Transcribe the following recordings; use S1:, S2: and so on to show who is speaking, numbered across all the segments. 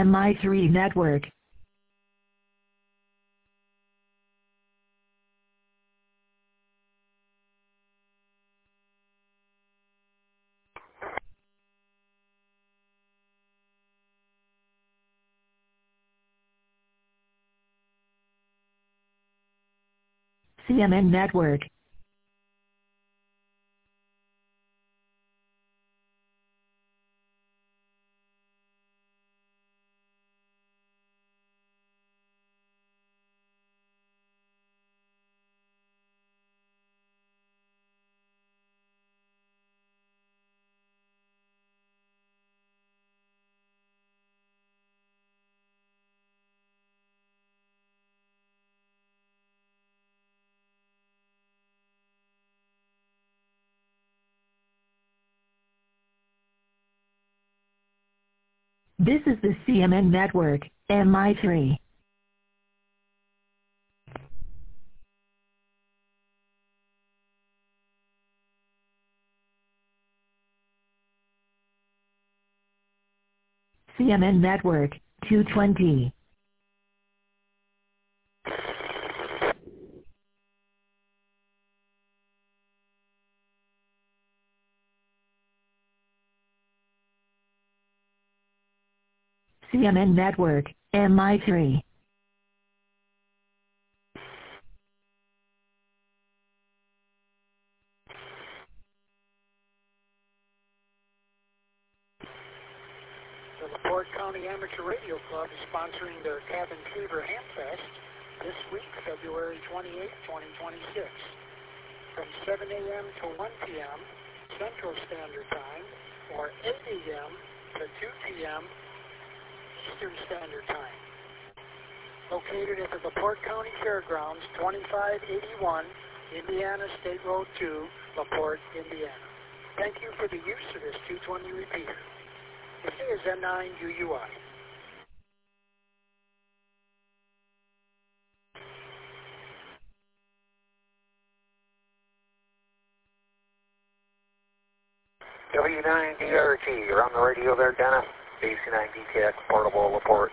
S1: MI3 Network. CMN Network. This is the CMN Network, MI3. CMN Network, 220. CMN Network, MI3.
S2: The LaPorte County Amateur Radio Club is sponsoring their Cabin Fever Hamfest this week, February 28, 2026, from 7 a.m. to 1 p.m. Central Standard Time, or 8 a.m. to 2 p.m. Eastern Standard Time. Located at the LaPorte County Fairgrounds, 2581 Indiana State Road 2, LaPorte, Indiana. Thank you for the use of this 220 repeater. This is N9UUI.
S3: W9DRT, you're on the radio there, Dennis. AC9DTX, portable LaPorte.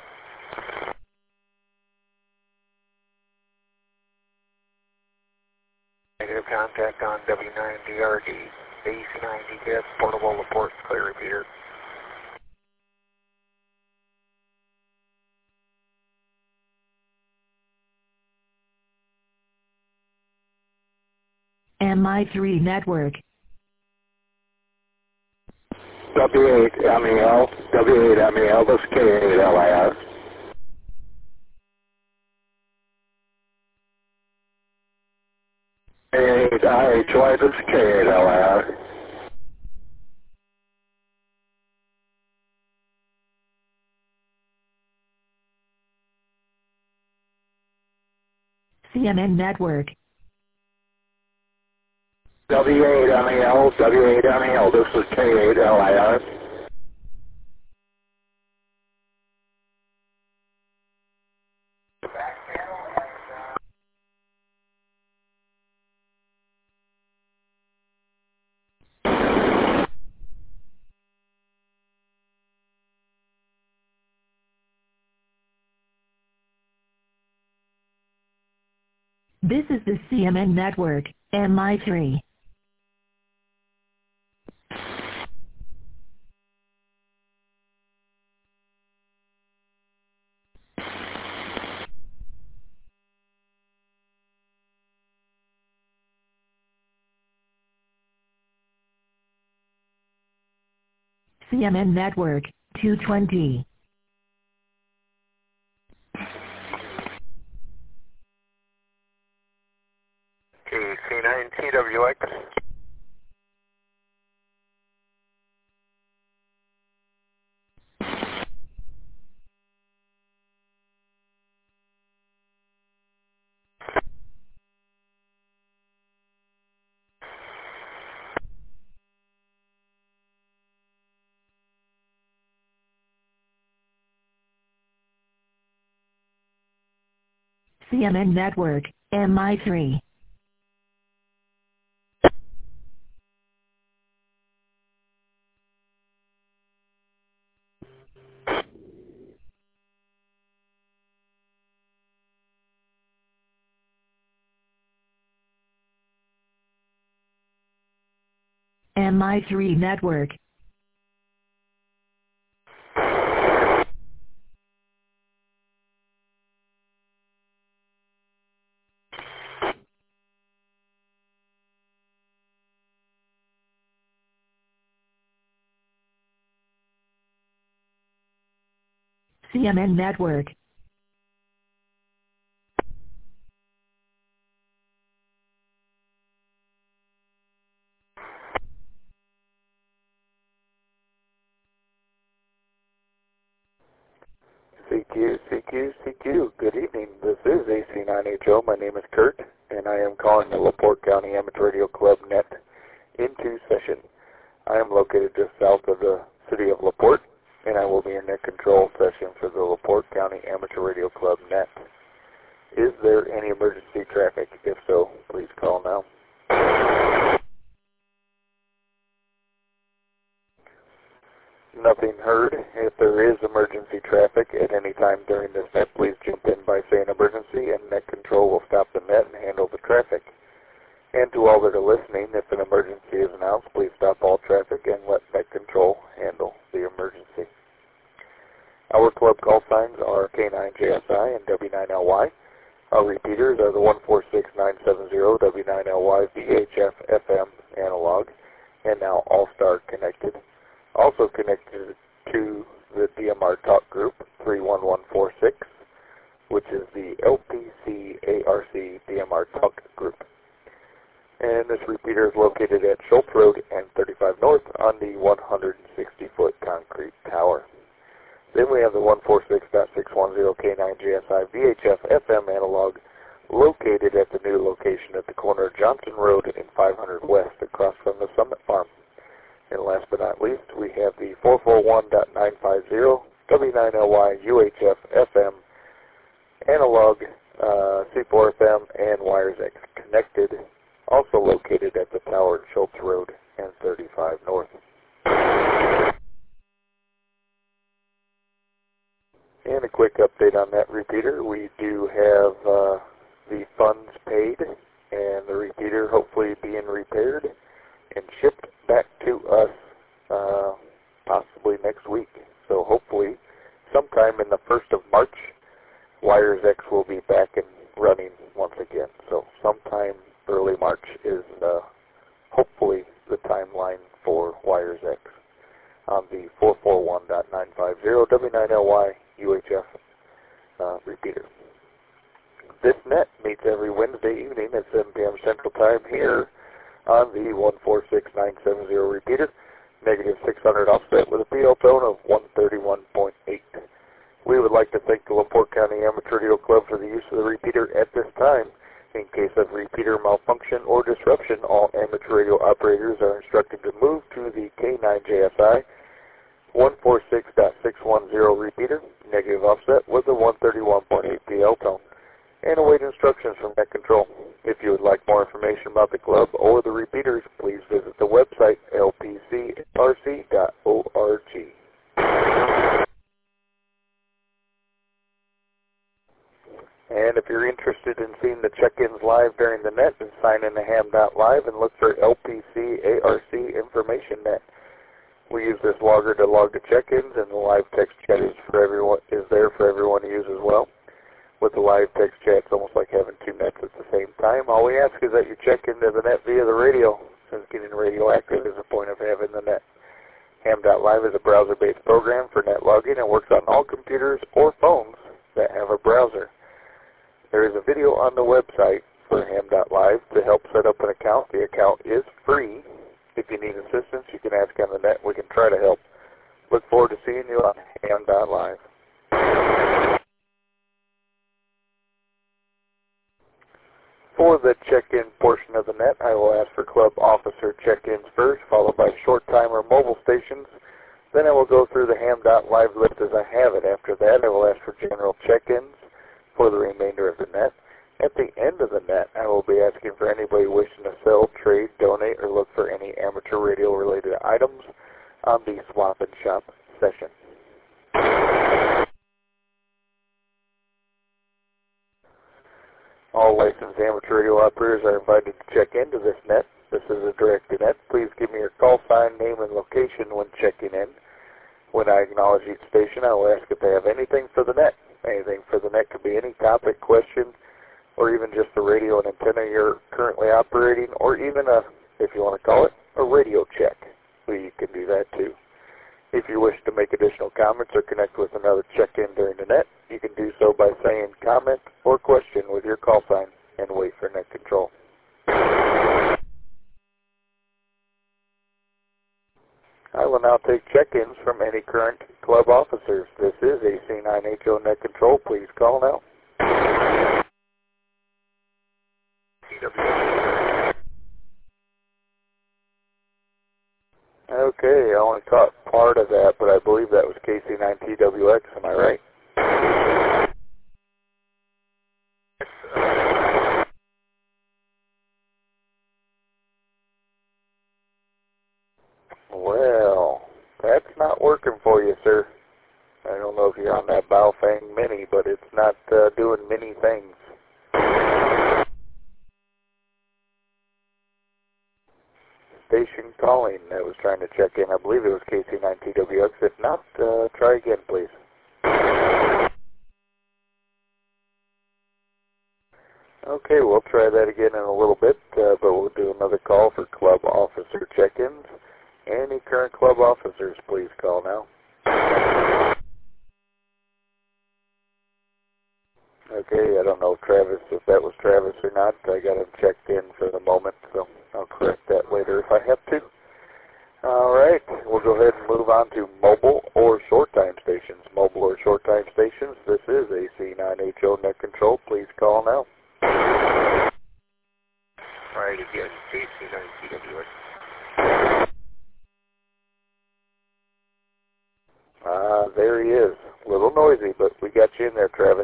S3: Negative contact on W9DRT, AC9DTX, portable LaPorte, clear repeater.
S1: MI3 Network.
S4: W8MEL, W8MEL, this is K8LIR. K8IHY, this is K8LIR.
S1: CMN Network.
S4: W8MEL, W8MEL, this is K8LIR.
S1: This is the CMN Network, MI3. CMN Network, 220.
S3: KC9TWX.
S1: CMN Network, MI3. MI3 network. CMN network.
S3: CQ. Good evening. This is AC9HO. My name is Kurt, and I am calling the LaPorte County Amateur Radio Club net into session. I am located just south of the city of LaPorte, and I will be in the control session for the LaPorte County Amateur Radio Club net. Is there any emergency traffic? If so, please call now. Nothing heard. If there is emergency traffic at any time during this net, please jump in by saying emergency, and net control will stop the net and handle the traffic. And to all that are listening, if an emergency is announced, please stop all traffic and let net control handle the emergency. Our club call signs are K9JSI and W9LY. Our repeaters are the 146970 W9LY VHF FM analog, and now All-Star connected. Also connected to the DMR Talk Group 31146, which is the LPC ARC DMR Talk Group. And this repeater is located at Schultz Road and 35 North on the 160-foot concrete tower. Then we have the 146.610 K9JSI VHF FM analog located at the new location at the corner of Johnson Road and 500 West across from the Summit Farm. And last but not least, we have the 441.950 W9LY UHF FM analog C4 FM and Wires X connected, also located at the tower at Schultz Road and 35 North. And a quick update on that repeater. We do have the funds paid and the repeater hopefully being repaired and shipped back to us possibly next week. So hopefully sometime in the 1st of March, Wires X will be back and running once again. So sometime early March is hopefully the timeline for Wires X on the 441.950 W9LY UHF repeater. This net meets every Wednesday evening at 7 p.m. Central Time here on the 146970 repeater, negative 600 offset with a PL tone of 131.8. We would like to thank the LaPorte County Amateur Radio Club for the use of the repeater at this time. In case of repeater malfunction or disruption, all amateur radio operators are instructed to move to the K9JSI 146.610 repeater, negative offset with a 131.8 PL tone, and await instructions from net control. If you would like more information about the club or the repeaters, please visit the website lpcarc.org. And if you're interested in seeing the check-ins live during the net, then sign in to ham.live and look for LPC ARC information net. We use this logger to log the check-ins, and the live text chat is there for everyone to use as well. With the live text chat, it's almost like having two nets at the same time. All we ask is that you check into the net via the radio, since getting radio active is the point of having the net. Ham.live is a browser-based program for net logging and works on all computers or phones that have a browser. There is a video on the website for ham.live to help set up an account. The account is free. If you need assistance, you can ask on the net. We can try to help. Look forward to seeing you on ham.live. For the check-in portion of the net, I will ask for club officer check-ins first, followed by short timer mobile stations. Then I will go through the ham.live list as I have it. After that, I will ask for general check-ins for the remainder of the net. At the end of the net, I will be asking for anybody wishing to sell, trade, donate, or look for any amateur radio-related items on the Swap and Shop session. All licensed amateur radio operators are invited to check into this net. This is a direct net. Please give me your call sign, name, and location when checking in. When I acknowledge each station, I will ask if they have anything for the net. Anything for the net could be any topic, question, or even just the radio and antenna you're currently operating, or even a, if you want to call it, a radio check. We can do that too. If you wish to make additional comments or connect with another check-in during the net, you can do so by saying comment or question with your call sign and wait for net control. I will now take check-ins from any current club officers. This is AC9HO Net Control. Please call now. Okay, I only caught part of that, but I believe that was KC9TWX. Am I right? Well, that's not working for you, sir. I don't know if you're on that Baofeng Mini, but it's not doing many things. Station calling. I was trying to check in. I believe it was KC9TWX. If not, try again, please. Okay, we'll try that again in a little bit, but we'll do another call for club officer check-ins. Any current club officers, please call now. Okay, I don't know if that was Travis or not. I got him checked in for the moment, so I'll correct that later if I have to. All right, we'll go ahead and move on to mobile or short time stations. Mobile or short time stations, this is AC9HO Net Control. Please call now.
S4: All right, again, AC9TWX.
S3: There he is. A little noisy, but we got you in there, Travis.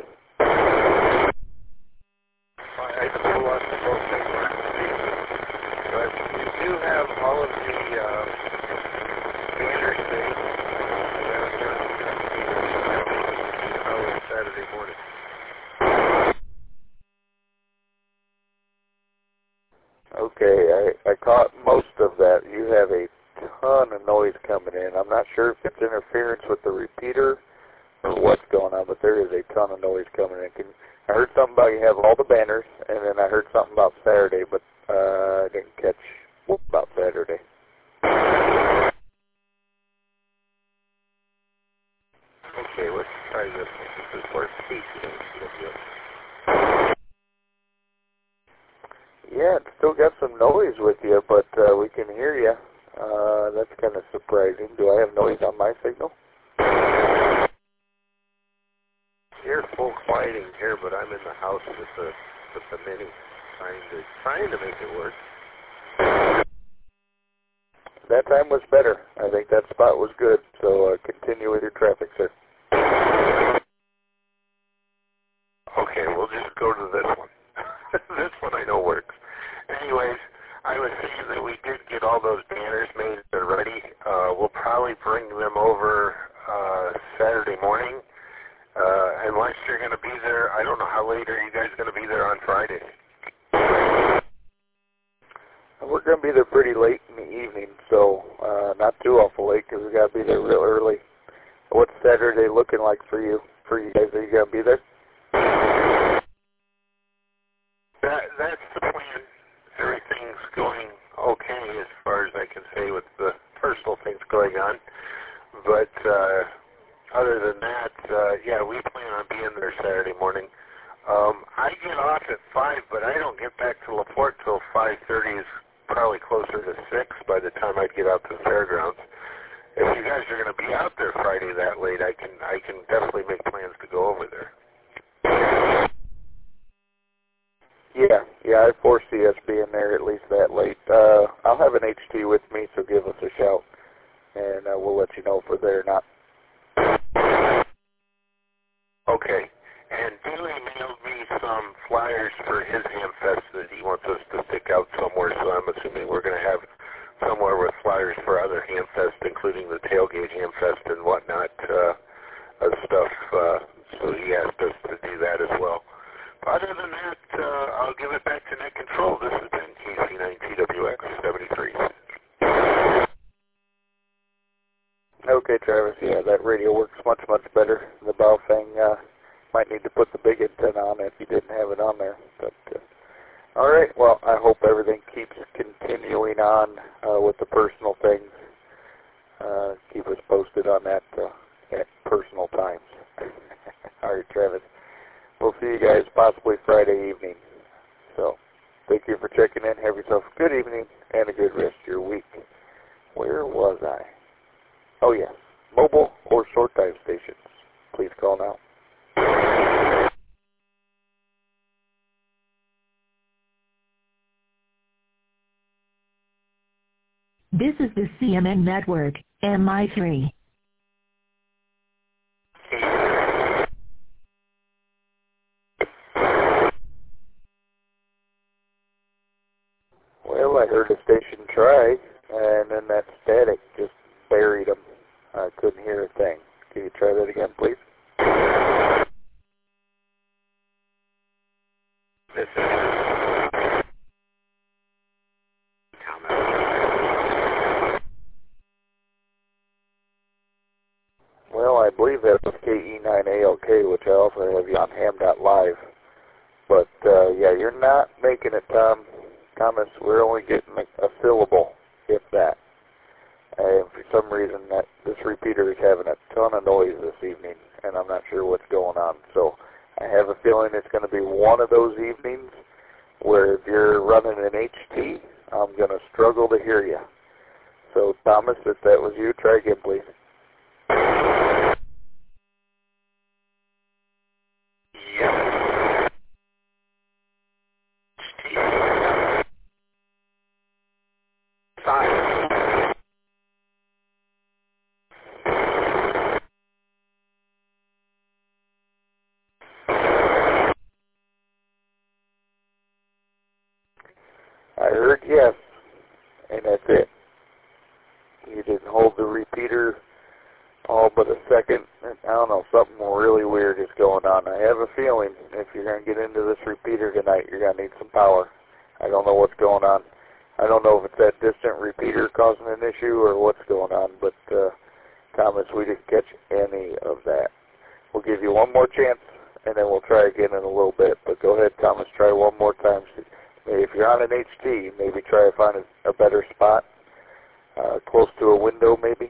S4: I still lost the whole thing, but you do have all of the banners things on Saturday morning.
S3: Okay, I caught most of that. You have a ton of noise coming in. I'm not sure if it's interference with the repeater or what's going on, but there is a ton of noise coming in. I heard something about you have all the banners, and then I heard something about Saturday, but I didn't catch what about Saturday.
S4: Okay, let's try this. This is for KC9TWX.
S3: Yeah, it's still got some noise with you, but we can hear you. That's kind of surprising. Do I have noise on my signal?
S4: You're full quieting here, but I'm in the house with the Mini, trying to make it work.
S3: That time was better. I think that spot was good. So continue with your traffic, sir.
S4: Okay, we'll just go to this one. This one I know works. Anyways, I was saying that we did get all those banners made. They're ready. We'll probably bring them over Saturday morning. Unless you're going to be there, I don't know how late are you guys going to be there on Friday?
S3: We're going to be there pretty late in the evening, so not too awful late because we got to be there real early. What's Saturday looking like for you? For you guys, are you going to be there?
S4: That's the plan. Everything's going okay as far as I can say with the personal things going on. But other than that, yeah, we plan on being there Saturday morning. I get off at 5, but I don't get back to LaPorte till 5:30. Is probably closer to 6 by the time I'd get out to the fairgrounds. If you guys are going to be out there Friday that late, I can definitely make plans to go over there.
S3: Yeah, I foresee us being there at least that late. I'll have an HT with me, so give us a shout, and we'll let you know if we're there or not.
S4: Okay. And Billy mailed me some flyers for his Hamfest that he wants us to stick out somewhere, so I'm assuming we're going to have somewhere with flyers for other Hamfest, including the Tailgate Hamfest and whatnot stuff. So he asked us to do that as well. Other than that, I'll give it back to Net Control. This has been KC9TWX73.
S3: Okay, Travis, yeah, that radio works much, much better. The Baofeng might need to put the big antenna on if you didn't have it on there. But all right, well, I hope everything keeps continuing on with the personal things. Keep us posted on that at personal times. All right, Travis. We'll see you guys possibly Friday evening. So, thank you for checking in. Have yourself a good evening and a good rest of your week. Where was I? Oh, yes. Mobile or short time stations. Please call now.
S1: This is the CMN Network, MI3.
S3: Well, I heard a station try, and then that static just buried them. I couldn't hear a thing. Can you try that again, please?
S4: This is Thomas.
S3: Well, I believe that was KE9ALK, which I also have you on ham.live. But, yeah, you're not making it, Thomas. We're only getting a syllable, if that. And for some reason, this repeater is having a ton of noise this evening, and I'm not sure what's going on. So I have a feeling it's going to be one of those evenings where if you're running an HT, I'm going to struggle to hear you. So, Thomas, if that was you, try again, please. I heard yes, and that's it. You didn't hold the repeater all but a second. I don't know, something really weird is going on. I have a feeling if you're going to get into this repeater tonight, you're going to need some power. I don't know what's going on. I don't know if it's that distant repeater causing an issue or what's going on, but Thomas, we didn't catch any of that. We'll give you one more chance, and then we'll try again in a little bit. But go ahead, Thomas, try one more time. If you're on an HT, maybe try to find a better spot, close to a window maybe.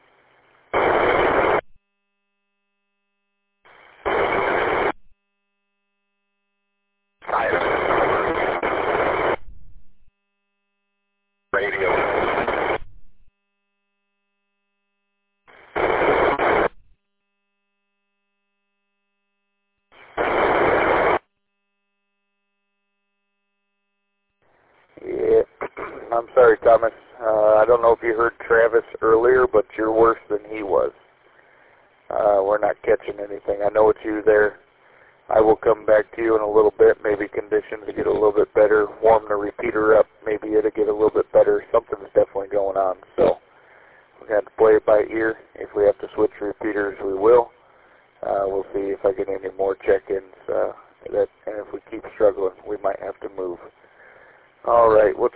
S4: Radio.
S3: Yeah, I'm sorry, Thomas. I don't know if you heard Travis earlier, but you're worse than he was. We're not catching anything. I know it's you there. I will come back to you in a little bit. Maybe conditions will get a little bit better. Warm the repeater up. Maybe it'll get a little bit better. Something's definitely going on. So we're going to play it by ear. If we have to switch repeaters, we will. We'll see if I get any more check-ins. And if we keep struggling, we might have to move. All right. What's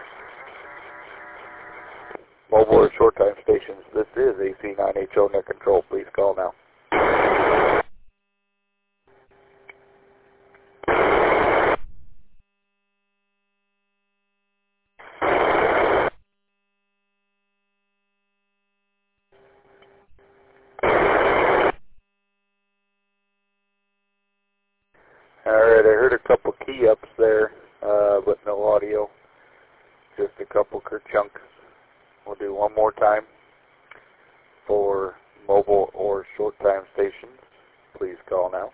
S3: mobile or short time stations? This is AC9HO Net Control. Please call now. All right, I heard a couple key ups there, but no audio. Just a couple kerchunks. We'll do one more time for mobile or short time stations. Please call now.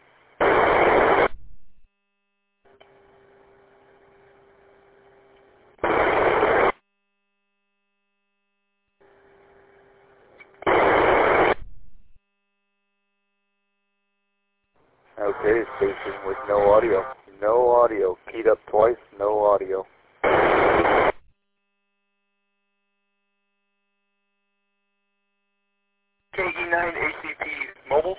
S3: Okay, station with no audio. No audio. Keyed up twice, no audio.
S4: KE9 ACP mobile.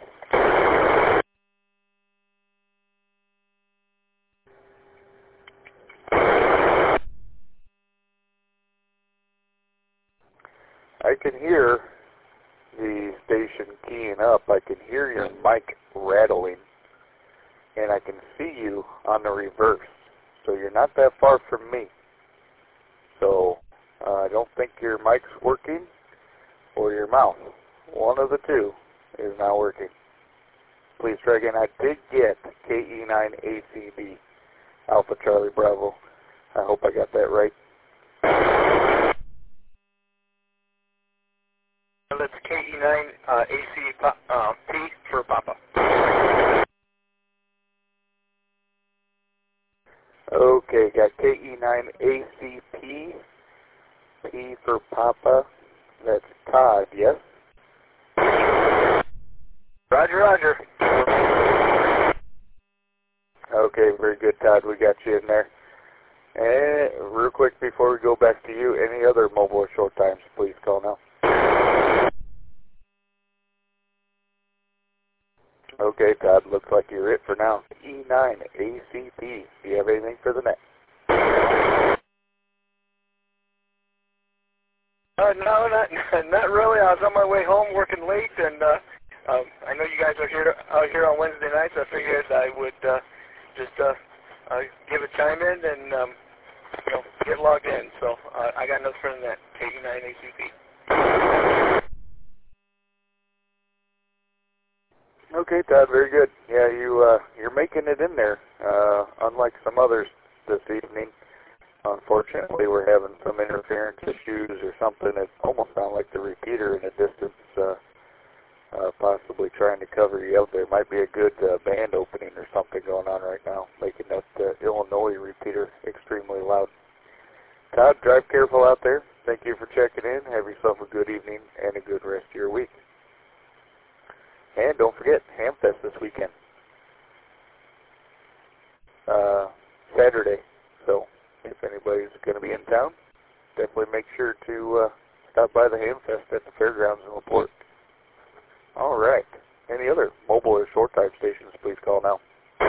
S3: can hear the station keying up. I can hear your mic rattling, and I can see you on the reverse. So you're not that far from me. So I don't think your mic's working or your mouth. One of the two is not working. Please try again. I did get KE9ACB, Alpha Charlie Bravo. I hope I got that right.
S5: That's KE9ACP for Papa.
S3: Okay, got KE9ACP, P for Papa. That's Todd, yes?
S5: Roger, roger.
S3: Okay, very good, Todd. We got you in there. And real quick before we go back to you, any other mobile or short times, please call now. Okay, Todd, looks like you're it for now. E9ACP. Do you have anything for the net?
S5: No, not really. I was on my way home working late, and I know you guys are out here on Wednesday nights. I figured I would just give a chime in and get logged in. So I got nothing for the net. KE9ACP.
S3: Okay, Todd, very good. Yeah, you're making it in there. Unlike some others this evening, unfortunately, we're having some interference issues or something. It almost sounds like the repeater in the distance, possibly trying to cover you up. There might be a good band opening or something going on right now, making that Illinois repeater extremely loud. Todd, drive careful out there. Thank you for checking in. Have yourself a good evening and a good rest of your week. And don't forget, Hamfest this weekend. Saturday. So if anybody's going to be in town, definitely make sure to stop by the Hamfest at the fairgrounds and report. All right. Any other mobile or short time stations, please call now.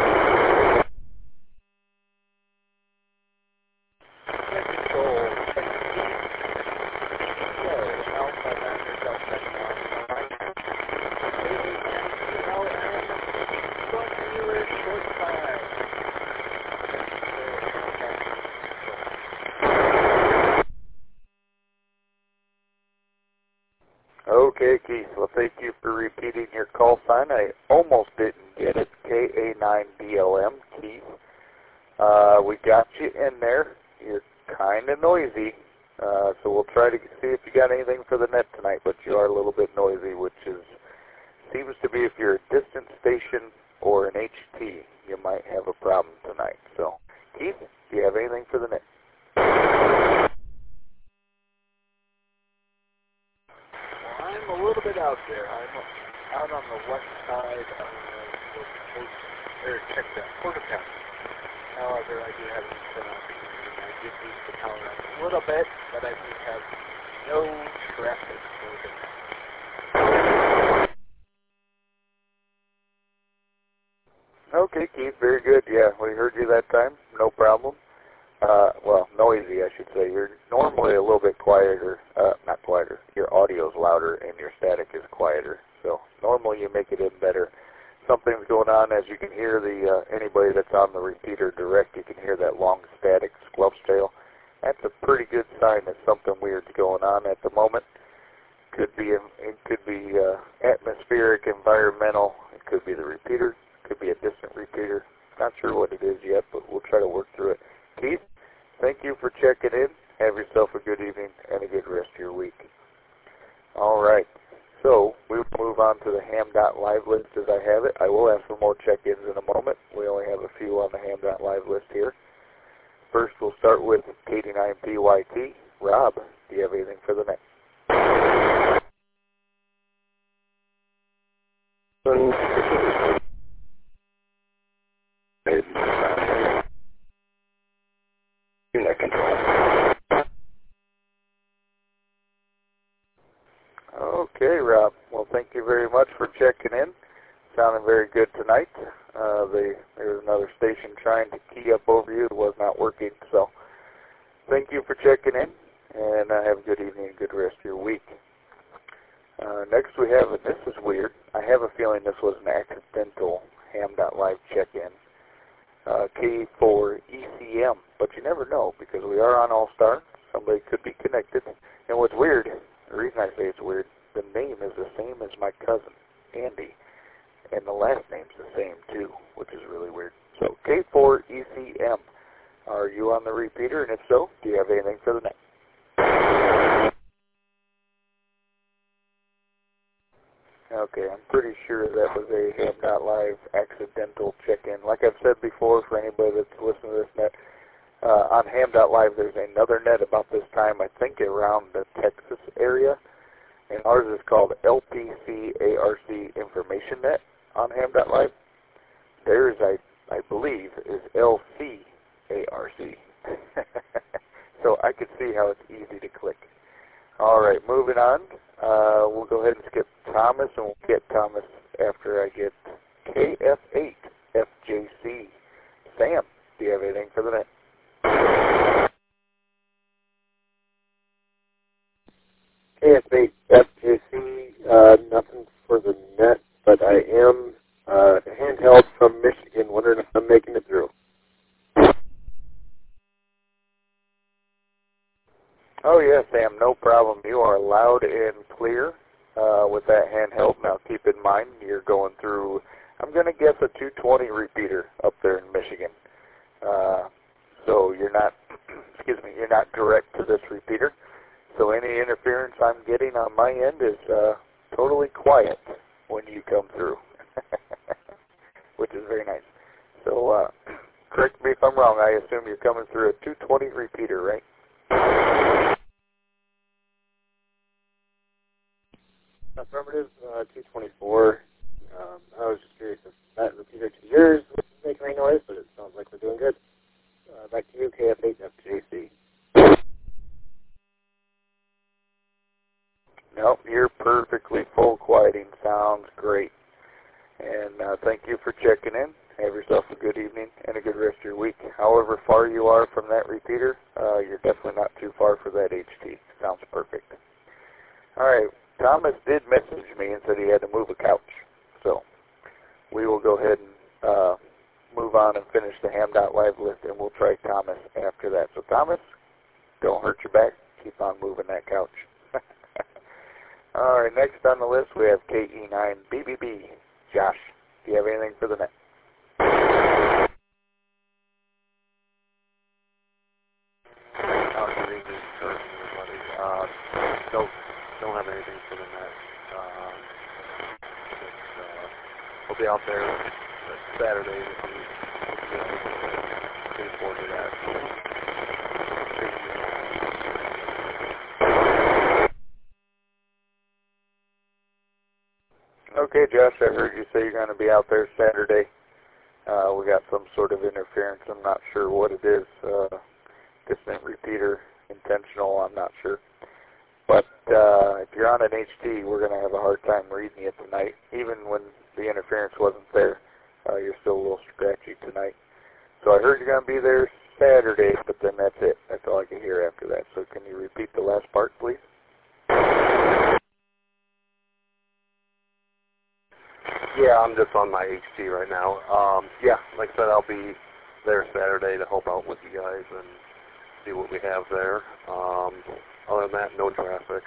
S3: Okay, Keith. Well, thank you for repeating your call sign. I almost didn't get it. KA9BLM, Keith. We got you in there. You're kind of noisy, so we'll try to see if you got anything for the net tonight, but you are a little bit noisy, which seems to be if you're a distant station or an HT, you might have a problem tonight. So, Keith, do you have anything for the net?
S6: I'm a little bit out there. I'm out on the west side of Porter County. However, I do have an I did lose the power up a little bit, but I do have no traffic moving.
S3: Okay, Keith, very good. Yeah, we heard you that time. No problem. Well, noisy, I should say. You're normally a little bit quieter, not quieter. Your audio's louder and your static is quieter. So normally you make it in better. Something's going on, as you can hear anybody that's on the repeater direct, you can hear that long static squelch tail. That's a pretty good sign that something weird's going on at the moment. It could be atmospheric, environmental. It could be the repeater. It could be a distant repeater. Not sure what it is yet, but we'll try to work through it. Keith, thank you for checking in. Have yourself a good evening and a good rest of your week. All right. So we'll move on to the ham.live list as I have it. I will have some more check-ins in a moment. We only have a few on the ham.live list here. First, we'll start with KD9PYT. Rob, do you have anything for the next?
S7: Unit control.
S3: Okay, Rob. Well, thank you very much for checking in. Sounding very good tonight. There was another station trying to key up over you. It was not working. So thank you for checking in, and have a good evening and good rest of your week. Next we have, and this is weird, I have a feeling this was an accidental ham.live check-in, K4ECM, but you never know because we are on All-Star. Somebody could be connected. And what's weird, the reason I say it's weird, the name is the same as my cousin, Andy, and the last name's the same too, which is really weird. So K4ECM, are you on the repeater? And if so, do you have anything for the net? Okay, I'm pretty sure that was a ham.live accidental check-in. Like I've said before, for anybody that's listening to this net, on ham.live there's another net about this time, I think around the Texas area, and ours is called LPCARC Information Net on ham.live. Theirs, I believe, is LCARC. So I could see how it's easy to click. All right, moving on. We'll go ahead and skip Thomas, and we'll get Thomas after I get KF8FJC. Sam, do you have anything for the net?
S7: KF8FJC, nothing for the net, but I am handheld from Michigan, wondering if I'm making it through.
S3: Oh, yes, Sam, no problem. You are loud and clear with that handheld. Now, keep in mind, you're going through, I'm going to guess, a 220 repeater up there in Michigan. So you're not, you're not direct to this repeater. So any interference I'm getting on my end is totally quiet when you come through, which is very nice. So correct me if I'm wrong. I assume you're coming through a 220 repeater, right?
S7: Affirmative, 224. I was just curious if that repeater to yours was making any noise, but it sounds like we're doing good. Back to you, KF8FJC.
S3: Nope, you're perfectly full quieting. Sounds great. And thank you for checking in. Have yourself a good evening and a good rest of your week. However far you are from that repeater, you're definitely not too far for that HT. Sounds perfect. All right. Thomas did message me and said he had to move a couch. So we will go ahead and move on and finish the ham.live list, and we'll try Thomas after that. So Thomas, don't hurt your back. Keep on moving that couch. All right, next on the list we have KE9BBB. Josh, do you have anything for the net?
S6: Don't have anything for the net. We'll be out there Saturday. Looking forward to that.
S3: Okay, Josh, I heard you say you're going to be out there Saturday. We got some sort of interference. I'm not sure what it is. Distant repeater, intentional, I'm not sure. But if you're on an HT, we're going to have a hard time reading you tonight. Even when the interference wasn't there, you're still a little scratchy tonight. So I heard you're going to be there Saturday, but then that's it. That's all I can hear after that. So can you repeat the last part, please?
S6: Yeah, I'm just on my HT right now. Yeah, like I said, I'll be there Saturday to help out with you guys and see what we have there. Other than that, no traffic.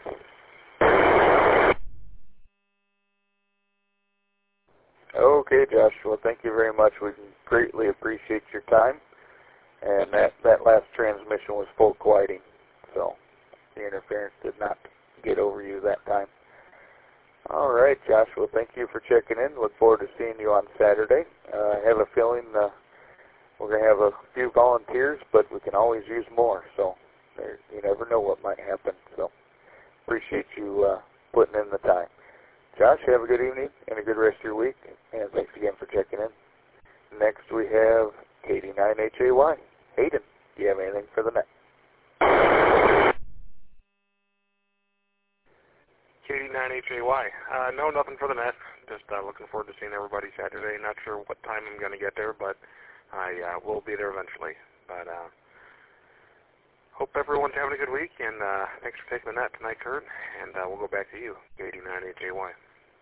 S3: Okay, Josh. Well, thank you very much. We greatly appreciate your time. And that last transmission was full quieting, so the interference did not get over you that time. All right, Josh. Well, thank you for checking in. Look forward to seeing you on Saturday. I have a feeling we're going to have a few volunteers, but we can always use more. So you never know what might happen. So appreciate you putting in the time. Josh, have a good evening and a good rest of your week. And thanks again for checking in. Next we have KD9HAY. Hayden, do you have anything for the net?
S5: KD9HAY. No, nothing for the net. Just looking forward to seeing everybody Saturday. Not sure what time I'm going to get there, but I will be there eventually. But
S6: hope everyone's having a good week, and thanks for taking the net tonight, Kurt, and we'll go back to you, 89HAY.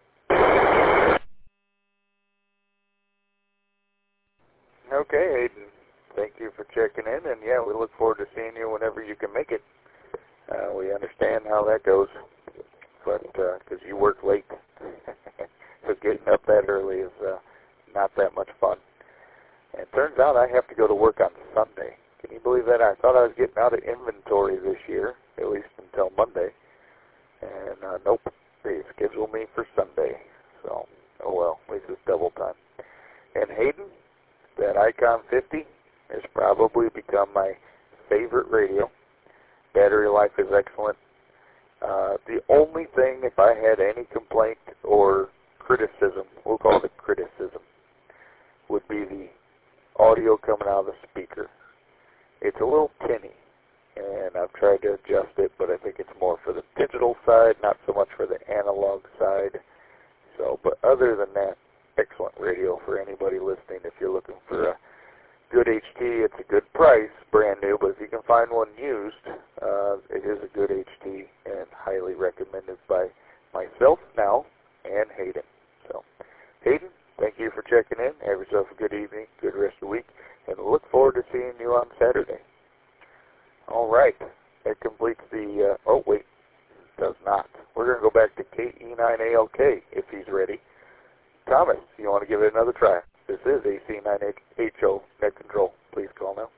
S3: Okay, Hayden. Thank you for checking in, and yeah, we look forward to seeing you whenever you can make it. We understand how that goes, but because you work late, so getting up that early is not that much fun. And it turns out I have to go to work on Sunday. Can you believe that? I thought I was getting out of inventory this year, at least until Monday, and nope, they scheduled me for Sunday. So, oh well, at least it's double time. And Hayden, that Icon 50 has probably become my favorite radio. Battery life is excellent. The only thing, if I had any complaint or criticism, we'll call it criticism, would be the audio coming out of the speaker. It's a little tinny, and I've tried to adjust it, but I think it's more for the digital side, not so much for the analog side. So, but other than that, excellent radio for anybody listening. If you're looking for a good HT, it's a good price, brand new, but if you can find one used, it is a good HT and highly recommended by myself now and Hayden. So, Hayden, thank you for checking in. Have yourself a good evening, good rest of the week, and look forward to seeing you on Saturday. All right, that completes the, oh wait, it does not. We're going to go back to KE9ALK if he's ready. Thomas, you want to give it another try? This is AC9HO Net Control. Please call now.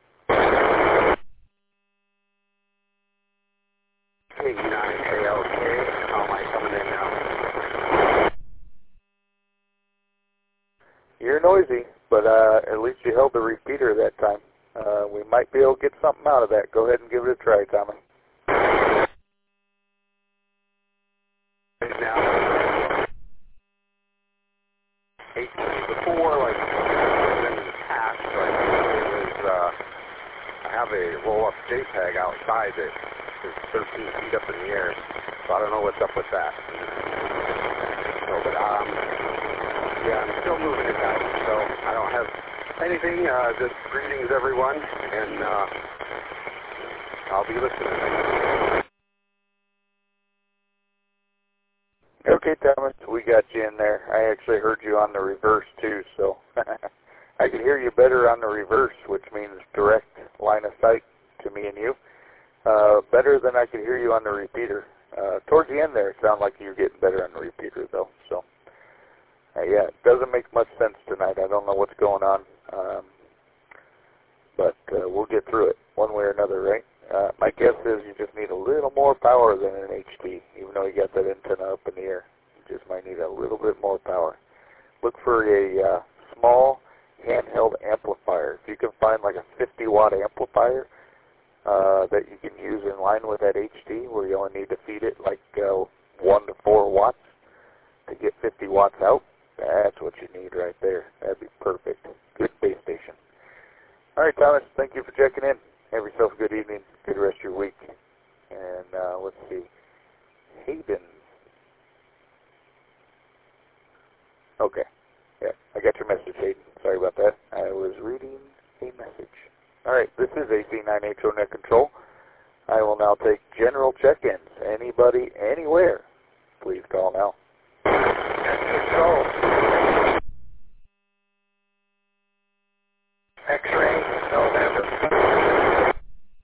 S6: KE9ALK, how am I coming in now?
S3: You're noisy, but at least you held the repeater that time. We might be able to get something out of that. Go ahead and give it a try, Thomas.
S6: Now, before, like in the past, like it was, I have a roll-up JPEG outside that is 13 feet up in the air, so I don't know what's up with that. So, but yeah, I'm still moving it out, so I don't have anything. Just greetings, everyone, and I'll be listening.
S3: Okay, Thomas, we got you in there. I actually heard you on the reverse, too, so I could hear you better on the reverse, which means direct line of sight to me and you. Better than I could hear you on the repeater. Towards the end there, it sounded like you were getting better on the repeater, though. So, yeah, it doesn't make much sense tonight. I don't know what's going on, but we'll get through it one way or another, right? My guess is you just need a little more power than an HT, even though you got that antenna up in the air. You just might need a little bit more power. Look for a small handheld amplifier. If you can find like a 50-watt amplifier that you can use in line with that HT, where you only need to feed it like 1 to 4 watts to get 50 watts out, that's what you need right there. That'd be perfect. Good base station. All right, Thomas, thank you for checking in. Have yourself a good evening, good rest of your week. And let's see, Hayden. Okay, yeah, I got your message, Hayden. Sorry about that. I was reading a message. All right, this is AC9HO Net Control. I will now take general check-ins. Anybody, anywhere, please call now.
S2: Net Control. X-ray, November.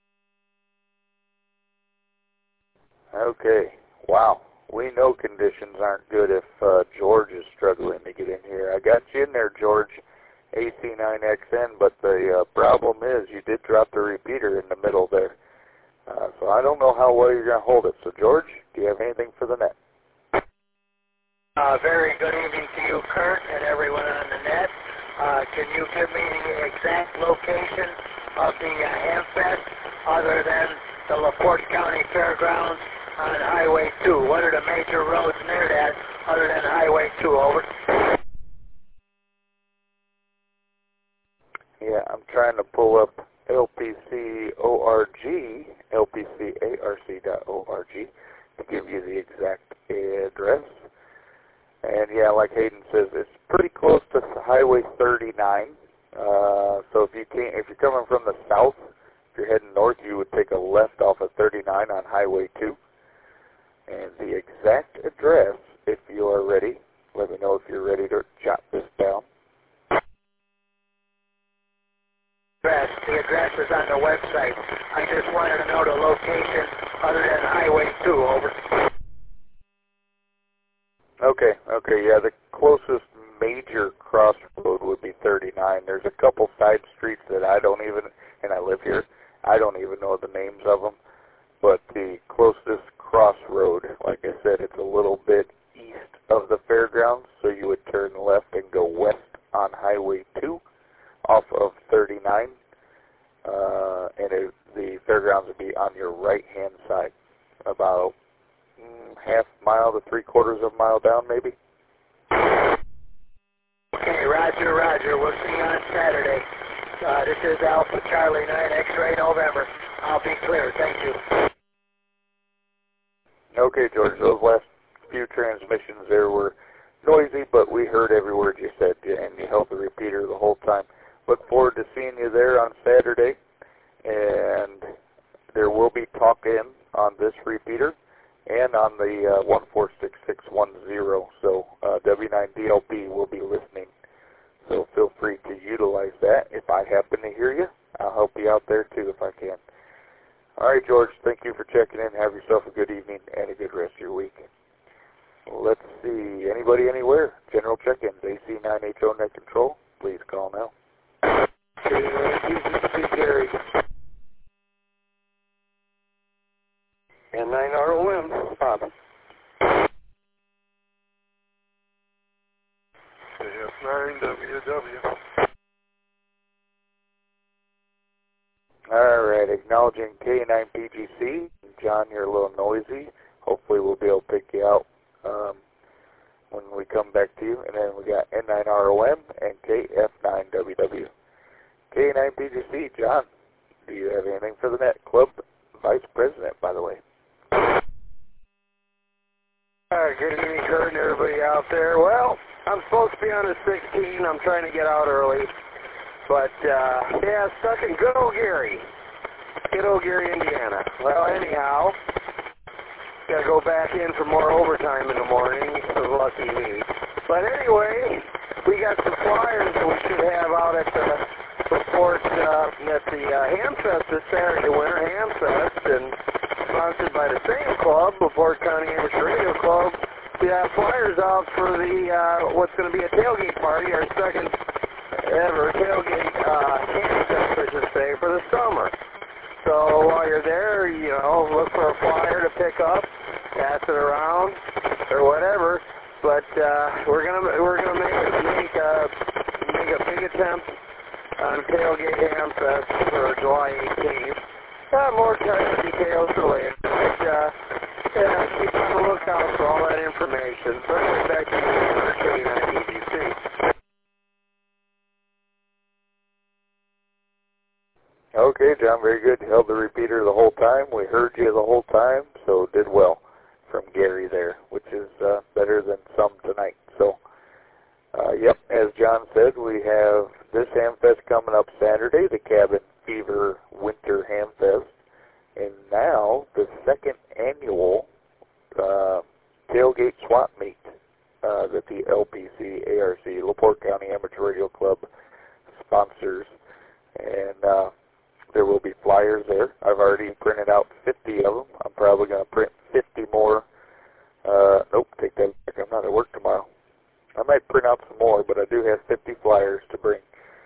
S3: Okay, wow. We know conditions aren't good if George is struggling to get in here. I got you in there, George, AC9XN, but the problem is you did drop the repeater in the middle there. So I don't know how well you're going to hold it. So, George, do you have anything for the net?
S2: Very good evening to you, Kurt, and everyone on the net. Can you give me the exact location of the Hamfest other than the LaPorte County Fairgrounds on Highway 2? What are the major roads near that other than Highway 2? Over.
S3: Yeah, I'm trying to pull up LPC.org, LPCARC.org, to give you the exact address. And yeah, like Hayden says, it's pretty close to Highway 39. So if you're coming from the south, if you're heading north, you would take a left off of 39 on Highway 2. And the exact address, if you are ready, let me know if you're ready to jot this down.
S2: The address is on the website. I just wanted to know the location other than Highway 2, over.
S3: Okay, yeah, the closest major crossroad would be 39. There's a couple side streets that I don't even, and I live here, I don't even know the names of them, but the closest crossroad, like I said, it's a little bit east of the fairgrounds, so you would turn left and go west on Highway 2 off of 39, and the fairgrounds would be on your right-hand side, about half mile to 3/4 of a mile down, maybe.
S2: Okay, Roger. We'll see you on Saturday. This is Alpha Charlie 9 X-Ray November. I'll be clear. Thank you.
S3: Okay, George, those last few transmissions there were noisy, but we heard every word you said, and you held the repeater the whole time. Look forward to seeing you there on Saturday, and there will be talk-in on this repeater and on the 146610, so W9DLP will be listening, so feel free to utilize that. If I happen to hear you, I'll help you out there too if I can. All right, George, thank you for checking in. Have yourself a good evening and a good rest of your week. Let's see, anybody anywhere? General check-ins, AC9HO net control, please call now.
S5: Gary. And 9ROM, Bob.
S4: AF9WW.
S3: All right, acknowledging K9PGC. John, you're a little noisy. Hopefully we'll be able to pick you out when we come back to you. And then we got N9ROM and KF9WW. K9PGC, John, do you have anything for the net? Club Vice President, by the way.
S5: Good evening, Kurt, and everybody out there. Well, I'm supposed to be on the 16. I'm trying to get out early. But, yeah, stuck in good old Gary, Indiana. Well, anyhow, got to go back in for more overtime in the morning, so lucky me. But anyway, we got some flyers that we should have out at the report at the Hamfest this Saturday, Winter Hamfest, and sponsored by the same club, LaPorte County Amateur Radio Club. We have flyers out for the what's going to be a tailgate party, our second ever tailgate Hamfest, I should say, for the summer. So while you're there, you know, look for a flyer to pick up, pass it around, or whatever. But we're gonna make a big attempt on tailgate Hamfest for July 18th. More details for later. But, yeah, keep on the lookout for all that information. So anyway, back to you for K9PGC.
S3: Okay, John, very good. You held the repeater the whole time. We heard you the whole time, so did well from Gary there, which is better than some tonight. So, yep, as John said, we have this Hamfest coming up Saturday, the Cabin Fever Winter Hamfest, and now the second annual tailgate swap meet that the LPC, ARC, LaPorte County Amateur Radio Club sponsors, and there will be flyers there. I've already printed out 50 of them. I'm probably going to print 50 more. Nope, take that back. I'm not at work tomorrow. I might print out some more, but I do have 50 flyers to bring.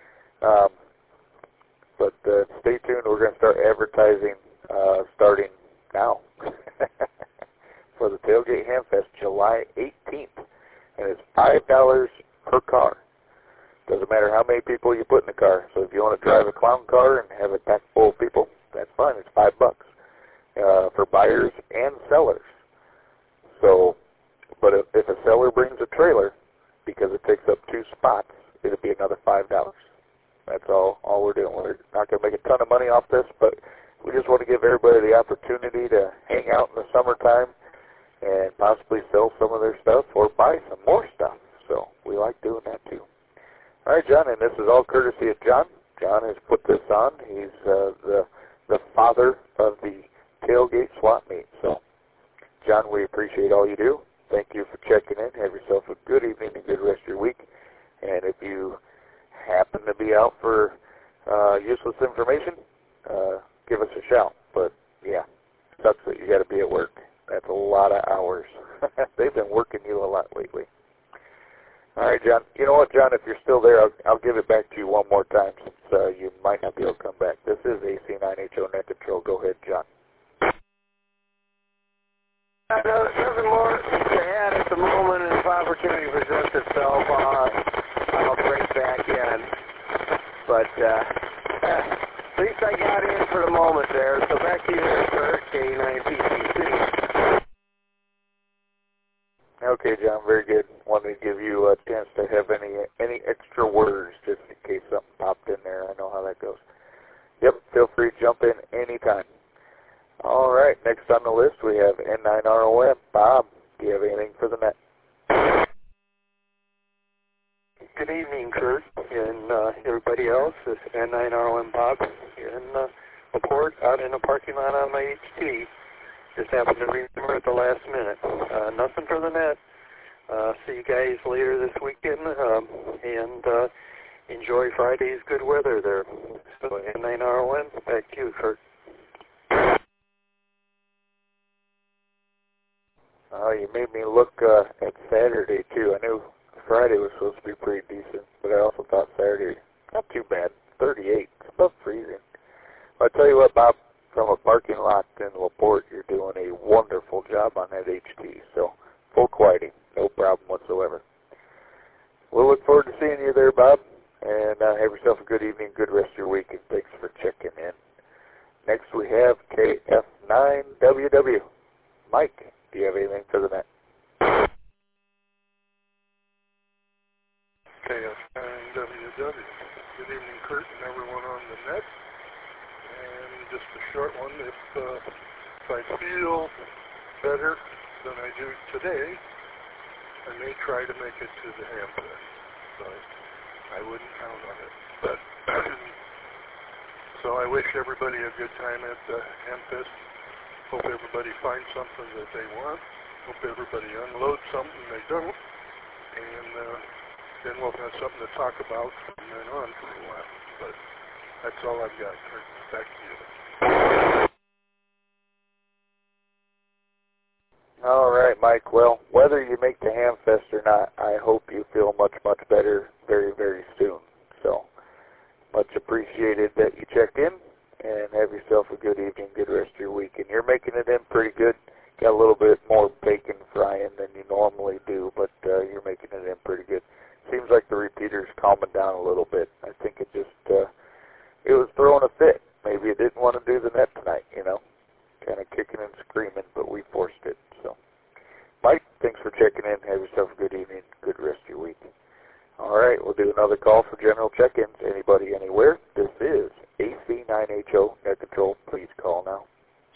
S3: But stay tuned. We're going to start advertising starting now for the Tailgate Hamfest, July 18th. And it's $5 per car. Doesn't matter how many people you put in the car. So if you want to drive a clown car and have it packed full of people, that's fine. It's $5 for buyers and sellers. So, but if a seller brings a trailer, because it takes up 2 spots, it'll be another $5. That's all we're doing. We're not going to make a ton of money off this, but we just want to give everybody the opportunity to hang out in the summertime and possibly sell some of their stuff or buy some more stuff. So we like doing that too. All right, John, and this is all courtesy of John. John has put this on. He's the father of the tailgate swap meet. So, John, we appreciate all you do. Thank you for checking in. Have yourself a good evening and good rest of your week. And if you happen to be out for useless information, give us a shout. But, yeah, sucks that you got to be at work. That's a lot of hours. They've been working you a lot lately. All right, John. You know what, John? If you're still there, I'll give it back to you one more time since you might not be able to come back. This is AC9HO Net Control. Go ahead, John.
S4: Nothing more to add at the moment, and if opportunity presents itself, I'll break back in. But at least I got in for the moment there. So back to you, sir, K9PCC.
S3: Okay, John, very good. Wanted to give you a chance to have any extra words just in case something popped in there. I know how that goes. Yep, feel free to jump in anytime. All right, next on the list we have N9ROM. Bob, do you have anything for the net?
S6: Good evening, Kurt, and everybody else. This is N9ROM Bob in Laporte, out in the parking lot on my HT. Just happened to remember at the last minute. Nothing for the net. See you guys later this weekend, and enjoy Friday's good weather there. So N9ROM, back to you, Kurt.
S3: You made me look at Saturday, too. I knew Friday was supposed to be pretty decent, but I also thought Saturday, not too bad, 38. It's above freezing. I'll tell you what, Bob, from a parking lot in Laporte, you're doing a wonderful job on that HT. So, full quieting, no problem whatsoever. We'll look forward to seeing you there, Bob, and have yourself a good evening, good rest of your week, and thanks for checking in. Next we have KF9WW. Mike, do you have anything for the net?
S8: KF9WW. Good evening, Kurt, and everyone on the net. And just a short one, if I feel better than I do today, I may try to make it to the Hamfest, but I wouldn't count on it. But so I wish everybody a good time at the Hamfest. Hope everybody finds something that they want. Hope everybody unloads something they don't. And then we'll have something to talk about from then on for a while. But that's all I've got. Back to you.
S3: All right, Mike. Well, whether you make the Hamfest or not, I hope you feel much, much better very, very soon. So, much appreciated that you checked in, and have yourself a good evening, good rest of your week. And you're making it in pretty good. Got a little bit more bacon frying than you normally do, but you're making it in pretty good. Seems like the repeater's calming down a little bit. I think it just, it was throwing a fit. Maybe it didn't want to do the net tonight, you know. Kind of kicking and screaming, but we forced it. So, Mike, thanks for checking in. Have yourself a good evening, good rest of your week. All right, we'll do another call for general check-ins. Anybody, anywhere? This is AC9HO Net Control. Please call now.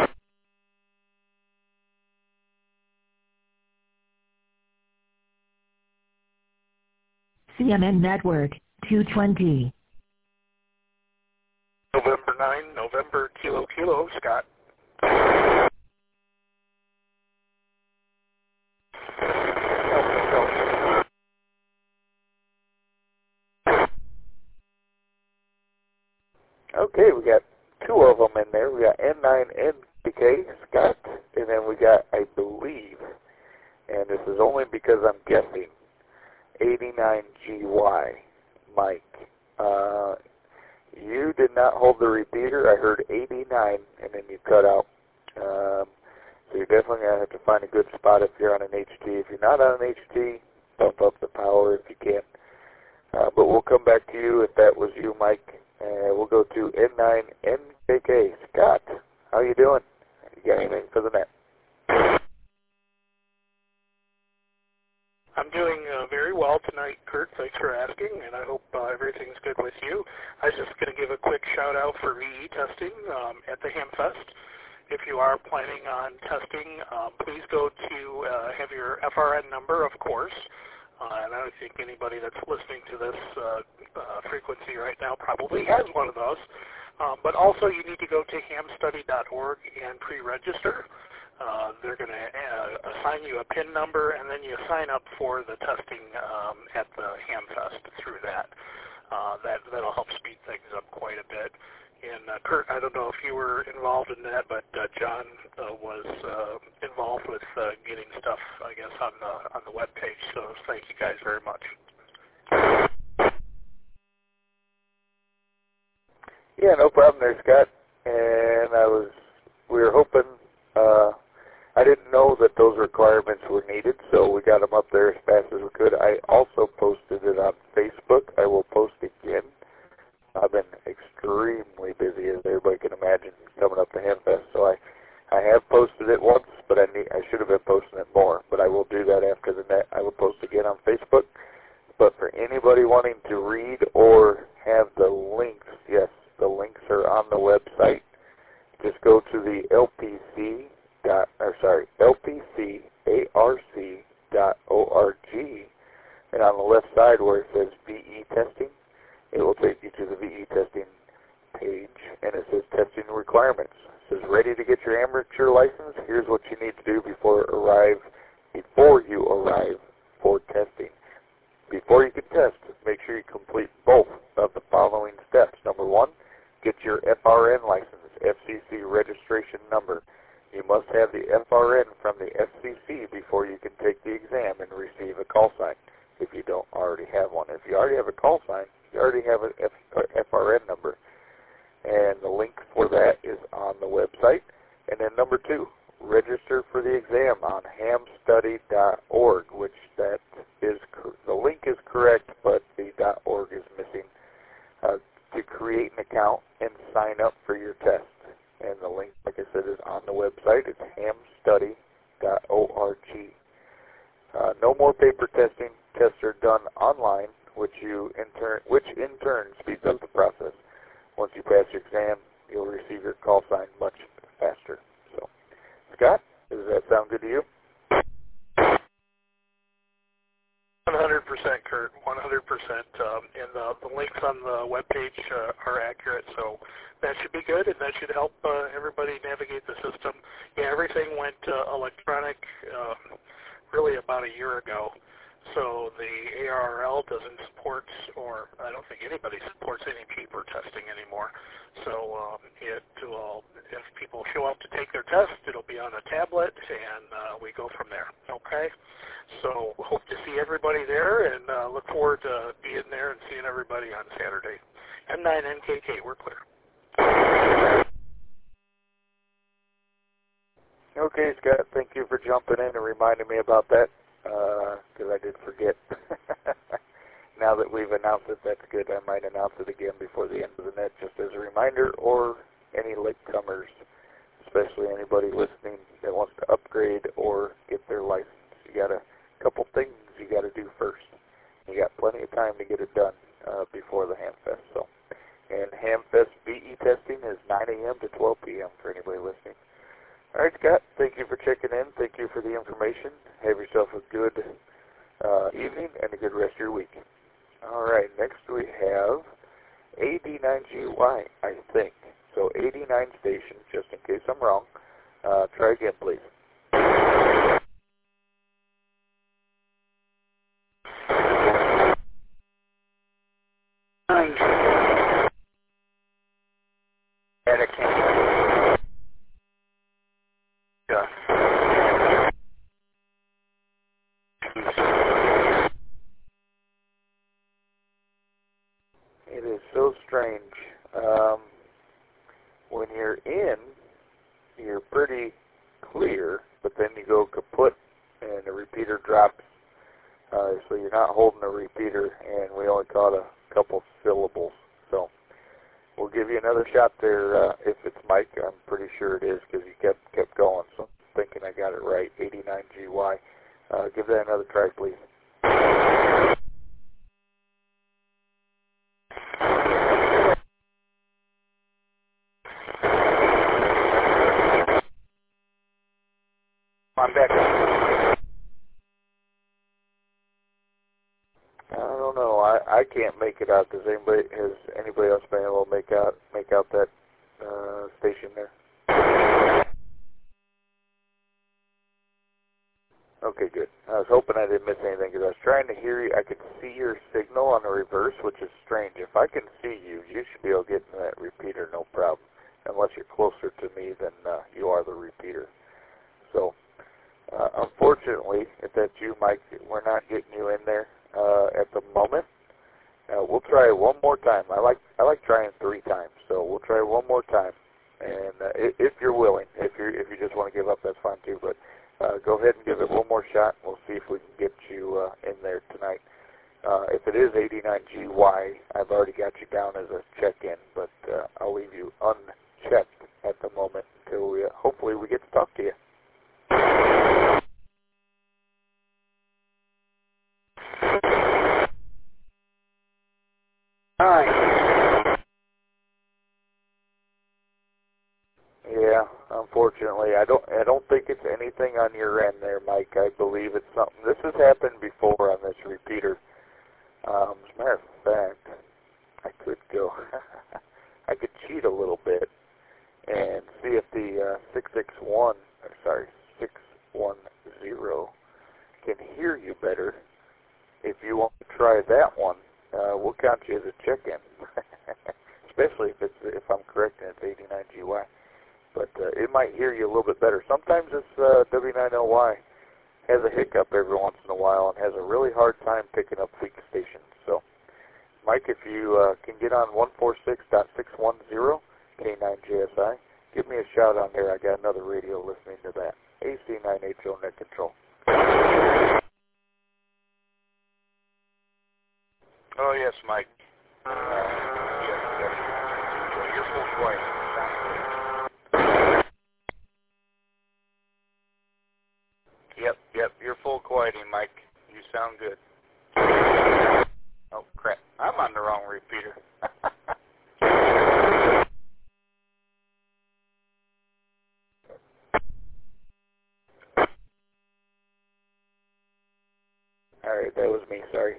S1: CMN Network, 220.
S2: November 9, November Kilo, Scott.
S3: Okay, we got two of them in there. We got N9NBK, Scott, and then we got, I believe, and this is only because I'm guessing, 89GY, Mike. You did not hold the repeater. I heard 89, and then you cut out. So you're definitely going to have to find a good spot if you're on an HT. If you're not on an HT, bump up the power if you can. But we'll come back to you if that was you, Mike. We'll go to N9NKK. Scott, how you doing? You got anything for the net?
S2: I'm doing very well tonight, Kurt. Thanks for asking, and I hope everything's good with you. I was just going to give a quick shout-out for VE testing at the Hamfest. If you are planning on testing, please go to have your FRN number, of course. And I don't think anybody that's listening to this frequency right now probably has one of those. But also you need to go to hamstudy.org and pre-register. They're going to assign you a PIN number, and then you sign up for the testing at the HamFest through that. That'll help speed things up quite a bit. And Kurt, I don't know if you were involved in that, but John was involved with getting stuff, I guess, on the web page. So thank you guys very much.
S3: Yeah, no problem there, Scott. And we were hoping. I didn't know that those requirements were needed, so we got them up there as fast as we could. I also posted it on Facebook. I will post again. I've been extremely busy, as everybody can imagine, coming up to HamFest. So I have posted it once, but I should have been posting it more. But I will do that after the net. I will post again on Facebook. But for anybody wanting to read or have the links, yes, the links are on the website. Just go to the lpcarc.org, and on the left side where it says VE testing, it will take you to the VE testing page, and it says testing requirements. It says ready to get your amateur license. Here's what you need to do before you arrive for testing. Before you can test, make sure you complete both of the following steps. Number one, get your FRN license, FCC registration number. You must have the FRN from the FCC before you can take the exam and receive a call sign if you don't already have one. If you already have a call sign, you already have an FRN number. And the link for that is on the website. And then number two, register for the exam on hamstudy.org, which that is, the link is correct, but the .org is missing, to create an account and sign up for your test. And the link, like I said, is on the website. It's hamstudy.org. No more paper testing. Tests are done online, which in turn speeds up the process. Once you pass your exam, you'll receive your call sign much faster. So, Scott, does that sound good to you?
S2: 100%, Kurt, 100%. And the links on the webpage are accurate, so that should be good, and that should help everybody navigate the system. Yeah, everything went electronic really about a year ago. So the ARRL doesn't support, or I don't think anybody supports any paper testing anymore. So if people show up to take their test, it'll be on a tablet, and we go from there. Okay? So hope to see everybody there, and look forward to being there and seeing everybody on Saturday. M9NKK, we're clear.
S3: Okay, Scott, thank you for jumping in and reminding me about that, because I did forget. Now that we've announced it, that's good. I might announce it again before the end of the net, just as a reminder, or any latecomers, especially anybody listening that wants to upgrade or get their license. You got a couple things you got to do first. You got plenty of time to get it done before the HamFest. So, and HamFest VE testing is 9 a.m. to 12 p.m. for anybody listening. All right, Scott, thank you for checking in. Thank you for the information. Have yourself a good evening and a good rest of your week. All right, next we have AD9GY, I think. So 89 station, just in case I'm wrong. Try again, please. It is so strange. When you're in, you're pretty clear, but then you go kaput and the repeater drops. So you're not holding the repeater, and we only caught a couple syllables. So we'll give you another shot there. If it's Mike, I'm pretty sure it is, because he kept going. So I'm thinking I got it right. 89GY. Give that another try, please. I'm back. I don't know. I can't make it out. Has anybody else been able to make out that station there? Okay, good. I was hoping I didn't miss anything because I was trying to hear you. I could see your signal on the reverse, which is strange. If I can see you, you should be able to get into that repeater, no problem. Unless you're closer to me than you are the repeater. So, unfortunately, if that's you, Mike, we're not getting you in there at the moment. We'll try it one more time. I like trying 3 times, so we'll try it one more time. And if you're willing, if you just want to give up, that's fine too. But go ahead and give it one more shot. We'll see if we can get you in there tonight. If it is 89GY, I've already got you down as a check-in, but I'll leave you unchecked at the moment until hopefully we get to talk to you.
S2: Hi.
S3: Yeah, unfortunately, I don't think it's anything on your end there, Mike. I believe it's something. This has happened before on this repeater. As a matter of fact, I could go. I could cheat a little bit and see if the 610 can hear you better. If you want to try that one, we'll count you as a check-in, especially if I'm correct and it's 89GY. But it might hear you a little bit better. Sometimes this W9LY has a hiccup every once in a while and has a really hard time picking up weak stations. So, Mike, if you can get on 146.610 K9JSI, give me a shout on there. I got another radio listening to that. AC9HO Net Control.
S9: Oh, yes, Mike. Yes. You're full quiet. Yep, you're full quieting, Mike. You sound good. Oh, crap. I'm on the wrong repeater.
S3: All right, that was me. Sorry.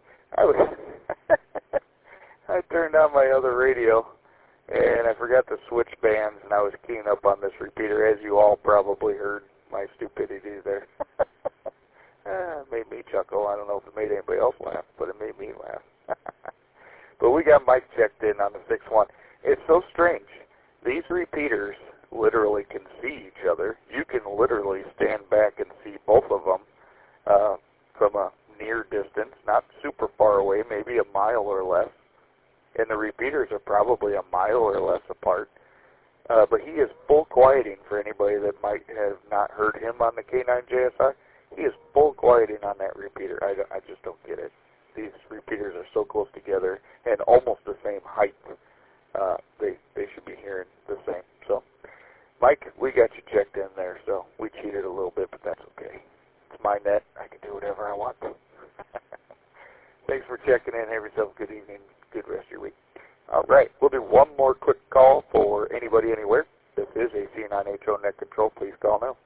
S3: I turned on my other radio, and I forgot to switch bands, and I was keying up on this repeater, as you all probably heard my stupidity there. It made me chuckle. I don't know if it made anybody else laugh, but it made me laugh. But we got Mike checked in on the 6-1. It's so strange. These repeaters literally can see each other. You can literally stand back and see both of them from a near distance, not super far away, maybe a mile or less. And the repeaters are probably a mile or less apart. But he is full quieting for anybody that might have not heard him on the K9JSI. He is full quieting on that repeater. I just don't get it. These repeaters are so close together and almost the same height. They should be hearing the same. So, Mike, we got you checked in there, so we cheated a little bit, but that's okay. It's my net. I can do whatever I want. Thanks for checking in. Have yourself a good evening. Good rest of your week. All right. We'll do one more quick call for anybody, anywhere. This is AC9HO Net Control. Please call now.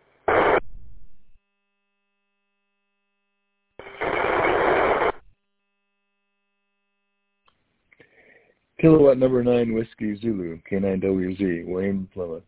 S10: Kilowatt number 9 Whiskey Zulu, K9WZ, Wayne, Plymouth.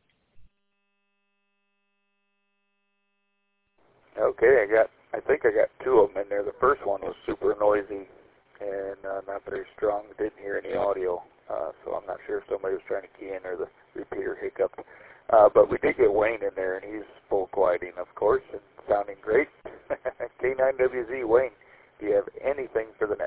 S3: Okay, I think I got 2 of them in there. The first one was super noisy and not very strong. Didn't hear any audio, so I'm not sure if somebody was trying to key in or the repeater hiccuped. But we did get Wayne in there, and he's full quieting, of course, and sounding great. K9WZ, Wayne, do you have anything for the net?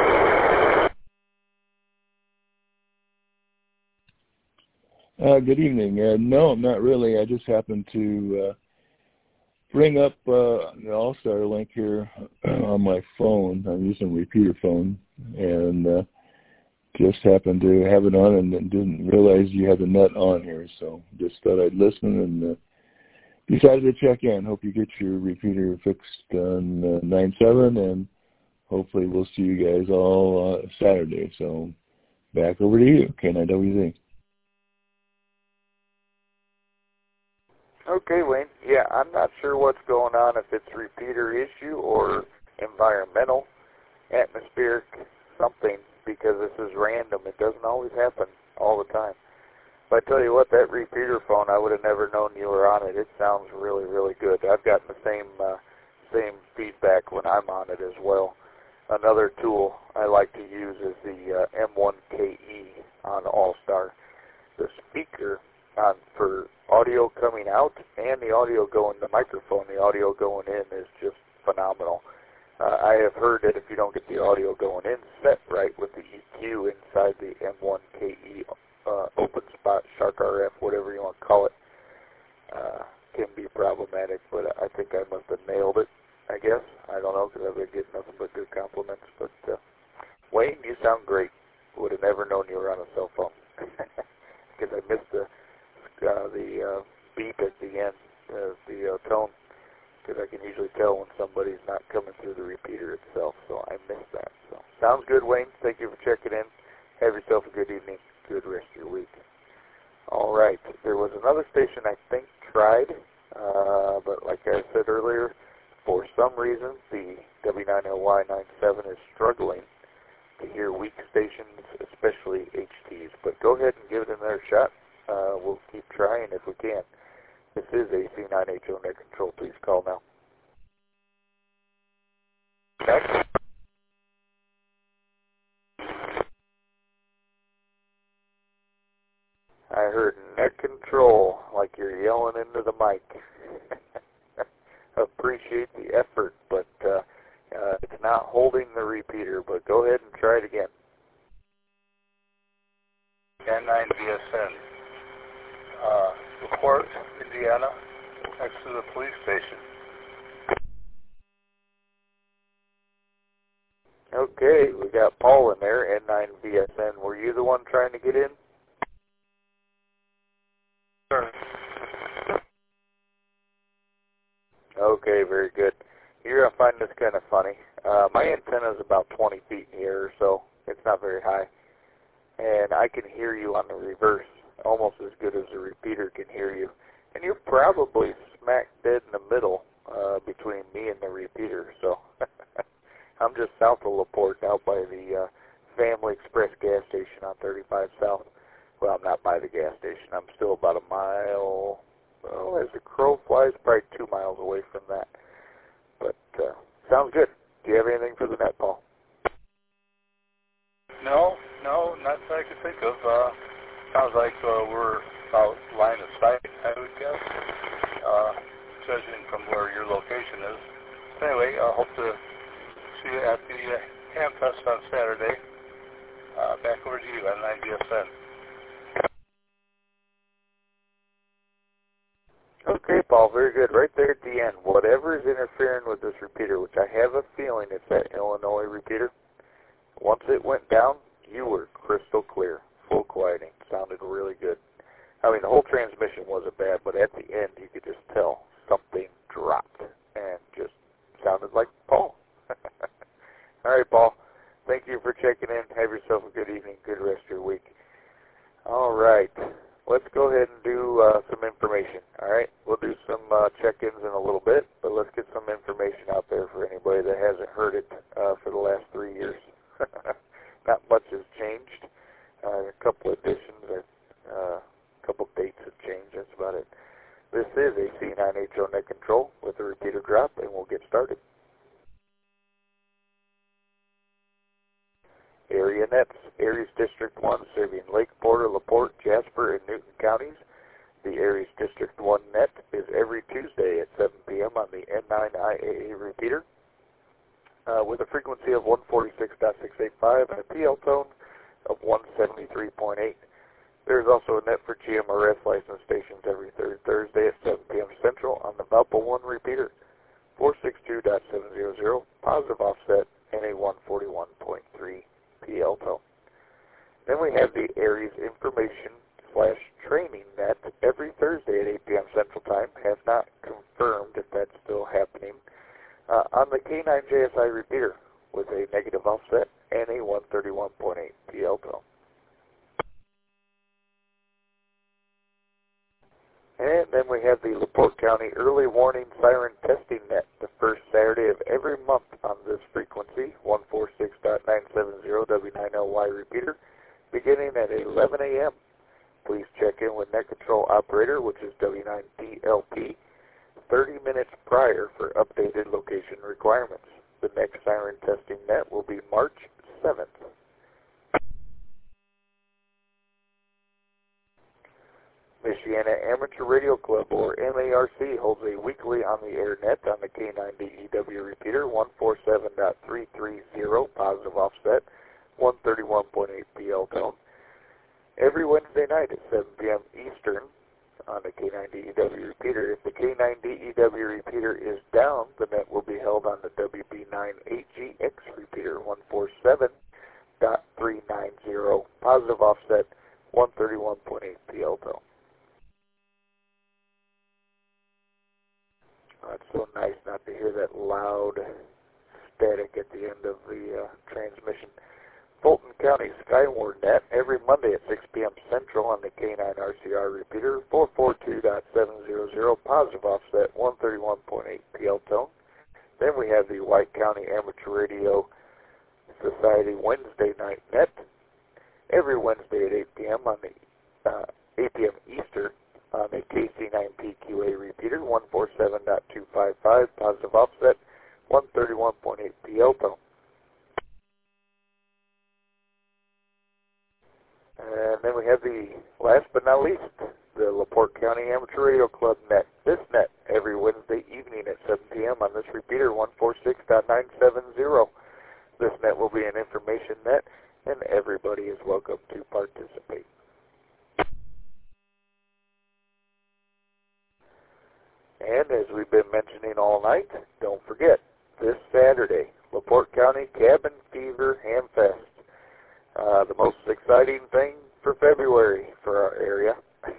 S10: Good evening. No, not really. I just happened to bring up the All-Star link here on my phone. I'm using a repeater phone, and just happened to have it on and didn't realize you had the net on here. So just thought I'd listen and decided to check in. Hope you get your repeater fixed on 9/7, and hopefully we'll see you guys all Saturday. So back over to you, K9WZ.
S3: Okay, Wayne. Yeah, I'm not sure what's going on, if it's repeater issue or environmental, atmospheric, something. because this is random. It doesn't always happen all the time. But I tell you what, that repeater phone, I would have never known you were on it. It sounds really, really good. I've gotten the same feedback when I'm on it as well. Another tool I like to use is the M1KE on All-Star. The speaker for audio coming out and the audio going, the microphone, the audio going in is just phenomenal. I have heard that if you don't get the audio going in set right with the EQ inside the M1KE open spot, Shark RF, whatever you want to call it, can be problematic, but I think I must have nailed it, I guess. I don't know, because I've been getting nothing but good compliments. But Wayne, you sound great. Would have never known you were on a cell phone, because I missed the beep at the end, the tone, because I can usually tell when somebody's not coming through the repeater itself, so I missed that. So sounds good, Wayne. Thank you for checking in. Have yourself a good evening. Good rest of your week. All right. There was another station I think tried, but like I said earlier, for some reason the W90Y97 is struggling to hear weak stations, especially HTs. But go ahead and give it another shot. We'll keep trying if we can. This is AC9HO Net Control. Please call now. Next. I heard net control, like you're yelling into the mic. Appreciate the effort, but it's not holding the repeater, but go ahead and try it again.
S8: N9VSN, LaPorte, Indiana, next to the police station.
S3: Okay, we got Paul in there, N9VSN. Were you the one trying to get in?
S8: Sure.
S3: Okay, very good. You're going to find this kind of funny. My antenna is about 20 feet in the air or so. It's not very high. And I can hear you on the reverse almost as good as the repeater can hear you. And you're probably smack dead in the middle between me and the repeater. So I'm just south of LaPorte, out by the Family Express gas station on 35 South. Well, I'm not by the gas station. I'm still about a mile, well, as the crow flies, probably 2 miles away from that. But sounds good. Do you have anything for the net, Paul?
S8: No, not that I can think of. Sounds like we're about line of sight, I would guess, judging from where your location is. Anyway, I hope to see you at the Hamfest on Saturday. Back over to you on N9VSN.
S3: Okay, Paul, very good. Right there at the end, whatever is interfering with this repeater, which I have a feeling it's that Illinois repeater, once it went down, you were crystal clear, full quieting. Sounded really good. I mean, the whole transmission wasn't bad, but at the end, you could just tell something dropped and just sounded like Paul. All right, Paul, thank you for checking in. Have yourself a good evening, good rest of your week. All right. Let's go ahead and do some information, all right? We'll do some check-ins in a little bit, but let's get some information out there for anybody that hasn't heard it for the last 3 years. Not much has changed. A couple additions, a couple dates have changed. That's about it. This is AC9HO Net Control with a repeater drop, and we'll get started. Area nets, Aries District 1 serving Lake Porter, LaPorte, Jasper, and Newton counties. The Aries District 1 net is every Tuesday at 7 p.m. on the N9IAA repeater with a frequency of 146.685 and a PL tone of 173.8. There is also a net for GMRS licensed stations every third Thursday at 7 p.m. Central on the Valpo 1 repeater, 462.700, positive offset, NA 141.3. PL tone. Then we have the Aries Information/Training net every Thursday at 8 p.m. Central Time. Have not confirmed if that's still happening. On the K9JSI repeater with a negative offset and a 131.8 PL tone. And then we have the LaPorte County Early Warning Siren Testing Net, the first Saturday of every month on this frequency, 146.970 W9LY repeater, beginning at 11 a.m. Please check in with Net Control Operator, which is W9DLP, 30 minutes prior for updated location requirements. The next siren testing net will be March 7th. Michiana Amateur Radio Club, or MARC, holds a weekly on-the-air net on the K9DEW repeater, 147.330, positive offset, 131.8 PL tone. Every Wednesday night at 7 p.m. Eastern on the K9DEW repeater. If the K9DEW repeater is down, the net will be held on the WB9AGX repeater, 147.390, positive offset, 131.8 PL tone. It's so nice not to hear that loud static at the end of the transmission. Fulton County Skyward Net every Monday at 6 p.m. Central on the K9RCR repeater, 442.700, positive offset, 131.8 PL tone. Then we have the White County Amateur Radio Society Wednesday Night Net every Wednesday at 8 p.m. on the 8 p.m. Eastern on the KC9PQA repeater, 147.255, positive offset, 131.8 PL tone. And then we have the last but not least, the LaPorte County Amateur Radio Club net. This net every Wednesday evening at 7 p.m. on this repeater, 146.970. This net will be an information net, and everybody is welcome to participate. And as we've been mentioning all night, don't forget, this Saturday, LaPorte County Cabin Fever Hamfest. The most exciting thing for February for our area.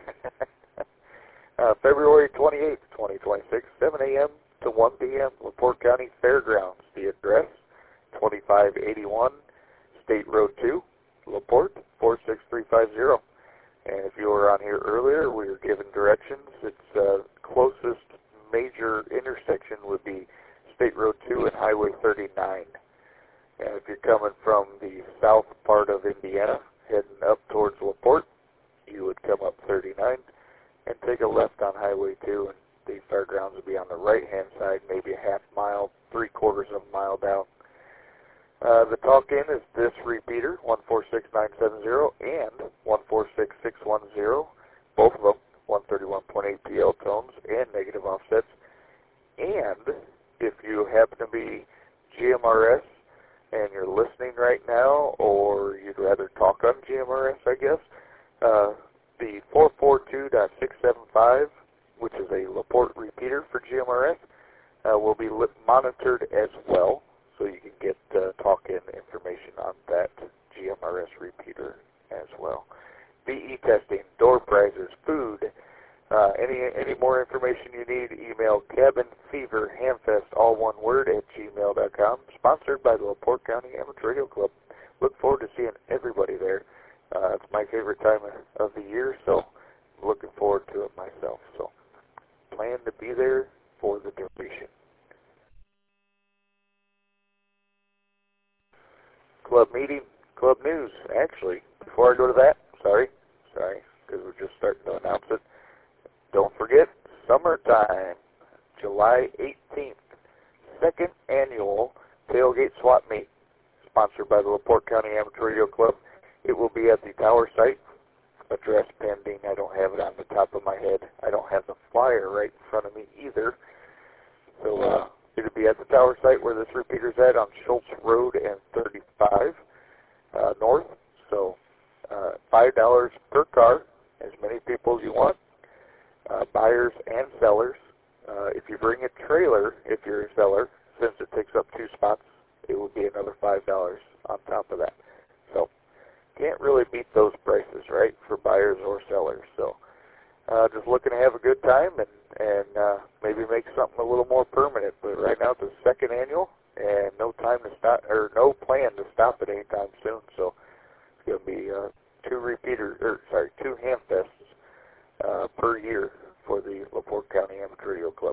S3: February 28th, 2026, 7 a.m. to 1 p.m., LaPorte County Fairgrounds. The address, 2581 State Road 2, LaPorte, 46350. And if you were on here earlier, we were given directions. Its closest major intersection would be State Road 2 and Highway 39. And if you're coming from the south part of Indiana, heading up towards LaPorte, you would come up 39 and take a left on Highway 2, and the fairgrounds would be on the right-hand side, maybe a half mile, 3/4 of a mile down. The talk-in is this repeater, 146.970 and 146.610, both of them 131.8 PL tones and negative offsets. And if you happen to be GMRS and you're listening right now, or you'd rather talk on GMRS, I guess, the 442.675, which is a LaPorte repeater for GMRS, will be monitored as well, so you can get talk-in information on that GMRS repeater as well. BE testing, door prizes, food, any more information you need, email cabinfeverhamfest, all one word, at gmail.com, sponsored by the LaPorte County Amateur Radio Club. Look forward to seeing everybody there. It's my favorite time of the year, so I'm looking forward to it myself. So plan to be there for the duration. Club meeting, club news. Actually, before I go to that, sorry, because we're just starting to announce it. Don't forget, summertime, July 18th, second annual tailgate swap meet, sponsored by the LaPorte County Amateur Radio Club. It will be at the Tower site. Address pending. I don't have it on the top of my head. I don't have the flyer right in front of me either. So it'll be at the Tower site where this repeater's at on Schultz Road and 35 north. So $5 per car, as many people as you want, buyers and sellers. If you bring a trailer, if you're a seller, since it takes up 2 spots, it will be another $5 on top of that. So can't really beat those prices, right, for buyers or sellers. So just looking to have a good time and maybe make something a little more permanent. But right now it's the second annual, and no time to stop, or no plan to stop it anytime soon. So it's going to be 2 Hamfests per year for LaPorte County Amateur Radio Club.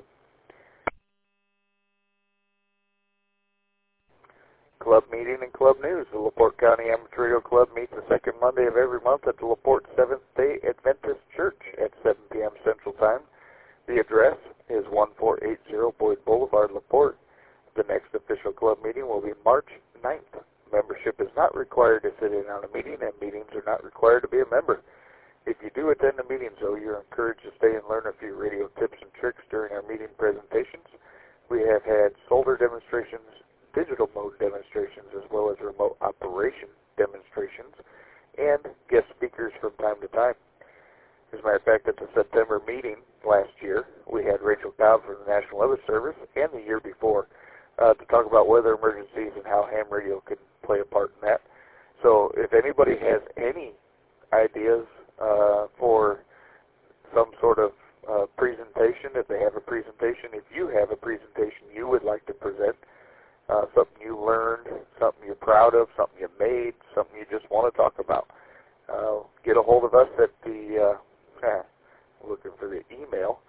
S3: Club meeting and club news. The LaPorte County Amateur Radio Club meets the second Monday of every month at the LaPorte Seventh-day Adventist Church at 7 p.m. Central Time. The address is 1480 Boyd Boulevard, LaPorte. The next official club meeting will be March 9th. Membership is not required to sit in on a meeting, and meetings are not required to be a member. If you do attend the meetings, though, you're encouraged to stay and learn a few radio tips and tricks during our meeting presentations. We have had solder demonstrations, digital mode demonstrations, as well as remote operation demonstrations, and guest speakers from time to time. As a matter of fact, at the September meeting last year, we had Rachel Cobb from the National Weather Service, and the year before, to talk about weather emergencies and how ham radio can play a part in that. So if anybody has any ideas for some sort of presentation, if they have a presentation, if you have a presentation you would like to present, something you learned, something you're proud of, something you made, something you just want to talk about, get a hold of us at the, looking for the email,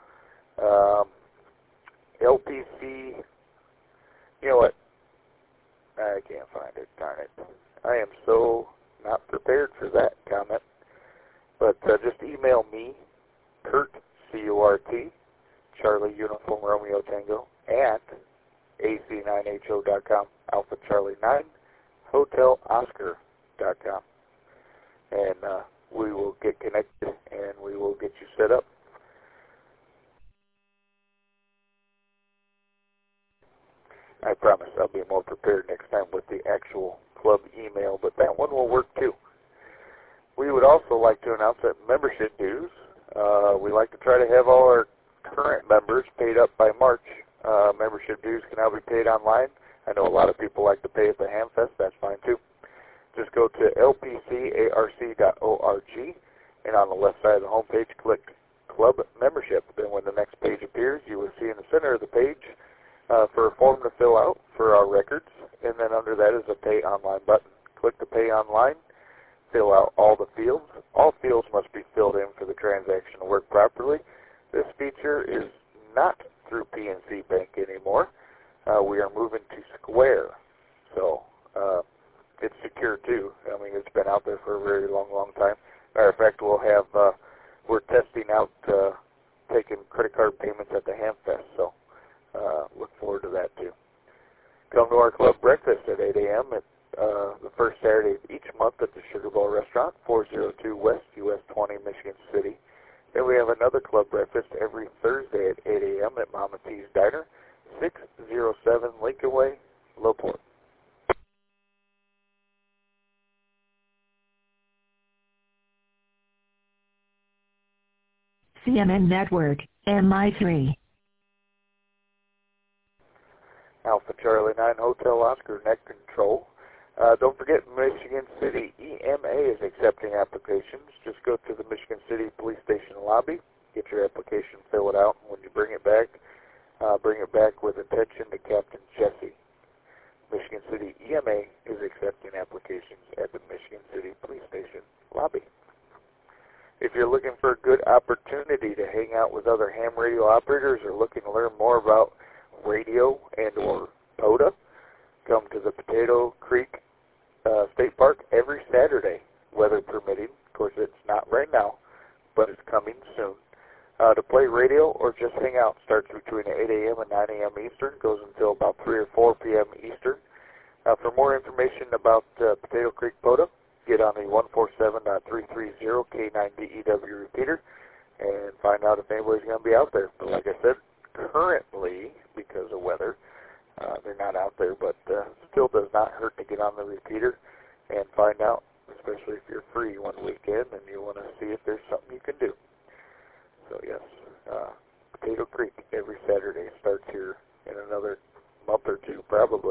S3: LPC, you know what, I can't find it, darn it. I am so not prepared for that comment, but just email me, Kurt, C-U-R-T, Charlie Uniform Romeo Tango, at ac9ho.com, Alpha Charlie 9, Hotel Oscar.com. And we will get connected and we will get you set up. I promise I'll be more prepared next time with the actual club email, but that one will work too. We would also like to announce that membership dues, we like to try to have all our current members paid up by March. Membership dues can now be paid online. I know a lot of people like to pay at the Hamfest. That's fine too. Just go to lpcarc.org, and on the left side of the homepage, click Club Membership. Then when the next page appears, you will see in the center of the page for a form to fill out for our records, and then under that is a Pay Online button. Click the Pay Online, fill out all the fields. All fields must be filled in for the transaction to work properly. This feature is not through PNC Bank anymore. We are moving to Square, so it's secure too. I mean, it's been out there for a very long time. Matter of fact, we'll have we're testing out taking credit card payments at the Hamfest, so look forward to that too. Come to our club breakfast at 8 a.m. at the first Saturday of each month at the Sugar Bowl Restaurant, 402 West US 20, Michigan City. Then we have another club breakfast every Thursday at 8 a.m. at Mama T's Diner, 607 Lincoln Way, LaPorte.
S1: CMN Network, MI3.
S3: Alpha Charlie 9 Hotel Oscar Net Control. Don't forget, Michigan City EMA is accepting applications. Just go to the Michigan City Police Station lobby, get your application, fill it out, and when you bring it back with attention to Captain Jesse. Michigan City EMA is accepting applications at the Michigan City Police Station lobby. If you're looking for a good opportunity to hang out with other ham radio operators or looking to learn more about radio and or POTA, come to the Potato Creek State Park every Saturday, weather permitting. Of course, it's not right now, but it's coming soon. To play radio or just hang out starts between 8 a.m. and 9 a.m. Eastern, goes until about 3 or 4 p.m. Eastern. For more information about Potato Creek POTA, get on the 147.330 K9DEW repeater and find out if anybody's going to be out there. But like I said, currently, because of weather, they're not out there, but still does not hurt to get on the repeater and find out, especially if you're free one weekend and you want to see if there's something you can do. So yes, Potato Creek every Saturday starts here in another month or two, probably.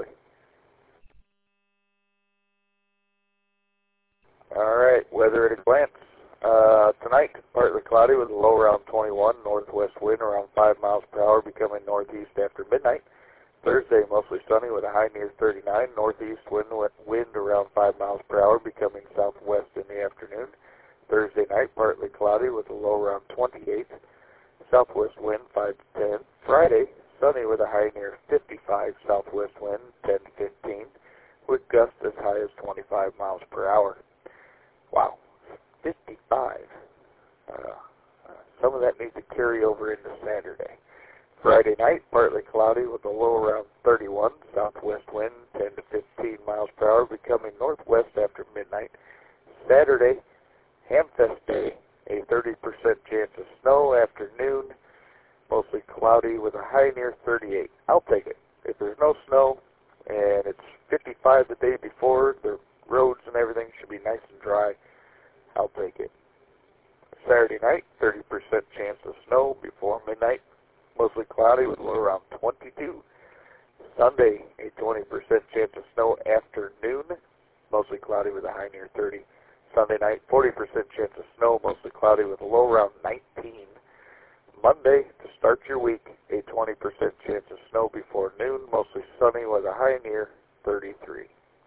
S3: All right, weather at a glance. Tonight, partly cloudy with a low around 21, northwest wind around 5 miles per hour, becoming northeast after midnight. Thursday, mostly sunny with a high near 39, northeast wind around 5 miles per hour, becoming southwest in the afternoon. Thursday night, partly cloudy with a low around 28, southwest wind 5 to 10. Friday, sunny with a high near 55, southwest wind 10 to 15, with gusts as high as 25 miles per hour. Wow, 55. Some of that needs to carry over into Saturday. Friday night, partly cloudy with a low around 31, southwest wind 10 to 15 miles per hour, becoming northwest after midnight. Saturday, Hamfest Day, a 30% chance of snow after noon, mostly cloudy with a high near 38. I'll take it. If there's no snow and it's 55 the day before, the roads and everything should be nice and dry. I'll take it. Saturday night, 30% chance of snow before midnight, mostly cloudy with a low around 22. Sunday, a 20% chance of snow after noon, mostly cloudy with a high near 30. Sunday night, 40% chance of snow, mostly cloudy with a low around 19. Monday, to start your week, a 20% chance of snow before noon, mostly sunny with a high near 33.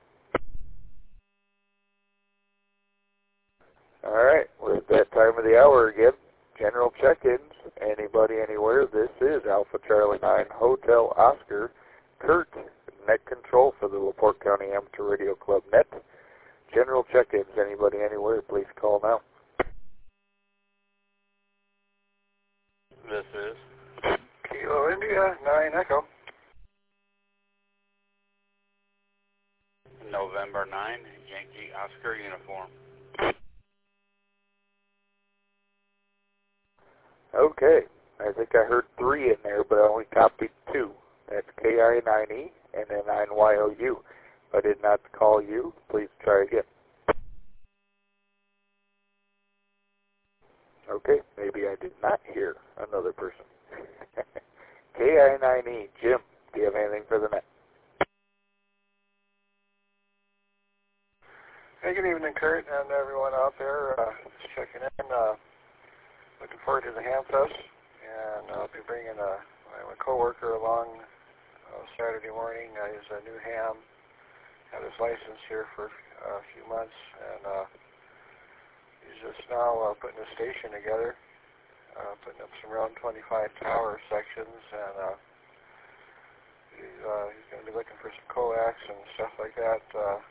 S3: All right, we're at that time of the hour again. General check-ins. Anybody, anywhere. This is Alpha Charlie 9 Hotel Oscar. Kurt, net control for the LaPorte County Amateur Radio Club net. General check-ins. Anybody, anywhere, please call now.
S9: This is
S2: Kilo India 9 Echo.
S9: November 9, Yankee Oscar uniform.
S3: Okay, I think I heard 3 in there, but I only copied 2. That's KI9E and then 9YOU. If I did not call you, please try again. Okay, maybe I did not hear another person. KI9E, Jim, do you have anything for the net?
S2: Hey, good evening, Kurt, and everyone out there just checking in. Looking forward to the Hamfest, and I'll be bringing my coworker along Saturday morning. He's a new ham, had his license here for a few months, and he's just now putting a station together, putting up some around 25 tower sections, and he's going to be looking for some coax and stuff like that at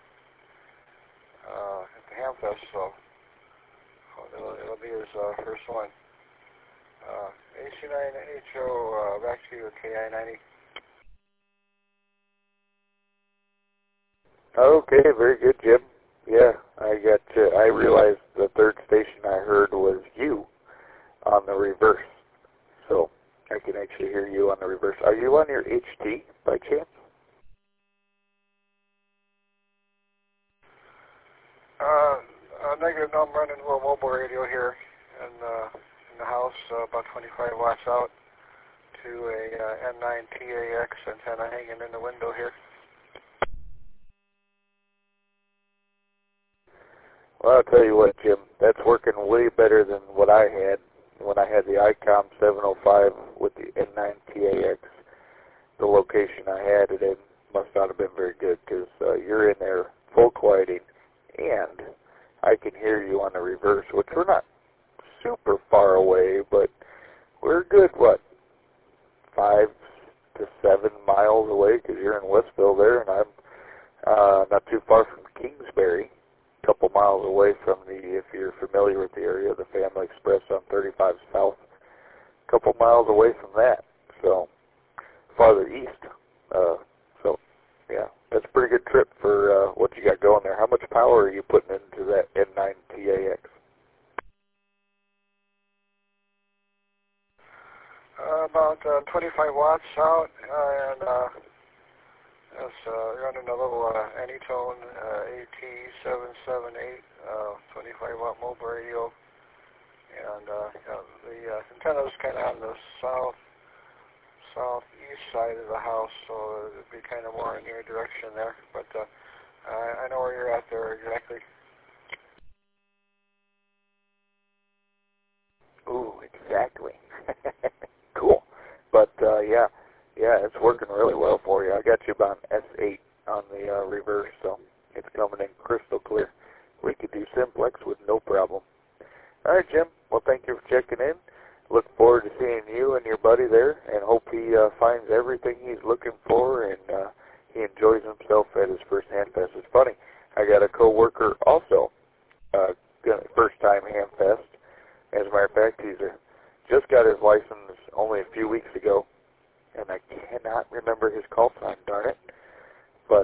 S2: the Hamfest, so it'll be his first one. AC9HO, back to you, KI90.
S3: Okay, very good, Jim. Yeah, I realized the third station I heard was you on the reverse. So I can actually hear you on the reverse. Are you on your HT by chance?
S2: Negative, no, I'm running a little mobile radio here in the house, about 25 watts out to a N9 TAX antenna hanging in the window here.
S3: Well, I'll tell you what, Jim, that's working way better than what I had when I had the ICOM 705 with the N9 TAX. The location I had it in must not have been very good because you're in there full quieting, and I can hear you on the reverse, which we're not super far away, but we're good, 5 to 7 miles away because you're in Westville there, and I'm not too far from Kingsbury, a couple miles away from if you're familiar with the area, the Family Express on 35 South, a couple miles away from that, so farther east. So, yeah, that's a pretty good trip for what you got going there. How much power are you putting into that N9 TAX?
S2: About 25 watts out, and it's running a little Anytone AT778 25 watt mobile radio, and the antenna is kind of on the southeast side of the house, so it'd be kind of more in your direction there, but I know where you're at there exactly.
S3: Ooh, exactly. Cool. But, yeah, it's working really well for you. I got you about S8 on the reverse, so it's coming in crystal clear. We could do simplex with no problem. All right, Jim. Well, thank you for checking in. look forward to seeing you and your buddy there, and hope he finds everything he's looking for, and he enjoys himself at his first Hamfest. It's funny, I got a coworker also, first time Hamfest. As a matter of fact, he's just got his license only a few weeks ago, and I cannot remember his call sign, darn it. But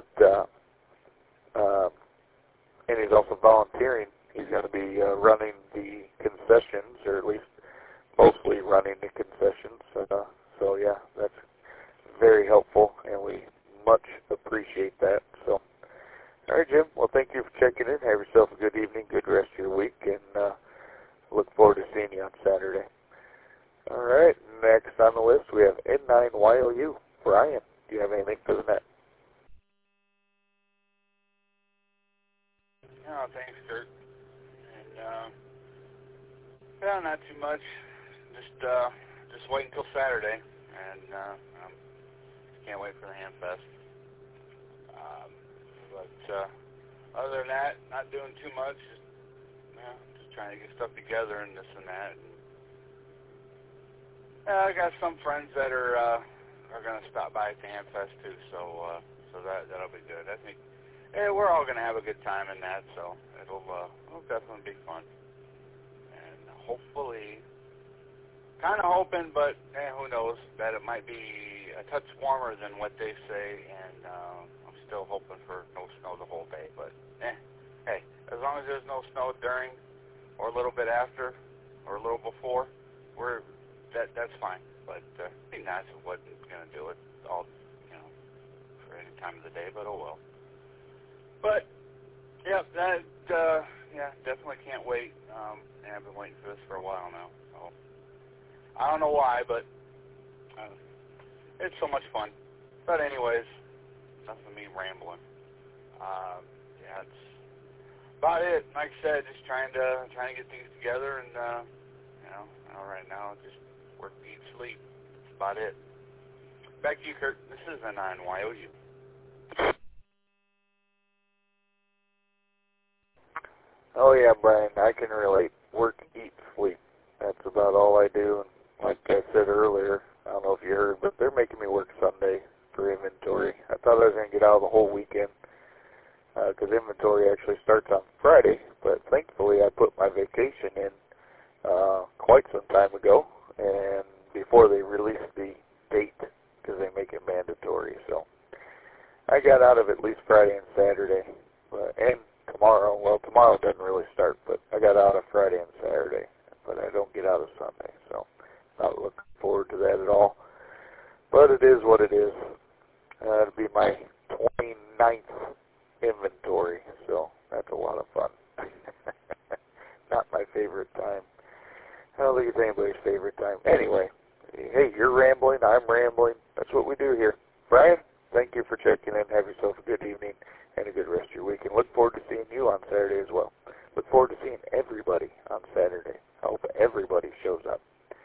S3: and he's also volunteering. He's going to be running the concessions, or at least mostly running the concessions. So yeah, that's very helpful, and we much appreciate that. So, all right, Jim. Well, thank you for checking in. Have yourself a good evening, good rest of your week, and look forward to seeing you on Saturday. All right. Next on the list, we have N9YLU. Brian, do you have anything for the net?
S9: No, thanks, Kurt. And yeah, not too much. Just wait until Saturday, and can't wait for the Hamfest. But other than that, not doing too much. Just trying to get stuff together and this and that. And, I got some friends that are going to stop by at the Hamfest too, so that'll be good. I think we're all going to have a good time in that, so it'll definitely be fun. And hopefully, kind of hoping, but who knows, that it might be a touch warmer than what they say, and I'm still hoping for no snow the whole day, but hey, as long as there's no snow during, or a little bit after, or a little before, that's fine. But it'd be nice if what it's going to do it all, for any time of the day, but oh well. But yeah, definitely can't wait. And I've been waiting for this for a while now. So I don't know why, but it's so much fun. But anyways, enough of me rambling. That's about it. Like I said, just trying to get things together, and right now just work, eat, sleep. That's about it. Back to you, Kurt. This is N9YLU.
S3: Oh yeah, Brian, I can relate. Work, eat, sleep. That's about all I do. And like I said earlier, I don't know if you heard, but they're making me work Sunday for inventory. I thought I was going to get out of the whole weekend because inventory actually starts on Friday, but thankfully I put my vacation in quite some time ago, and before they released the date, because they make it mandatory. So I got out of at least Friday and Saturday, and tomorrow. Well, tomorrow doesn't really start, but I got out of Friday and Saturday, but I don't get out of Sunday, so not looking forward to that at all. But it is what it is. It'll be my 29th inventory, so that's a lot of fun. Not my favorite time. I don't think it's anybody's favorite time. Anyway, hey, you're rambling, I'm rambling. That's what we do here. Brian, thank you for checking in. Have yourself a good evening and a good rest of your week. And look forward to seeing you on Saturday as well. Look forward to seeing everybody on Saturday. I hope everybody shows up.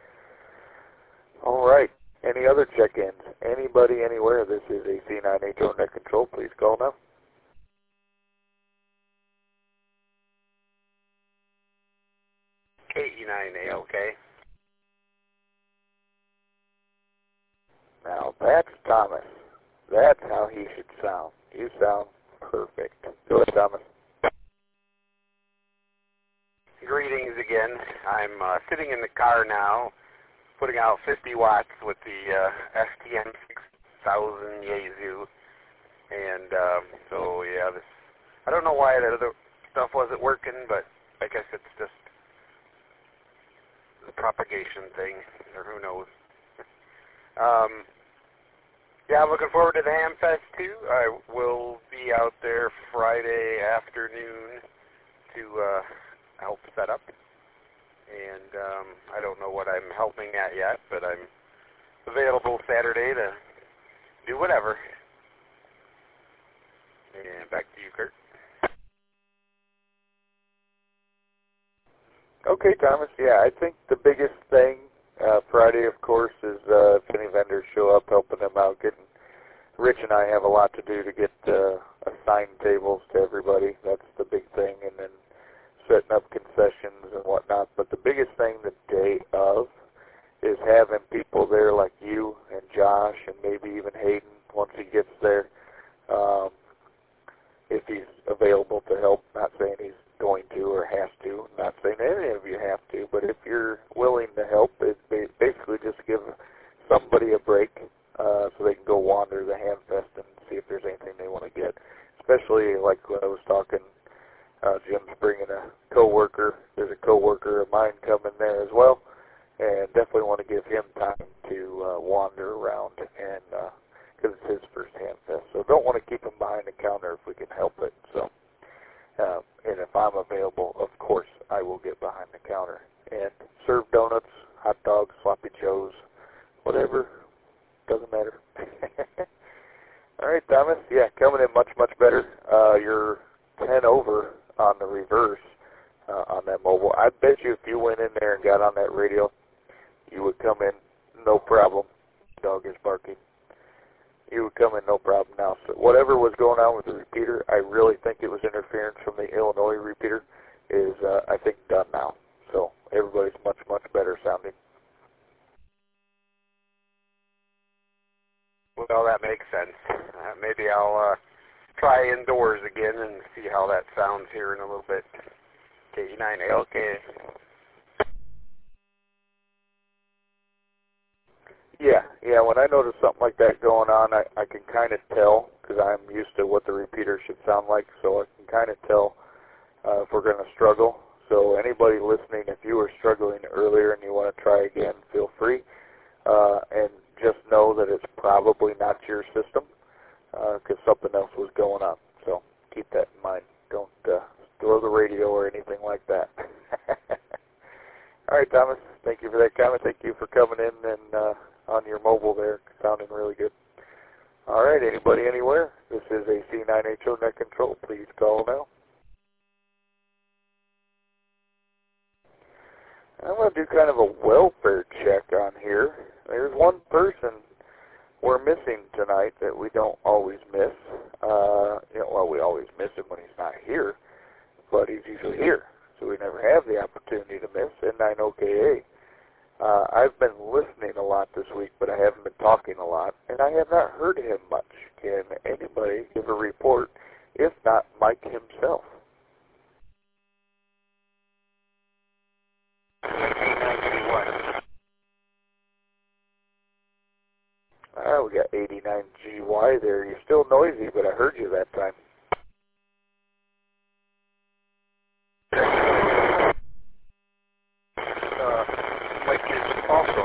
S3: All right. Any other check-ins? Anybody, anywhere? This is a C9HO Net Control. Please call now.
S6: KE9A, okay.
S3: Now, that's Thomas. That's how he should sound. You sound perfect. Go ahead, Thomas.
S6: Greetings again. I'm sitting in the car now, putting out 50 watts with the STM 6000 Yaesu. And so, yeah, I don't know why that other stuff wasn't working, but I guess it's just the propagation thing, or who knows. Yeah, I'm looking forward to the Hamfest too. I will be out there Friday afternoon to help set up. And I don't know what I'm helping at yet, but I'm available Saturday to do whatever. And back to you, Kurt.
S3: Okay, Thomas. Yeah, I think the biggest thing Friday, of course, is if any vendors show up, helping them out. Rich and I have a lot to do to get assigned tables to everybody. That's the big thing, and then setting up concessions and whatnot. But the biggest thing the day of whatever. Doesn't matter. All right, Thomas. Yeah, coming in much, much better. You're 10 over on the reverse on that mobile. I bet you if you went in there and got on that radio, you would come in no problem. Dog is barking. You would come in no problem now. So whatever was going on with the repeater, I really think it was interference from the Illinois repeater, is I think done now. So everybody's much, much better sounding.
S6: Well, that makes sense. Maybe I'll try indoors again and see how that sounds here in a little bit. KE9LK.
S3: Yeah, when I notice something like that going on, I can kind of tell, because I'm used to what the repeater should sound like, so I can kind of tell if we're going to struggle. So anybody listening, if you were struggling earlier and you want to try again, feel free. And just know that it's probably not your system, because something else was going on. So keep that in mind. Don't throw the radio or anything like that. All right, Thomas, thank you for that comment. Thank you for coming in and on your mobile there, sounding really good. All right, anybody anywhere? This is a C9HO Net Control. Please call now. I'm going to do kind of a welfare check on here. There's one person we're missing tonight that we don't always miss. Well, we always miss him when he's not here, but he's usually here, so we never have the opportunity to miss N9OKA. I've been listening a lot this week, but I haven't been talking a lot, and I have not heard him much. Can anybody give a report, if not Mike himself? We got 89GY there. You're still noisy, but I heard you that time.
S8: Mike is also.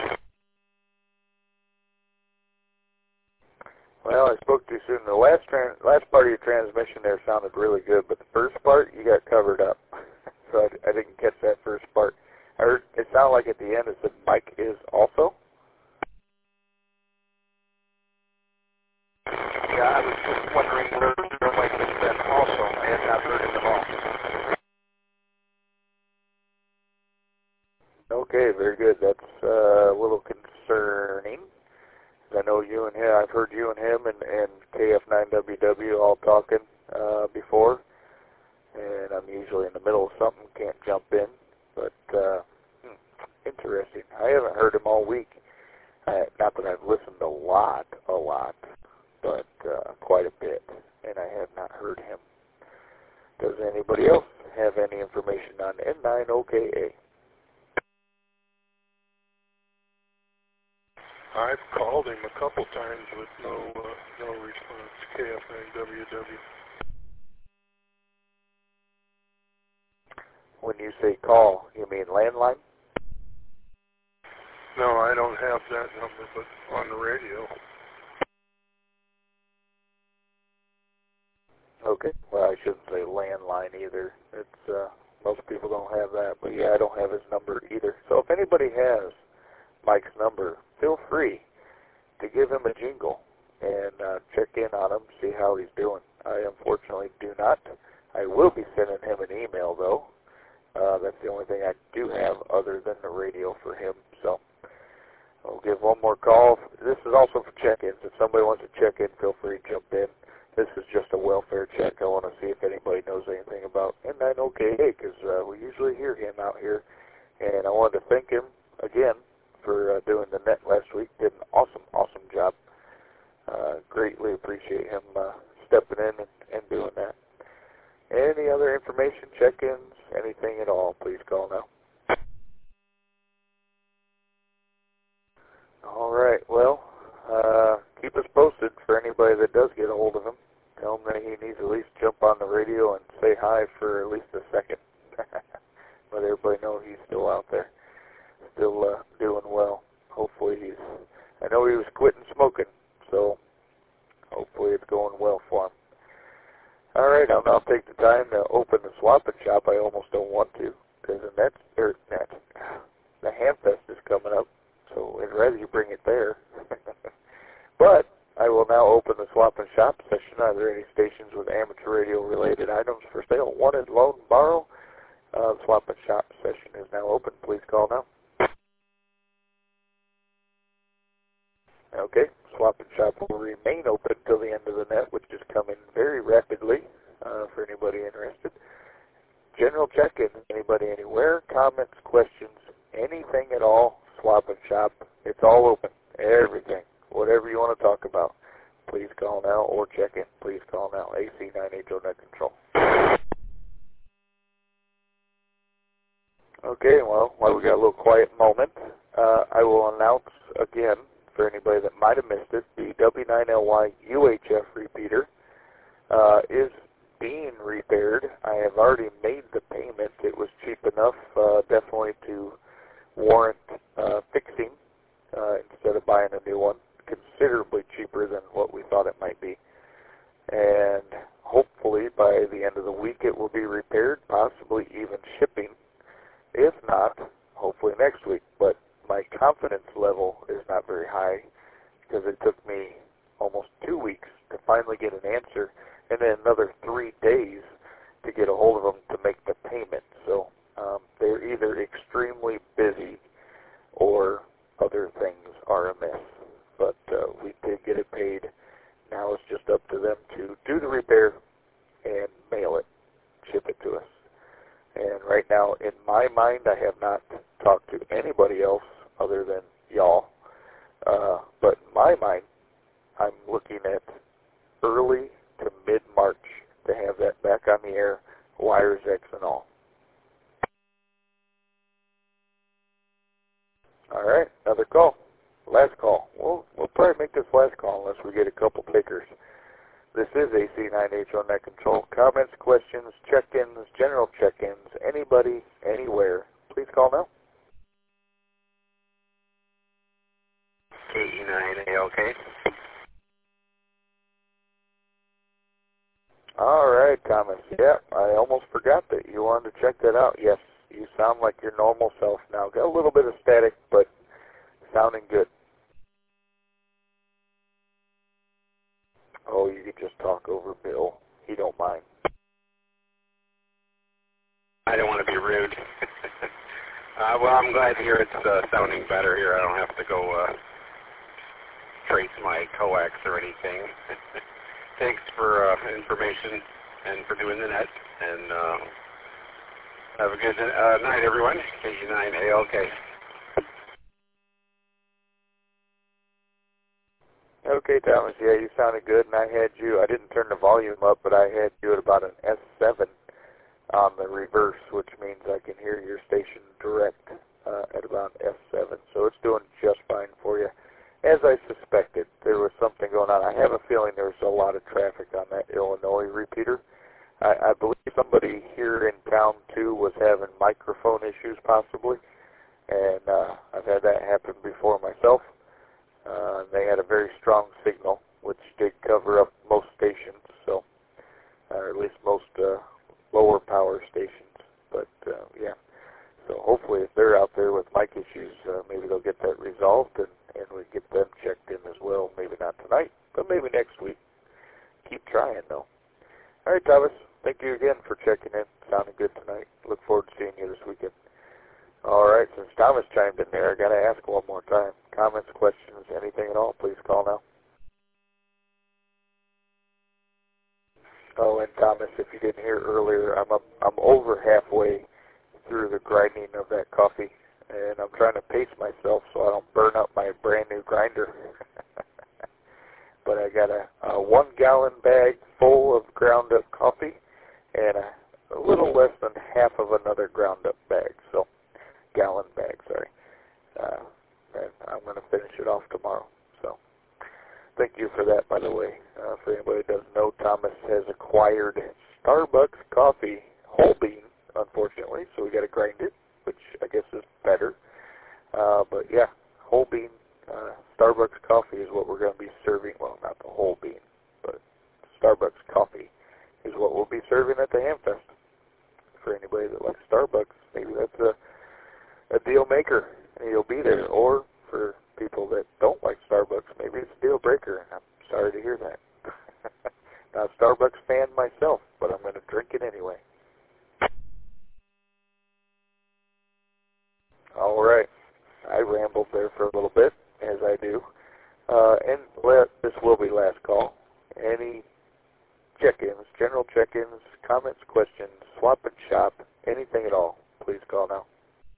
S3: Well, I spoke too soon. The last part of your transmission there sounded really good, but the first part, you got covered up. So I didn't catch that first part. I heard it sounded like at the end it said Mike is also.
S5: Yeah, I was just wondering where Mike has been also. I had not heard him at all.
S3: Okay, very good. That's a little concerning. I know you and him, I've heard you and him and KF9WW all talking before, and I'm usually in the middle of something, can't jump in, but interesting. I haven't heard him all week. Not that I've listened a lot, but quite a bit, and I have not heard him. Does anybody else have any information on N9OKA?
S8: I've called him a couple times with no response. KF9WW.
S3: When you say call, you mean landline?
S8: No, I don't have that number, but on the radio.
S3: Okay. Well, I shouldn't say landline either. It's most people don't have that, but yeah, I don't have his number either. So if anybody has Mike's number, feel free to give him a jingle and check in on him, see how he's doing. I unfortunately do not. I will be sending him an email, though. That's the only thing I do have other than the radio for him. So I'll give one more call. This is also for check-ins. If somebody wants to check in, feel free to jump in. This is just a welfare check. I want to see if anybody knows anything about N9OKA, because we usually hear him out here. And I wanted to thank him again for doing the net last week. Did an awesome job. Greatly appreciate him stepping in and doing that. Any other information, check-ins, anything at all, please call now. All right, well, keep us posted for anybody that does get a hold of him. Tell him that he needs to at least jump on the radio and say hi for at least a second. Let everybody know he's still out there. Still doing well. Hopefully I know he was quitting smoking, so hopefully it's going well for him. All right, I'll now take the time to open the swap and shop. I almost don't want to, because the Hamfest is coming up, so I'd rather you bring it there. But I will now open the Swap and Shop session. Are there any stations with amateur radio-related items for sale? Wanted, loan, borrow? The Swap and Shop session is now open. Please call now. Okay, Swap and Shop will remain open till the end of the net, which is coming very rapidly for anybody interested. General check-in, anybody anywhere, comments, questions, anything at all, Swap and Shop. It's all open, everything, whatever you want to talk about. Please call now or check in. Please call now, AC9HO Net Control. Okay, well, while we got a little quiet moment, I will announce again, for anybody that might have missed it, the W9LY UHF repeater is being repaired. I have already made the payment. It was cheap enough, definitely to warrant fixing instead of buying a new one. Considerably cheaper than what we thought it might be. And hopefully by the end of the week it will be repaired, possibly even shipping. If not, hopefully next week. But my confidence level is not very high because it took me almost 2 weeks to finally get an answer and then another 3 days to get a hold of them to make the payment. So they're either extremely busy or other things are amiss. But we did get it paid. Now it's just up to them to do the repair and mail it, ship it to us. And right now, in my mind, I have not talked to anybody else other than y'all. But in my mind, I'm looking at early to mid-March to have that back on the air, wires, X, and all. All right, another call. Last call. We'll probably make this last call unless we get a couple takers. This is AC9HO Net Control. Comments, questions, check-ins, general check-ins, anybody, anywhere. Please call now.
S4: KE9ALK.
S3: All right, Thomas. Yeah, I almost forgot that you wanted to check that out. Yes, you sound like your normal self now. Got a little bit of static, but sounding good. Oh, you could just talk over Bill. He don't mind.
S4: I don't want to be rude. Well, I'm glad to hear it's sounding better here. I don't have to go trace my coax or anything. Thanks for information and for doing the net. And have a good night, everyone. KE9ALK.
S3: Okay, Thomas, yeah, you sounded good, and I didn't turn the volume up, but I had you at about an S7 on the reverse, which means I can hear your station direct at about S7, so it's doing just fine for you. As I suspected, there was something going on. I have a feeling there was a lot of traffic on that Illinois repeater. I believe somebody here in town, too, was having microphone issues, possibly, and I've had that happen before myself. They had a very strong signal, which did cover up most stations, so or at least most lower power stations. But yeah, so hopefully if they're out there with mic issues, maybe they'll get that resolved and we get them checked in as well. Maybe not tonight, but maybe next week. Keep trying though. All right, Thomas. Thank you again for checking in. Sounded good tonight. Look forward to seeing you this weekend. All right, since Thomas chimed in there, I got to ask one more time. Comments, questions, anything at all, please call now. Oh, and Thomas, if you didn't hear earlier, I'm over halfway through the grinding of that coffee, and I'm trying to pace myself so I don't burn up my brand new grinder. But I got a 1 gallon bag full of ground up coffee and a little less than half of another ground up bag. So gallon bag, sorry. And I'm going to finish it off tomorrow. So thank you for that, by the way. For anybody that doesn't know, Thomas has acquired Starbucks coffee whole bean, unfortunately, so we got to grind it, which I guess is better. But yeah, whole bean Starbucks coffee is what we're going to be serving. Well, not the whole bean, but Starbucks coffee is what we'll be serving at the Hamfest. For anybody that likes Starbucks, maybe that's a deal maker, and you'll be there. Or for people that don't like Starbucks, maybe it's a deal breaker. I'm sorry to hear that. Not a Starbucks fan myself, but I'm going to drink it anyway. All right. I rambled there for a little bit, as I do. And this will be last call. Any check-ins, general check-ins, comments, questions, swap and shop, anything at all, please call now.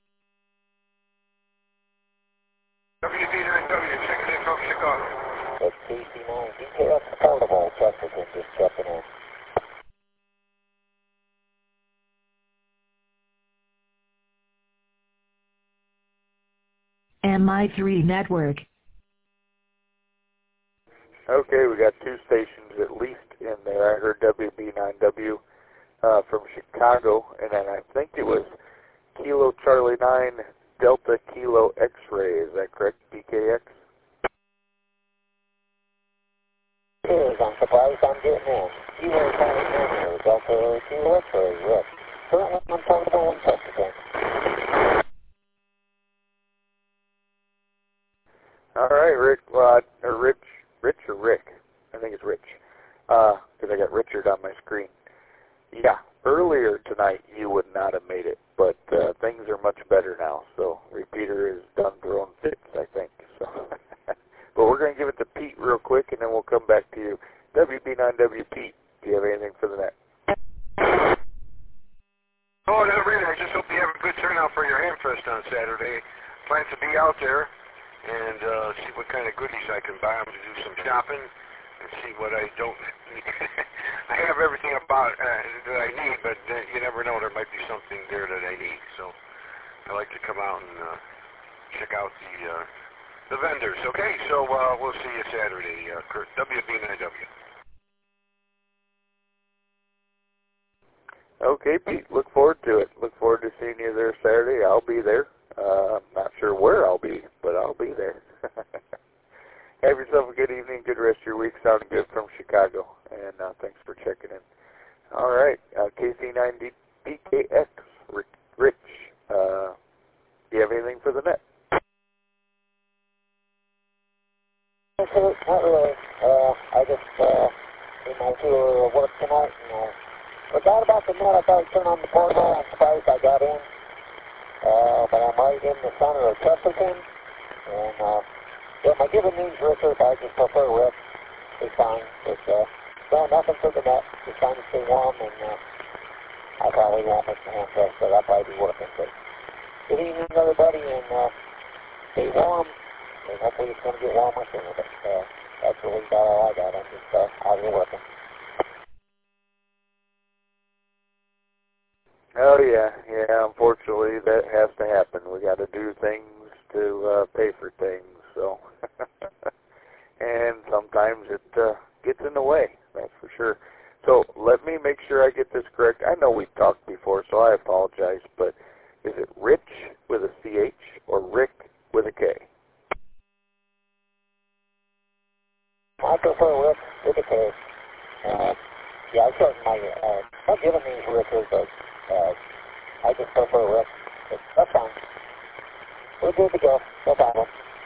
S5: WB9W, checking in from Chicago.
S11: That's KC9, DKX Portable, Chesterton, just checking in.
S1: MI3 Network.
S3: Okay, we got two stations at least in there. I heard WB9W from Chicago, and then I think it was Kilo Charlie 9 Delta Kilo X-Ray. Is that correct, DKX?
S11: It is. I'm surprised I'm getting in. Kilo Charlie 9 Delta Kilo X-Ray, yes. Currently I'm portable in Chesterton.
S3: All right, Rick, or Rich or Rick? I think it's Rich, because I got Richard on my screen. Yeah, earlier tonight you would not have made it, but things are much better now, so repeater is done throwing fits, I think. So, but we're going to give it to Pete real quick, and then we'll come back to you. WB9W Pete, do you have anything for the net?
S5: Oh, not really. I just hope you have a good turnout for your Hamfest on Saturday. Plan to be out there and see what kind of goodies I can buy. I'm going to do some shopping and see what I don't need. I have everything about that I need, but you never know. There might be something there that I need. So I like to come out and check out the vendors. Okay, so we'll see you Saturday, Kurt. WB9W.
S3: Okay, Pete. Look forward to it. Look forward to seeing you there Saturday. I'll be there. I'm not sure where I'll be, but I'll be there. Have yourself a good evening, good rest of your week. Sounding good from Chicago, and thanks for checking in. All right, KC9DKX, Rich, do you have anything for the net?
S11: Not really. I just did my tour of work tonight, and forgot about the net. I thought I'd turn on the portal. I'm surprised I got in. But I'm right in the center of Chesterton, and yeah, my given name's Richard. I just prefer Rick. It's fine. But no, nothing for the net. Just trying to stay warm, and I probably won't miss the Hamfest, but I'll probably be working. But good evening, everybody, and stay warm. And hopefully it's going to get warmer soon. But that's really about all I got. I'm just out here working.
S3: Oh, yeah, unfortunately that has to happen. We got to do things to pay for things, so. And sometimes it gets in the way, that's for sure. So let me make sure I get this correct. I know we've talked before, so I apologize, but is it Rich with a CH or Rick with a K?
S11: I prefer Rick with a K. Yeah, I started my given name's Richard, but I just prefer Rick. That's fine. We're good to go. No problem.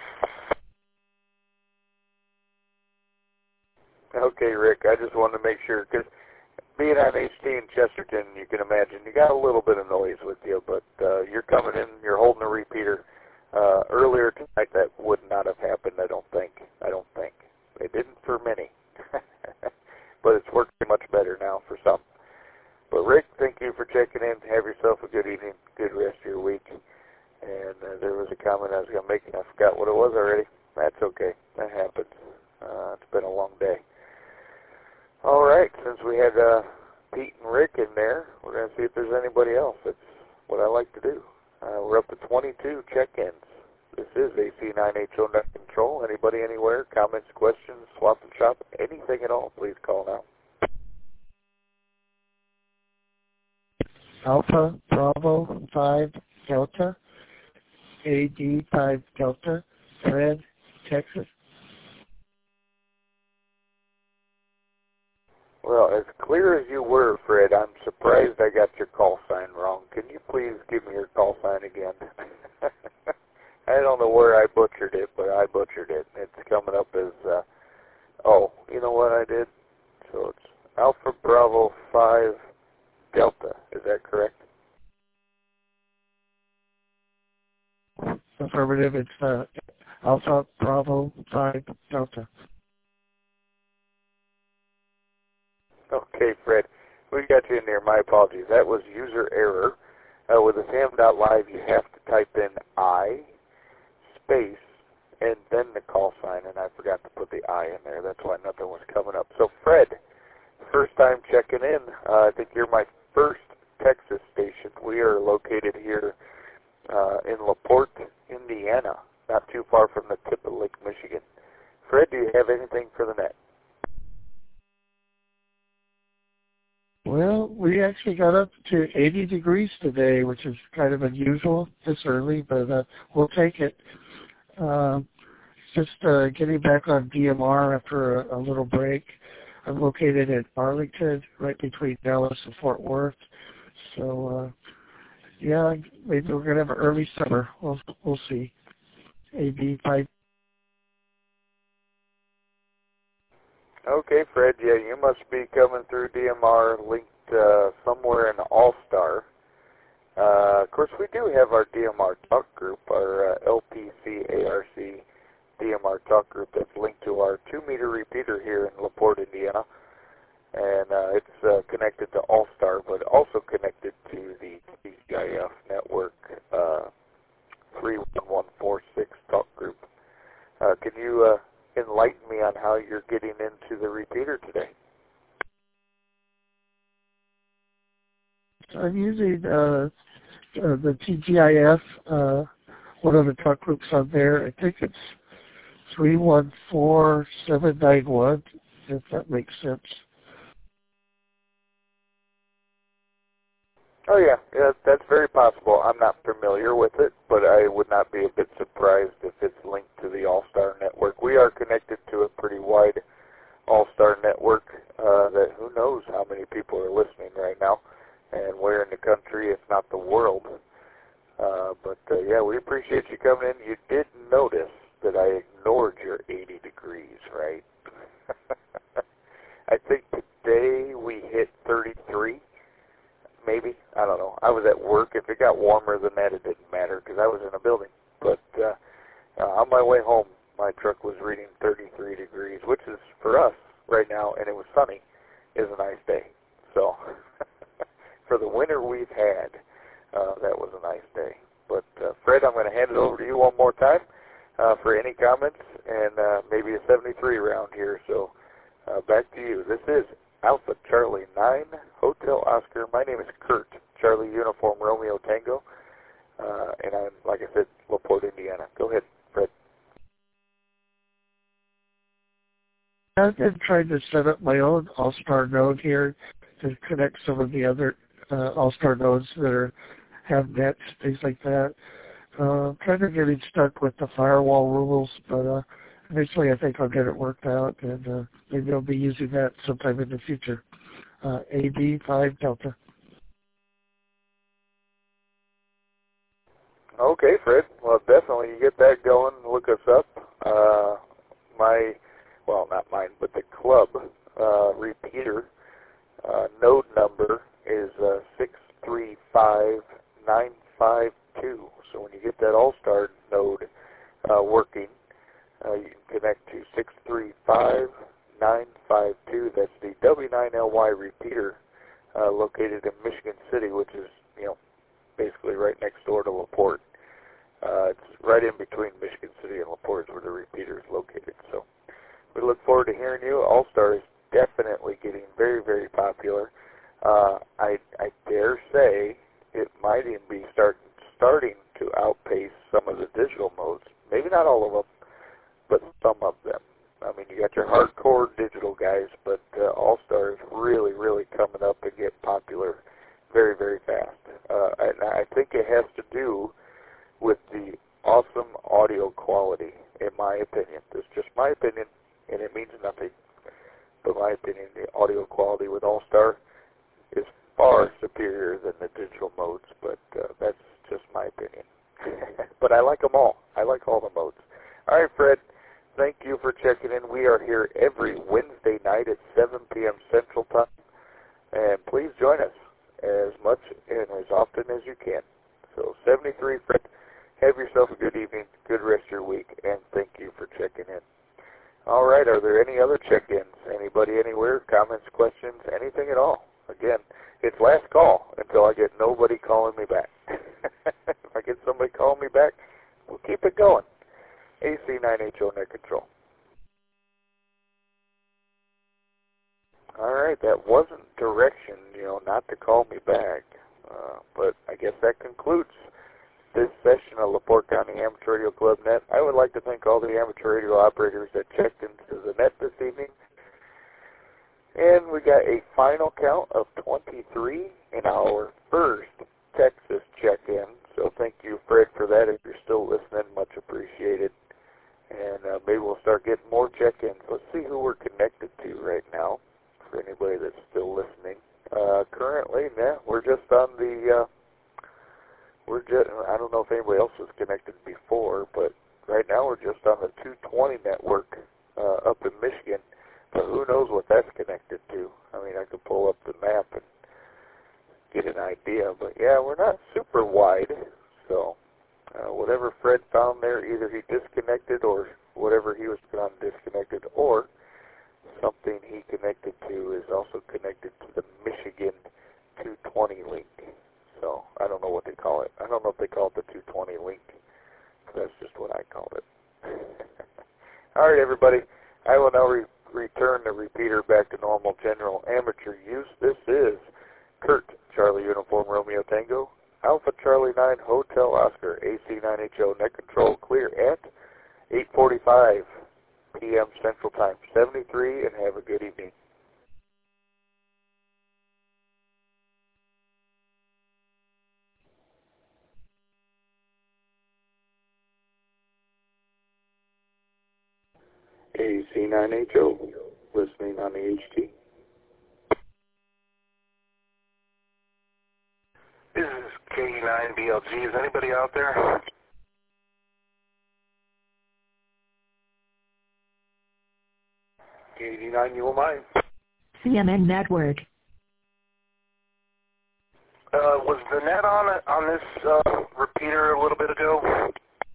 S3: Okay, Rick, I just wanted to make sure, because being on HT in Chesterton, you can imagine, you got a little bit of noise with you, but you're coming in, you're holding a repeater. Earlier tonight, that would not have happened, I don't think. It didn't for many. But it's working much better now for some. But Rick, thank you for checking in. Have yourself a good evening, good rest of your week. And there was a comment I was going to make, and I forgot what it was already. That's okay. That happens. It's been a long day. All right, since we had Pete and Rick in there, we're going to see if there's anybody else. That's what I like to do. We're up to 22 check-ins. This is AC9HO Net Control. Anybody, anywhere, comments, questions, swap and shop, anything at all, please call now.
S12: Alpha Bravo 5 Delta, AD 5 Delta, Fred, Texas.
S3: Well, as clear as you were, Fred, I'm surprised I got your call sign wrong. Can you please give me your call sign again? I don't know where I butchered it, but I butchered it. It's coming up as, oh, you know what I did? So it's Alpha Bravo 5 Delta. Is that correct?
S12: Affirmative. It's Alpha Bravo 5 Delta.
S3: Okay, Fred. We got you in there. My apologies. That was user error. With the SAM.live, you have to type in I, space, and then the call sign, and I forgot to put the I in there. That's why nothing was coming up. So, Fred, first time checking in. I think you're my first Texas station. We are located here in LaPorte, Indiana, not too far from the tip of Lake Michigan. Fred, do you have anything for the net?
S12: Well, we actually got up to 80 degrees today, which is kind of unusual this early, but we'll take it. Just getting back on DMR after a little break. I'm located in Arlington, right between Dallas and Fort Worth. So, yeah, maybe we're going to have an early summer. We'll see. AB5.
S3: Okay, Fred, yeah, you must be coming through DMR linked somewhere in All-Star. Of course, we do have our DMR talk group, our LPCARC DMR talk group that's linked to our 2-meter repeater here in LaPorte, Indiana. And it's connected to All-Star, but also connected to the TGIF network 31146 talk group. Can you enlighten me on how you're getting into the repeater today?
S12: I'm using the TGIF, one of the talk groups on there. I think it's 314791, if that makes sense.
S3: Oh, yeah, that's very possible. I'm not familiar with it, but I would not be a bit surprised if it's linked to the All-Star network. We are connected to a pretty wide All-Star network that who knows how many people are listening right now and where in the country, if not the world. Yeah, we appreciate you coming in. You did notice that I ignored your 80 degrees, right? I think today we hit 33. Maybe. I don't know. I was at work. If it got warmer than that, it didn't matter because I was in a building. But on my way home, my truck was reading 33 degrees, which is, for us right now, and it was sunny, is a nice day. So for the winter we've had, that was a nice day. But Fred, I'm going to hand it over to you one more time for any comments and maybe a 73 round here. So back to you. This is Alpha Charlie 9, Hotel Oscar. My name is Kurt, Charlie Uniform Romeo Tango, and I'm, like I said, LaPorte, Indiana. Go ahead, Fred.
S12: I've been trying to set up my own All-Star node here to connect some of the other All-Star nodes that have nets, things like that. Kind of getting stuck with the firewall rules, but eventually I think I'll get it worked out, and maybe I'll be using that sometime in the future. AB5 Delta.
S3: Okay, Fred. Well, definitely you get that going. Look us up. Not mine, but the club repeater node number is 635952. So when you get that All-Star node working, you can connect to 635952. That's the W9LY repeater located in Michigan City, which is, basically right next door to LaPorte. It's right in between Michigan City and LaPorte where the repeater is located. So we look forward to hearing you. All-Star is definitely getting very, very popular. I dare say it might even be starting to outpace some of the digital modes. Maybe not all of them, but some of them. I mean, you got your hardcore digital guys, but All-Star is really, really coming up to get popular very, very fast. And I think it has to do with the awesome audio quality, in my opinion. This is just my opinion, and it means nothing. But my opinion, the audio quality with All-Star is far superior than the digital modes, but that's just my opinion. but I like them all. I like all the modes. All right, Fred, thank you for checking in. We are here every Wednesday night at 7 p.m. Central Time, and please join us as much and as often as you can. So 73, Fred, have yourself a good evening, good rest of your week, and thank you for checking in. All right, are there any other check-ins? Anybody anywhere? Comments, questions, anything at all? Again, it's last call until I get nobody calling me back. If I get somebody calling me back, we'll keep it going. AC9HO Net Control. All right, that wasn't direction, not to call me back. But I guess that concludes this session of LaPorte County Amateur Radio Club Net. I would like to thank all the amateur radio operators that checked into the net this evening. And we got a final count of 23 in our first Texas check-in. So thank you, Fred, for that. If you're still listening, much appreciated. And maybe we'll start getting more check-ins. Let's see who we're connected to right now, for anybody that's still listening. Currently, we're just on the, I don't know if anybody else was connected before, but right now we're just on the 220 network up in Michigan. But who knows what that's connected to? I mean, I could pull up the map and get an idea. But yeah, we're not super wide. So whatever Fred found there, either he disconnected or whatever he was put on disconnected, or something he connected to is also connected to the Michigan 220 link. So I don't know what they call it. I don't know if they call it the 220 link. That's just what I called it. All right, everybody. I will now return the repeater back to normal general amateur use. This is Kurt, Charlie Uniform Romeo Tango, Alpha Charlie 9 Hotel Oscar, AC9HO Net Control clear at 8:45 p.m. Central Time, 73, and have a good evening. AC9HO, listening on the HT.
S4: This is K9BLG. Is anybody out there?
S3: K89 UMI.
S1: CMN Network.
S4: Was the net on this repeater a little bit ago?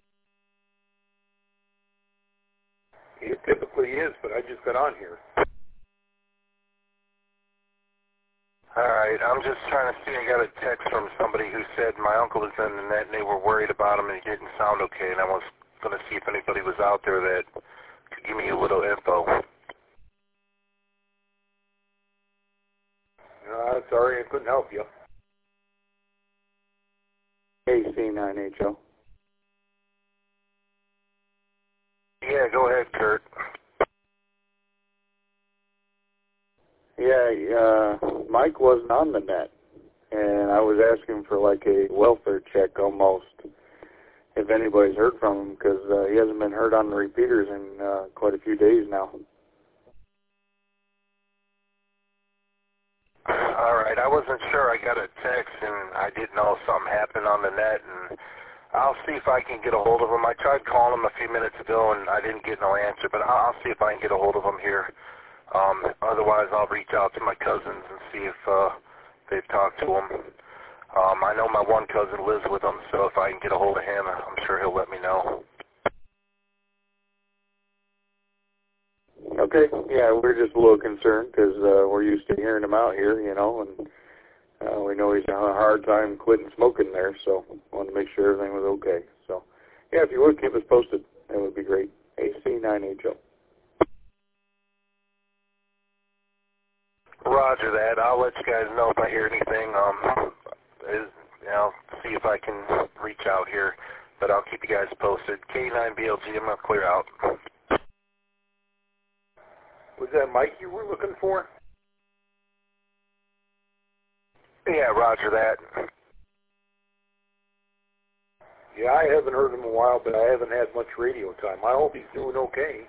S3: It typically is, but I just got on here.
S4: Alright, I'm just trying to see. I got a text from somebody who said my uncle was in the net and they were worried about him and he didn't sound okay, and I was going to see if anybody was out there that could give me a little info.
S3: Sorry, I couldn't help you. AC9HO.
S4: Yeah, go ahead, Kurt.
S3: Yeah, Mike wasn't on the net, and I was asking for like a welfare check almost, if anybody's heard from him, because he hasn't been heard on the repeaters in quite a few days now.
S4: Alright, I wasn't sure. I got a text, and I didn't know if something happened on the net, and I'll see if I can get a hold of him. I tried calling him a few minutes ago, and I didn't get no answer, but I'll see if I can get a hold of him here. Otherwise, I'll reach out to my cousins and see if they've talked to him. I know my one cousin lives with him, so if I can get a hold of him, I'm sure he'll let me know.
S3: Okay, yeah, we're just a little concerned because we're used to hearing him out here, and we know he's having a hard time quitting smoking there, so wanted to make sure everything was okay. So, yeah, if you would keep us posted, that would be great. AC9HO.
S4: Roger that. I'll let you guys know if I hear anything. See if I can reach out here, but I'll keep you guys posted. K9BLG, I'm going to clear out.
S3: Was that Mike you were looking for?
S4: Yeah, roger that.
S3: Yeah, I haven't heard him in a while, but I haven't had much radio time. I hope he's doing okay.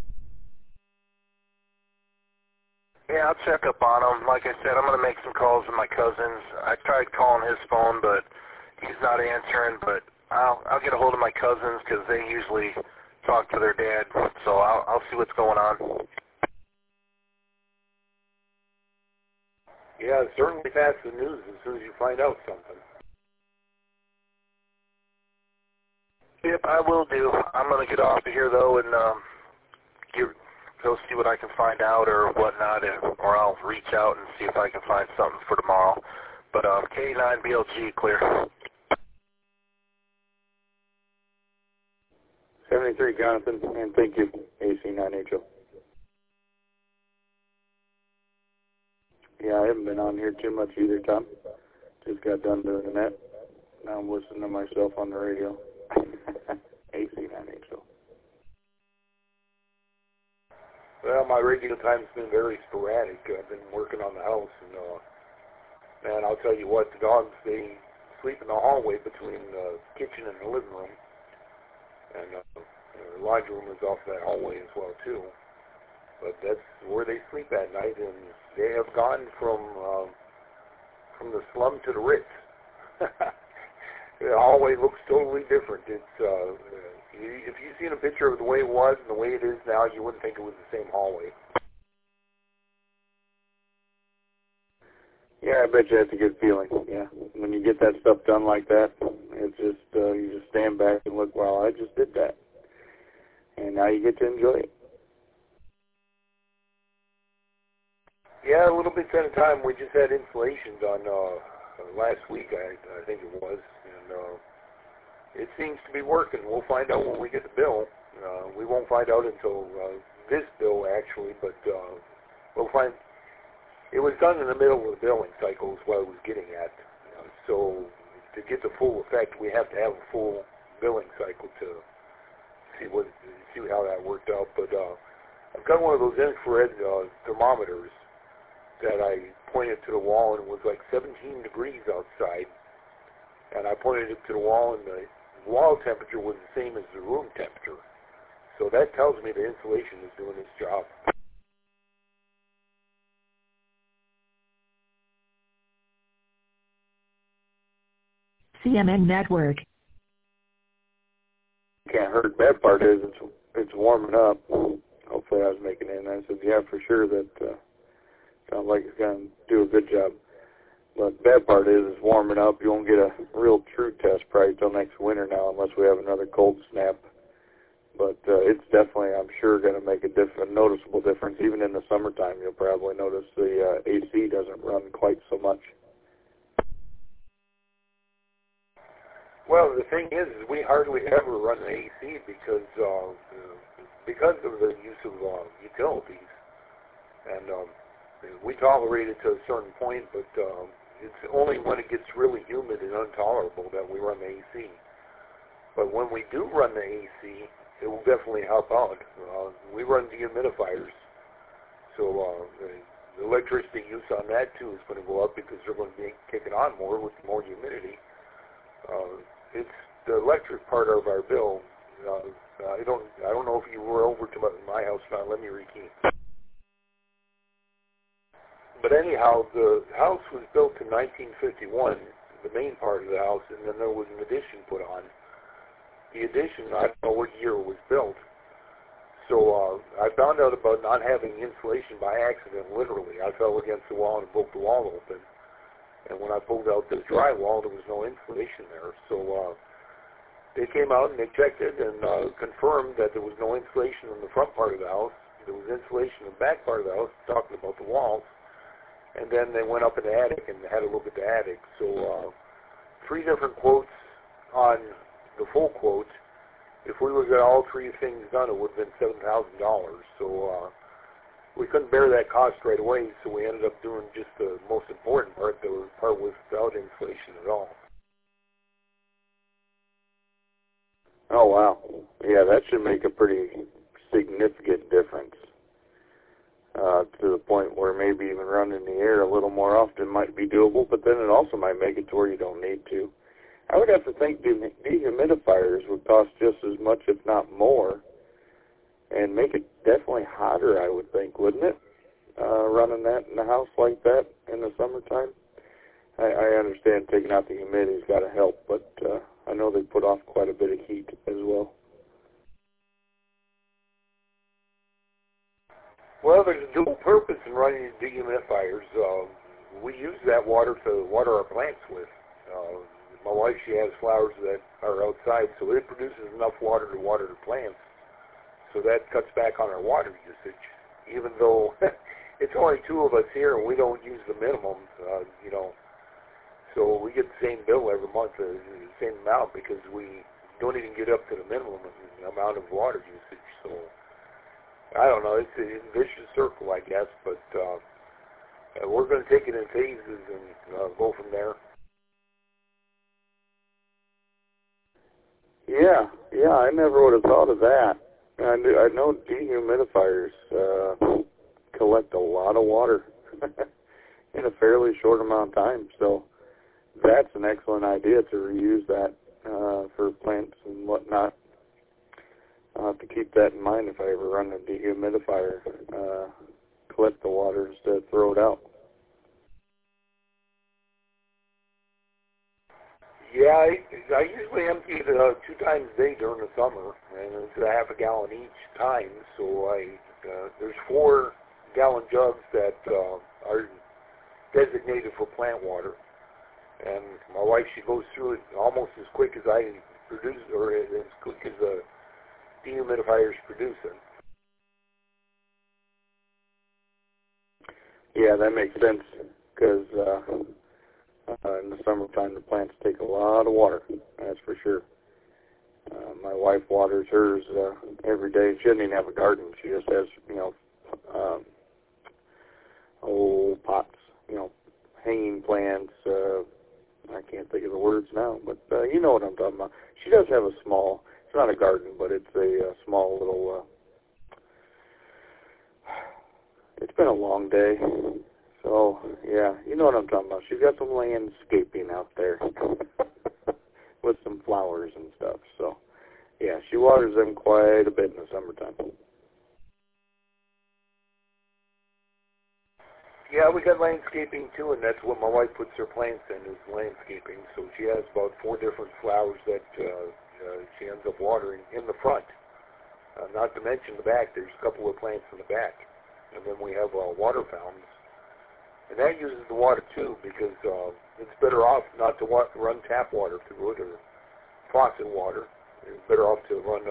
S4: Yeah, I'll check up on him. Like I said, I'm going to make some calls to my cousins. I tried calling his phone, but he's not answering, but I'll get a hold of my cousins because they usually talk to their dad, so I'll see what's going on.
S13: Yeah, certainly pass the news as soon as you find out something.
S4: Yep, I will do. I'm going to get off of here, though, and go see what I can find out or whatnot, or I'll reach out and see if I can find something for tomorrow. But K9BLG, clear.
S3: 73, Jonathan, and thank you, AC9HO. Yeah, I haven't been on here too much either, Tom. Just got done doing the net. Now I'm listening to myself on the radio. AC9HO.
S13: Well, my radio time's been very sporadic. I've been working on the house, and man, I'll tell you what, the dogs, they sleep in the hallway between the kitchen and the living room, and the laundry room is off that hallway as well too. But that's where they sleep at night, and they have gone from the slum to the Ritz. The hallway looks totally different. It's if you've seen a picture of the way it was and the way it is now, you wouldn't think it was the same hallway.
S3: Yeah, I bet you that's a good feeling. Yeah, when you get that stuff done like that, it's just you just stand back and look. Well, I just did that, and now you get to enjoy it.
S13: Yeah, a little bit at a time. We just had installation done last week, I think it was, and it seems to be working. We'll find out when we get the bill. We won't find out until this bill, actually, but we'll find. It was done in the middle of the billing cycle is what I was getting at. So to get the full effect, we have to have a full billing cycle to see how that worked out. But I've got one of those infrared thermometers that I pointed to the wall, and it was like 17 degrees outside. And I pointed it to the wall, and the wall temperature was the same as the room temperature. So that tells me the insulation is doing its job.
S1: CMN Network.
S3: Can't hurt. Bad part is it's warming up. Hopefully I was making it. And I said, yeah, for sure that sounds like it's going to do a good job. But the bad part is it's warming up. You won't get a real true test probably till next winter now unless we have another cold snap. But it's definitely, I'm sure, going to make a noticeable difference. Even in the summertime, you'll probably notice the AC doesn't run quite so much.
S13: Well, the thing is we hardly ever run an AC because of the use of utilities. And we tolerate it to a certain point, but it's only when it gets really humid and intolerable that we run the AC. But when we do run the AC, it will definitely help out. We run dehumidifiers, so the electricity use on that too is going to go up because they're going to be kicking on more with more humidity. It's the electric part of our bill. I don't know if you were over to my house now. Let me rekey. But anyhow, the house was built in 1951, the main part of the house, and then there was an addition put on. The addition, I don't know what year it was built. So I found out about not having insulation by accident, literally. I fell against the wall and broke the wall open. And when I pulled out the drywall, there was no insulation there. So they came out and they checked it and confirmed that there was no insulation in the front part of the house. There was insulation in the back part of the house, talking about the walls. And then they went up in the attic and had a look at the attic. So 3 different quotes on the full quote. If we would have got all 3 things done, it would have been $7,000. So we couldn't bear that cost right away, so we ended up doing just the most important part. The part was without insulation at all.
S3: Oh, wow. Yeah, that should make a pretty significant difference to the point where maybe even running the air a little more often might be doable, but then it also might make it to where you don't need to. I would have to think dehumidifiers would cost just as much, if not more, and make it definitely hotter, I would think, wouldn't it? Running that in the house like that in the summertime. I understand taking out the humidity's got to help, but I know they put off quite a bit of heat as well.
S13: Well, there's a dual purpose in running dehumidifiers. We use that water to water our plants with. My wife, she has flowers that are outside, so it produces enough water to water the plants. So that cuts back on our water usage, even though it's only 2 of us here and we don't use the minimum, you know. So we get the same bill every month, the same amount, because we don't even get up to the minimum amount of water usage. So I don't know, it's a vicious circle, I guess, but we're going to take it in phases and go from there.
S3: Yeah, I never would have thought of that. I know dehumidifiers collect a lot of water in a fairly short amount of time, so that's an excellent idea to reuse that for plants and whatnot. I'll have to keep that in mind if I ever run a dehumidifier. Collect the water instead of throw it out.
S13: Yeah, I usually empty it 2 times a day during the summer, and it's a half a gallon each time. So there's 4 gallon jugs that are designated for plant water, and my wife, she goes through it almost as quick as I produce, or as quick as the dehumidifiers produce it.
S3: Yeah, that makes sense, because in the summertime the plants take a lot of water, that's for sure. My wife waters hers every day. She doesn't even have a garden. She just has, you know, old pots, you know, hanging plants. I can't think of the words now, but you know what I'm talking about. She does have a small, it's not a garden, but it's a small little, it's been a long day. So, yeah, you know what I'm talking about. She's got some landscaping out there with some flowers and stuff. So, yeah, she waters them quite a bit in the summertime.
S13: Yeah, we got landscaping too, and that's what my wife puts her plants in, is landscaping. So she has about 4 different flowers that she ends up watering in the front. Not to mention the back. There's a couple of plants in the back. And then we have water fountains. And that uses the water too, because it's better off not to run tap water through it or faucet water. It's better off to run,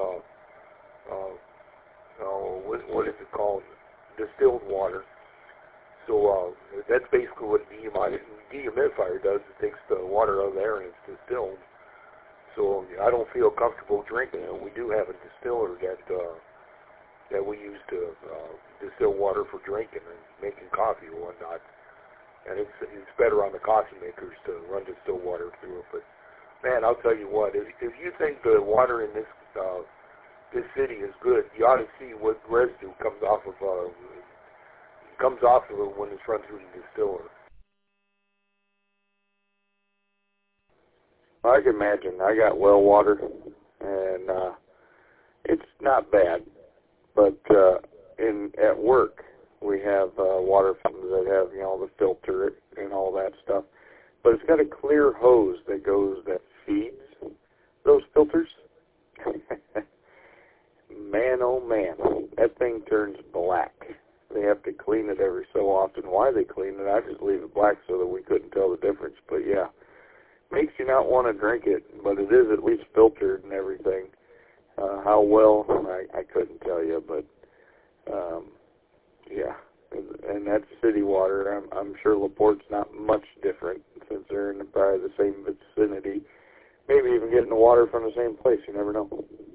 S13: what is it called? Distilled water. So that's basically what a dehumidifier does. It takes the water out of there and it's distilled. So I don't feel comfortable drinking it. We do have a distiller that we use to distill water for drinking and making coffee or whatnot. And it's better on the coffee makers to run distilled water through it. But man, I'll tell you what, if you think the water in this city is good, you ought to see what residue comes off of it when it's run through the distiller.
S3: I can imagine. I got well water, and it's not bad. But at work, we have water fountains that have, you know, the filter and all that stuff. But it's got a clear hose that feeds those filters. Man, oh man, that thing turns black. They have to clean it every so often. Why they clean it, I just leave it black so that we couldn't tell the difference. But yeah, makes you not want to drink it, but it is at least filtered and everything. How well, I couldn't tell you, but yeah, and that's city water. I'm sure LaPorte's not much different since they're in probably the same vicinity. Maybe even getting the water from the same place. You never know.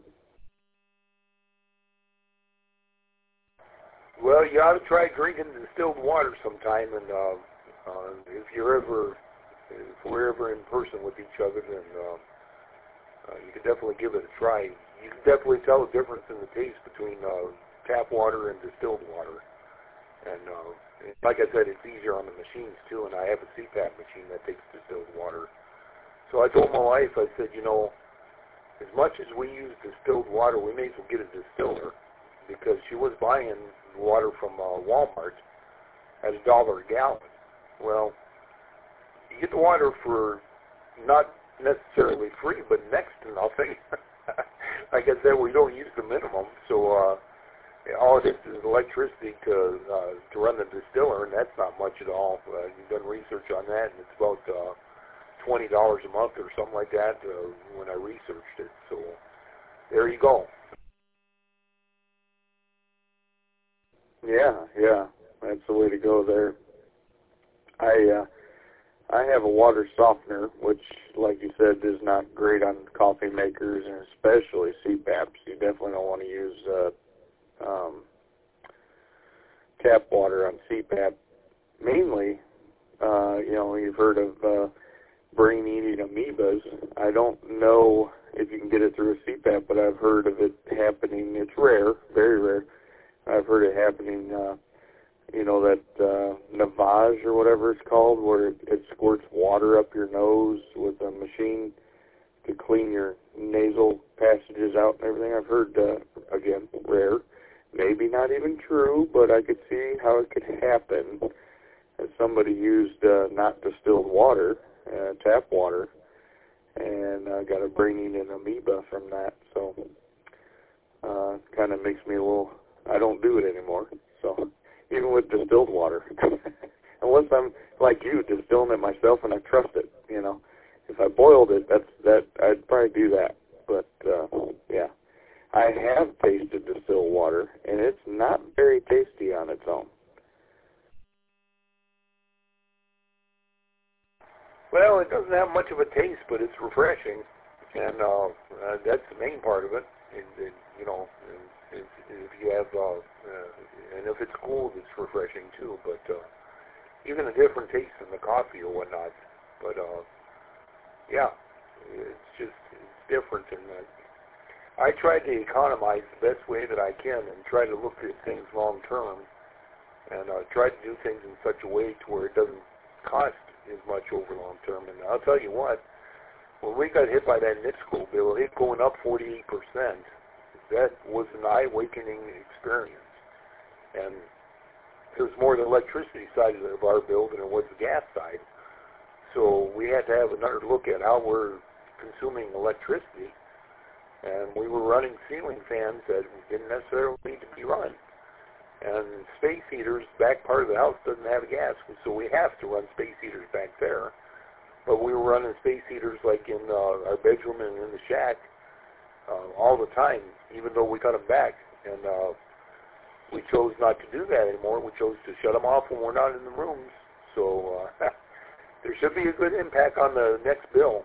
S13: Well, you ought to try drinking distilled water sometime, and if we're ever in person with each other, then you can definitely give it a try. You can definitely tell the difference in the taste between tap water and distilled water. And like I said, it's easier on the machines too, and I have a CPAP machine that takes distilled water. So I told my wife, I said, you know, as much as we use distilled water, we may as well get a distiller, because she was buying water from Walmart at $1 a gallon. Well, you get the water for not necessarily free, but next to nothing. Like I said, we don't use the minimum, so all it is electricity to run the distiller, and that's not much at all. You've done research on that, and it's about $20 a month or something like that when I researched it. So there you go.
S14: Yeah, that's the way to go there. I have a water softener, which, like you said, is not great on coffee makers and especially CPAPs. You definitely don't want to use tap water on CPAP. Mainly, you've heard of brain-eating amoebas. I don't know if you can get it through a CPAP, but I've heard of it happening. It's rare, very rare. I've heard it happening, that Navage or whatever it's called, where it squirts water up your nose with a machine to clean your nasal passages out and everything. I've heard, again, rare. Maybe not even true, but I could see how it could happen. If somebody used not distilled water, tap water, and got a brain-eating amoeba from that. So it kind of makes me a little, I don't do it anymore. So even with distilled water, unless I'm like you, distilling it myself and I trust it, If I boiled it, I'd probably do that. But yeah, I have tasted distilled water, and it's not very tasty on its own.
S13: Well, it doesn't have much of a taste, but it's refreshing, and that's the main part of it. If you have, and if it's cold, it's refreshing too. But even a different taste than the coffee or whatnot. But yeah, it's different. And I try to economize the best way that I can, and try to look at things long term, and try to do things in such a way to where it doesn't cost as much over long term. And I'll tell you what, when we got hit by that NIPSCO bill, it going up 48%. That was an eye-awakening experience. And it was more the electricity side of our bill than it was the gas side. So we had to have another look at how we're consuming electricity. And we were running ceiling fans that didn't necessarily need to be run. And space heaters, back part of the house doesn't have gas, so we have to run space heaters back there. But we were running space heaters like in our bedroom and in the shack all the time, even though we cut them back. And we chose not to do that anymore. We chose to shut them off when we're not in the rooms. So there should be a good impact on the next bill.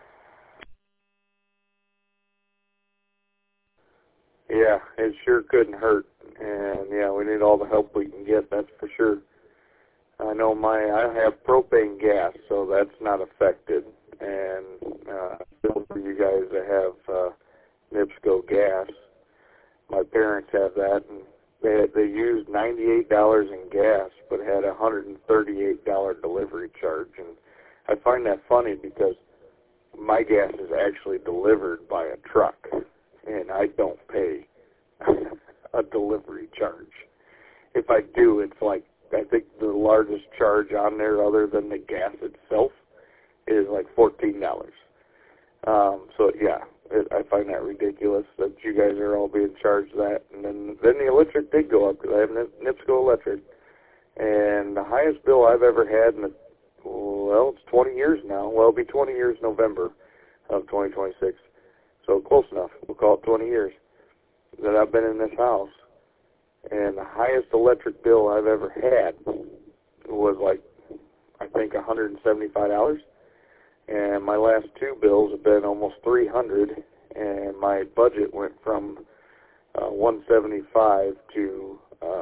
S14: Yeah, it sure couldn't hurt. And yeah, we need all the help we can get, that's for sure. I know I have propane gas, so that's not affected. And still for you guys that have NIPSCO gas, my parents have that, and they used $98 in gas, but had a $138 delivery charge. And I find that funny because my gas is actually delivered by a truck, and I don't pay a delivery charge. If I do, it's like, I think the largest charge on there other than the gas itself is like $14. So yeah, I find that ridiculous that you guys are all being charged that. And then the electric did go up because I have NIPSCO electric. And the highest bill I've ever had it's 20 years now. Well, it'll be 20 years November of 2026. So close enough. We'll call it 20 years that I've been in this house. And the highest electric bill I've ever had was like, I think $175. And my last two bills have been almost $300. And my budget went from $175 to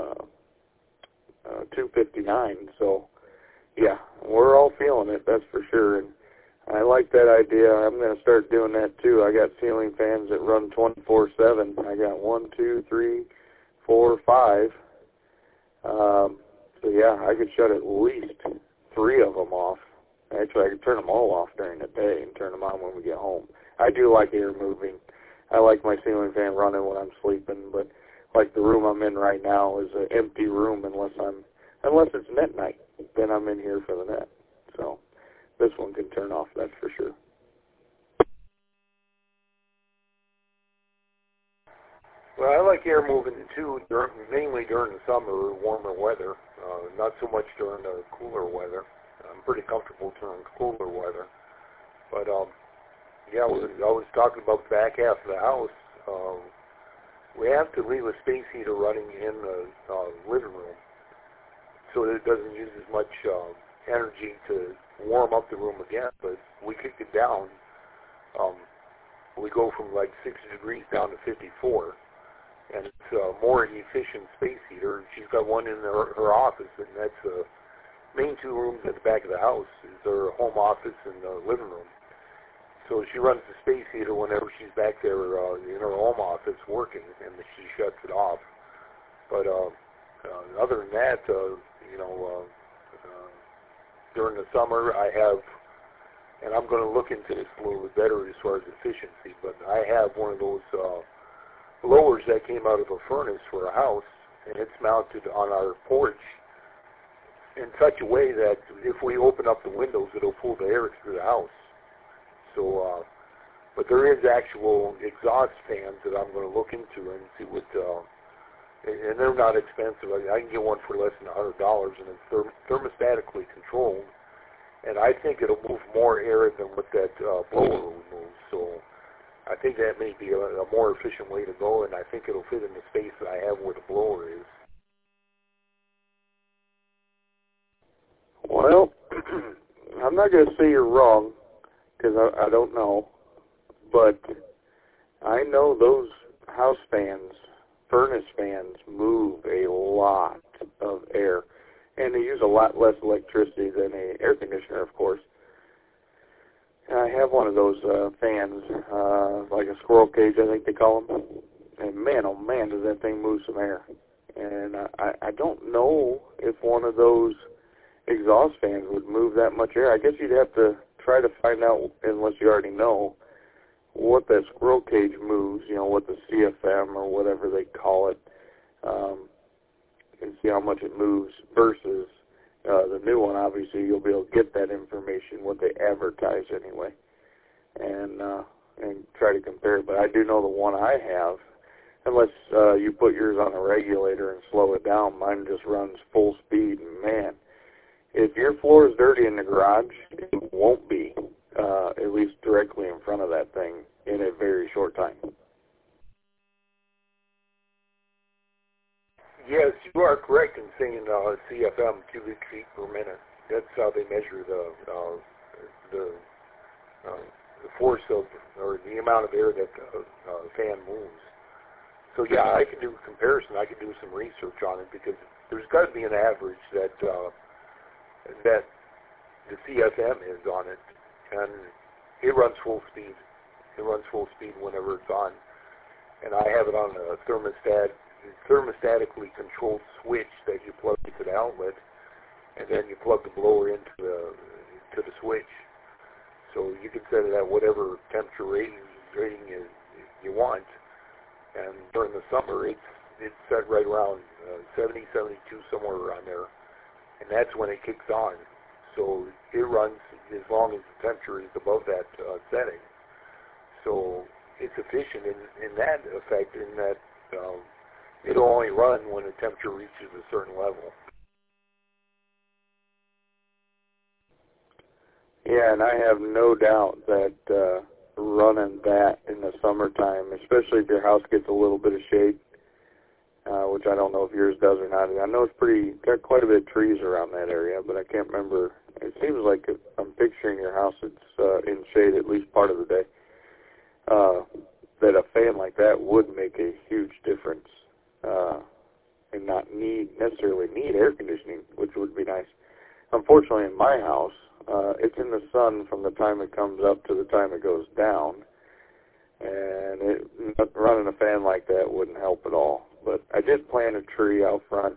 S14: $259. So, yeah, we're all feeling it, that's for sure. And I like that idea. I'm going to start doing that too. I got ceiling fans that run 24/7. I got 1, 2, 3, 4, 5. So yeah, I could shut at least 3 of them off. Actually, I could turn them all off during the day and turn them on when we get home. I do like air moving. I like my ceiling fan running when I'm sleeping, but like the room I'm in right now is an empty room unless it's net night. Then I'm in here for the net. So this one can turn off, that's for sure.
S13: Well, I like air moving too, mainly during the summer, warmer weather. Not so much during the cooler weather. I'm pretty comfortable during cooler weather. But yeah, I was talking about the back half of the house. We have to leave a space heater running in the living room so that it doesn't use as much energy to warm up the room again. But we kicked it down. We go from like 60 degrees down to 54. And it's a more efficient space heater. She's got one in her office, and that's the main two rooms at the back of the house is her home office and the living room. So she runs the space heater whenever she's back there in her home office working, and she shuts it off. But other than that, during the summer I have, and I'm going to look into this a little bit better as far as efficiency, but I have one of those blowers that came out of a furnace for a house, and it's mounted on our porch in such a way that if we open up the windows, it'll pull the air through the house. So, but there is actual exhaust fans that I'm going to look into and see what, and they're not expensive. I can get one for less than $100, and it's thermostatically controlled, and I think it'll move more air than what that blower will move. So I think that may be a more efficient way to go, and I think it'll fit in the space that I have where the blower is.
S14: Well, I'm not going to say you're wrong, because I don't know, but I know those house fans, furnace fans, move a lot of air, and they use a lot less electricity than an air conditioner, of course. I have one of those fans, like a squirrel cage, I think they call them, and man, oh man, does that thing move some air. And I don't know if one of those exhaust fans would move that much air. I guess you'd have to try to find out, unless you already know, what that squirrel cage moves, what the CFM or whatever they call it, and see how much it moves versus the new one. Obviously, you'll be able to get that information, what they advertise anyway, and try to compare it. But I do know the one I have, unless you put yours on a regulator and slow it down, mine just runs full speed, and man, if your floor is dirty in the garage, it won't be, at least directly in front of that thing, in a very short time.
S13: Yes, you are correct in saying CFM, cubic feet per minute. That's how they measure the force of, or the amount of air that the fan moves. So yeah, I can do a comparison. I can do some research on it, because there's got to be an average that the CFM is on it, and it runs full speed. It runs full speed whenever it's on, and I have it on a thermostatically controlled switch that you plug into the outlet, and then you plug the blower into the switch. So you can set it at whatever temperature rating you want, and during the summer it's set right around 70, 72, somewhere around there. And that's when it kicks on. So it runs as long as the temperature is above that setting. So it's efficient in that effect, in that it'll only run when the temperature reaches a certain level.
S14: Yeah, and I have no doubt that running that in the summertime, especially if your house gets a little bit of shade, which I don't know if yours does or not. I know it's got quite a bit of trees around that area, but I can't remember. It seems like if I'm picturing your house, it's in shade at least part of the day. That a fan like that would make a huge difference, and not necessarily need air conditioning, which would be nice. Unfortunately, in my house, it's in the sun from the time it comes up to the time it goes down, and running a fan like that wouldn't help at all. But I did plant a tree out front.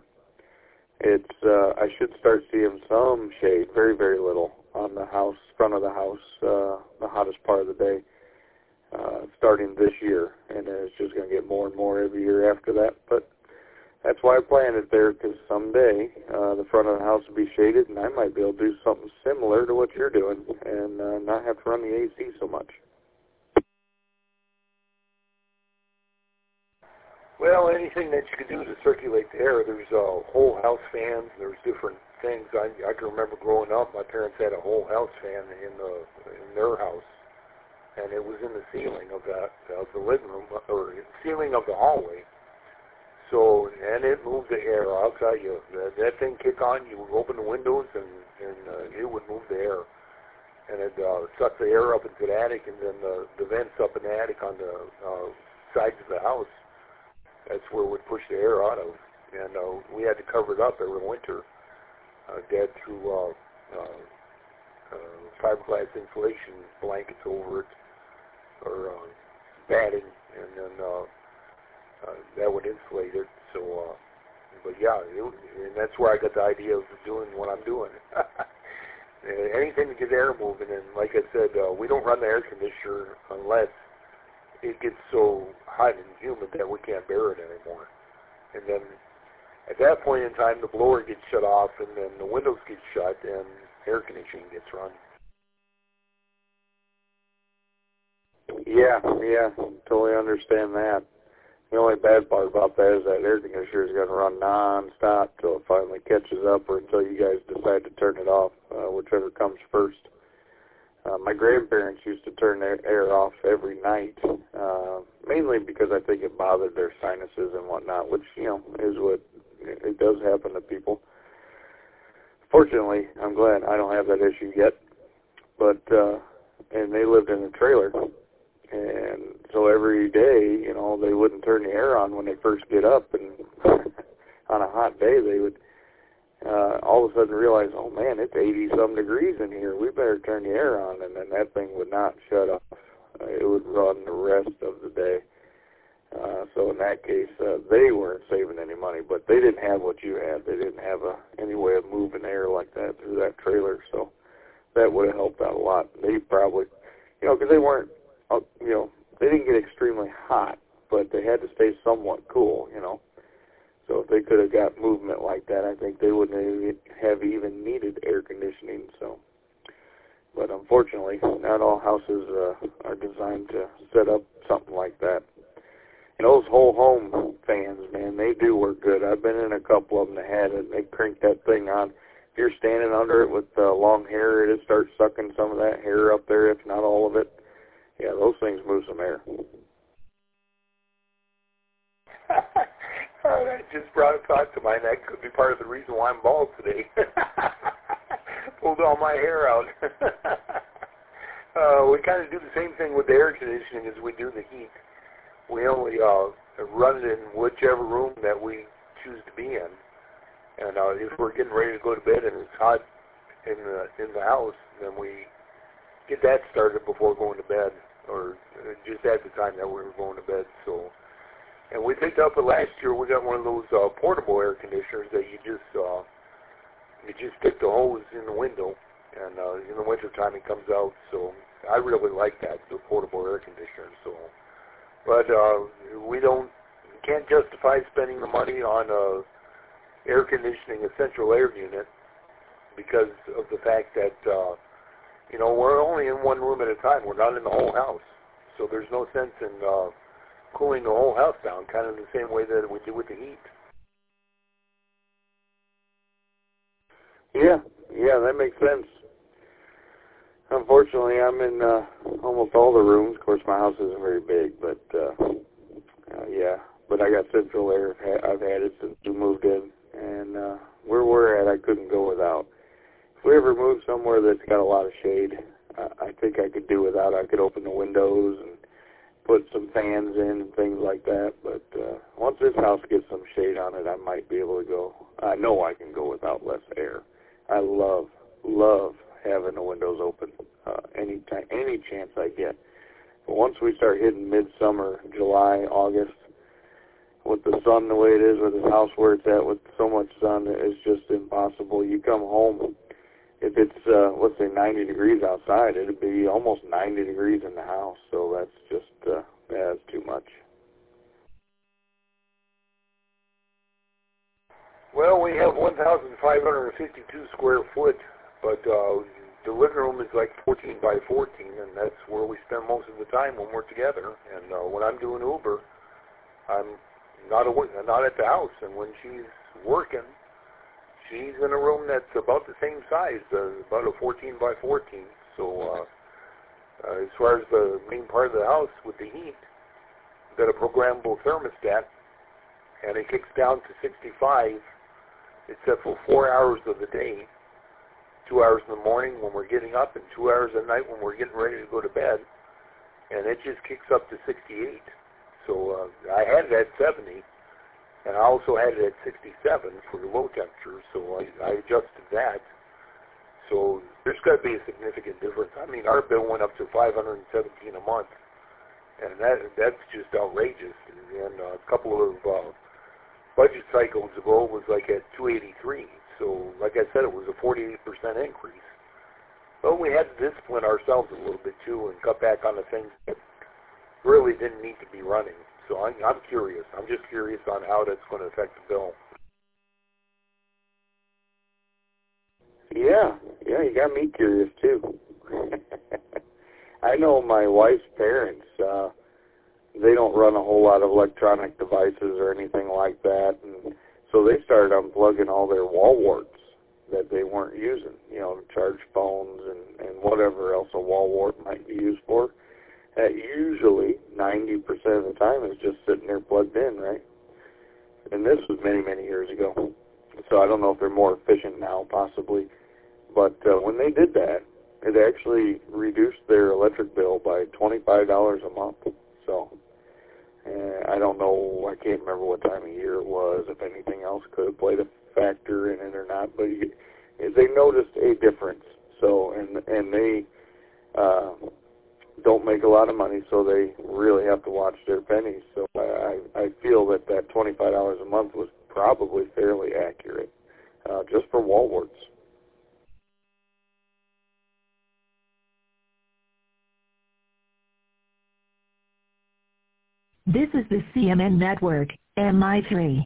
S14: I should start seeing some shade, very, very little, on the house, front of the house, the hottest part of the day, starting this year, and then it's just going to get more and more every year after that. But that's why I planted there, because someday the front of the house will be shaded, and I might be able to do something similar to what you're doing and not have to run the AC so much.
S13: Well, anything that you can do to circulate the air. There's whole house fans. There's different things. I can remember growing up, my parents had a whole house fan in their house, and it was in the ceiling of the living room or ceiling of the hallway. So, and it moved the air. I'll tell you, that thing kick on, you would open the windows and it would move the air. And it sucked the air up into the attic, and then the vents up in the attic on the sides of the house. That's where it would push the air out of. And we had to cover it up every winter. Dad threw fiberglass insulation blankets over it, or batting, and then that would insulate it. So, but yeah, and that's where I got the idea of doing what I'm doing. Anything to get air moving, and like I said, we don't run the air conditioner unless it gets so hot and humid that we can't bear it anymore. And then at that point in time, the blower gets shut off, and then the windows get shut, and air conditioning gets run.
S14: Yeah, totally understand that. The only bad part about that is that air conditioner is going to run non-stop till it finally catches up, or until you guys decide to turn it off, whichever comes first. My grandparents used to turn their air off every night, mainly because I think it bothered their sinuses and whatnot, which, is what it does happen to people. Fortunately, I'm glad I don't have that issue yet, but, and they lived in a trailer. And so every day, they wouldn't turn the air on when they first get up, and on a hot day they would all of a sudden realize, oh man, it's 80-some degrees in here, we better turn the air on, and then that thing would not shut off. It would run the rest of the day. So in that case, they weren't saving any money, but they didn't have what you had. They didn't have any way of moving air like that through that trailer, so that would have helped out a lot. They probably, because they weren't, they didn't get extremely hot, but they had to stay somewhat cool, So if they could have got movement like that, I think they wouldn't have even needed air conditioning. So, but unfortunately, not all houses are designed to set up something like that. And those whole home fans, man, they do work good. I've been in a couple of them that had it. They crank that thing on. If you're standing under it with long hair, it'll start sucking some of that hair up there, if not all of it. Yeah, those things move some air.
S13: That just brought a thought to mind. That could be part of the reason why I'm bald today. Pulled all my hair out. We kind of do the same thing with the air conditioning as we do the heat. We only run it in whichever room that we choose to be in. And if we're getting ready to go to bed and it's hot in the house, then we get that started before going to bed, or just at the time that we were going to bed. So, and we picked up last year. We got one of those portable air conditioners that you just stick the hose in the window, and in the wintertime it comes out. So I really like that, the portable air conditioner. So, but we can't justify spending the money on air conditioning a central air unit because of the fact that we're only in one room at a time. We're not in the whole house. So there's no sense in cooling the whole house down, kind of the same way that we do with the heat.
S14: Yeah, that makes sense. Unfortunately, I'm in almost all the rooms. Of course, my house isn't very big, but but I got central air. I've had it since we moved in, and where we're at, I couldn't go without. If we ever move somewhere that's got a lot of shade, I think I could do without. I could open the windows and put some fans in and things like that. But once this house gets some shade on it, I might be able to go. I know I can go without less air. I love having the windows open any chance I get. But once we start hitting midsummer, July, August, with the sun the way it is, with the house where it's at with so much sun, it's just impossible. You come home, if it's, let's say 90 degrees outside, it'd be almost 90 degrees in the house. So that's just, that's too much.
S13: Well, we have 1,552 square foot, but the living room is like 14 by 14, and that's where we spend most of the time when we're together. And when I'm doing Uber, I'm not at the house. And when she's working, she's in a room that's about the same size, about a 14 by 14. So as far as the main part of the house with the heat, we've got a programmable thermostat, and it kicks down to 65, except for 4 hours of the day, 2 hours in the morning when we're getting up, and 2 hours at night when we're getting ready to go to bed, and it just kicks up to 68. So I had it at 70, and I also had it at 67 for the low temperature, so I adjusted that. So there's got to be a significant difference. I mean, our bill went up to $517 a month, and that's just outrageous. And a couple of budget cycles ago, it was like at $283. So, like I said, it was a 48% increase. But we had to discipline ourselves a little bit, too, and cut back on the things that really didn't need to be running. So I'm curious. I'm just curious on how that's going to affect the bill.
S14: Yeah, you got me curious, too. I know my wife's parents, they don't run a whole lot of electronic devices or anything like that, and so they started unplugging all their wall warts that they weren't using, to charge phones and whatever else a wall wart might be used for. That usually 90% of the time is just sitting there plugged in, right? And this was many, many years ago. So I don't know if they're more efficient now, possibly. But when they did that, it actually reduced their electric bill by $25 a month. So I don't know, I can't remember what time of year it was, if anything else could have played a factor in it or not. But they noticed a difference. So, and they don't make a lot of money, so they really have to watch their pennies. So I feel that $25 a month was probably fairly accurate, just for wall warts.
S1: This is the CMN Network, MI3.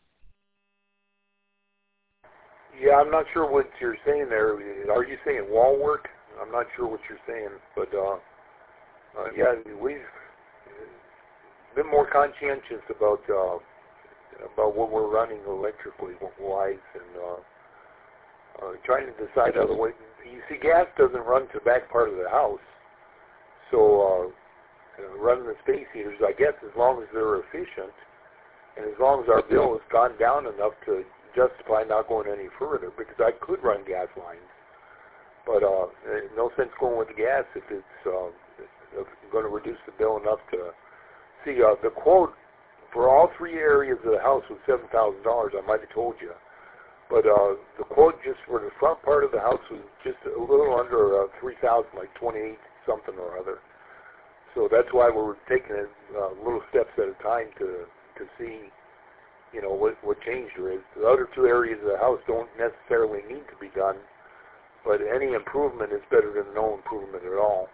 S13: Yeah, I'm not sure what you're saying there. Are you saying wall work? I'm not sure what you're saying, but yeah, we've been more conscientious about what we're running electrically wise, and trying to decide other ways. You see, gas doesn't run to the back part of the house, so running the space heaters, I guess, as long as they're efficient, and as long as our bill has gone down enough to justify not going any further, because I could run gas lines, but no sense going with the gas if it's going to reduce the bill enough to see. The quote for all three areas of the house was $7,000. I might have told you, but the quote just for the front part of the house was just a little under $3,000, like 28 something or other. So that's why we're taking it little steps at a time to see, what change there is. The other two areas of the house don't necessarily need to be done, but any improvement is better than no improvement at all.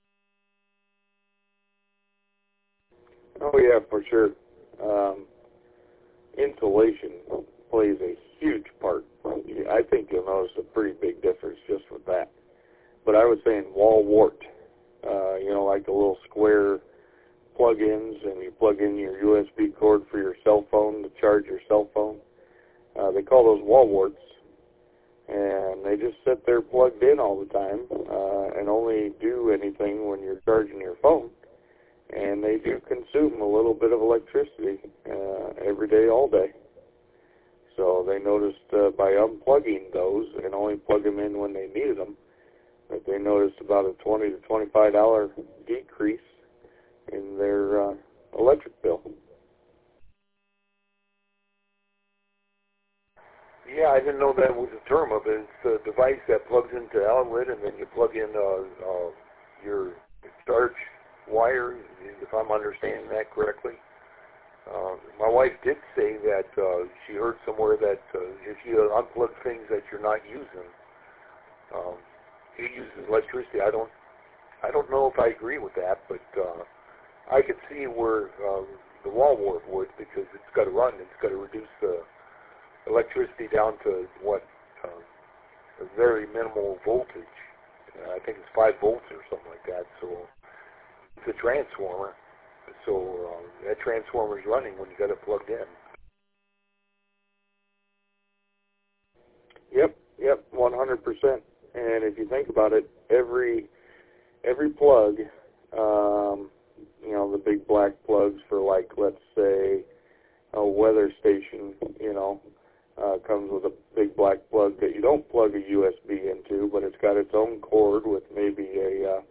S14: Oh yeah, for sure. Insulation plays a huge part. I think you'll notice a pretty big difference just with that. But I was saying wall wart, like the little square plug-ins, and you plug in your USB cord for your cell phone to charge your cell phone. They call those wall warts, and they just sit there plugged in all the time and only do anything when you're charging your phone. And they do consume a little bit of electricity every day, all day. So they noticed by unplugging those and only plug them in when they needed them, that they noticed about a $20 to $25 decrease in their electric bill.
S13: Yeah, I didn't know that was a term of it. It's a device that plugs into outlet, and then you plug in your charge wire, if I'm understanding that correctly. My wife did say that she heard somewhere that if you unplug things that you're not using, it uses electricity. I don't know if I agree with that, but I could see where the wall wart would, because it's got to run. It's got to reduce the electricity down to a very minimal voltage. I think it's 5 volts or something like that. So it's a transformer. So that transformer is running when you got it plugged in.
S14: Yep, 100%. And if you think about it, every plug, the big black plugs for, like, let's say, a weather station, comes with a big black plug that you don't plug a USB into, but it's got its own cord with maybe a,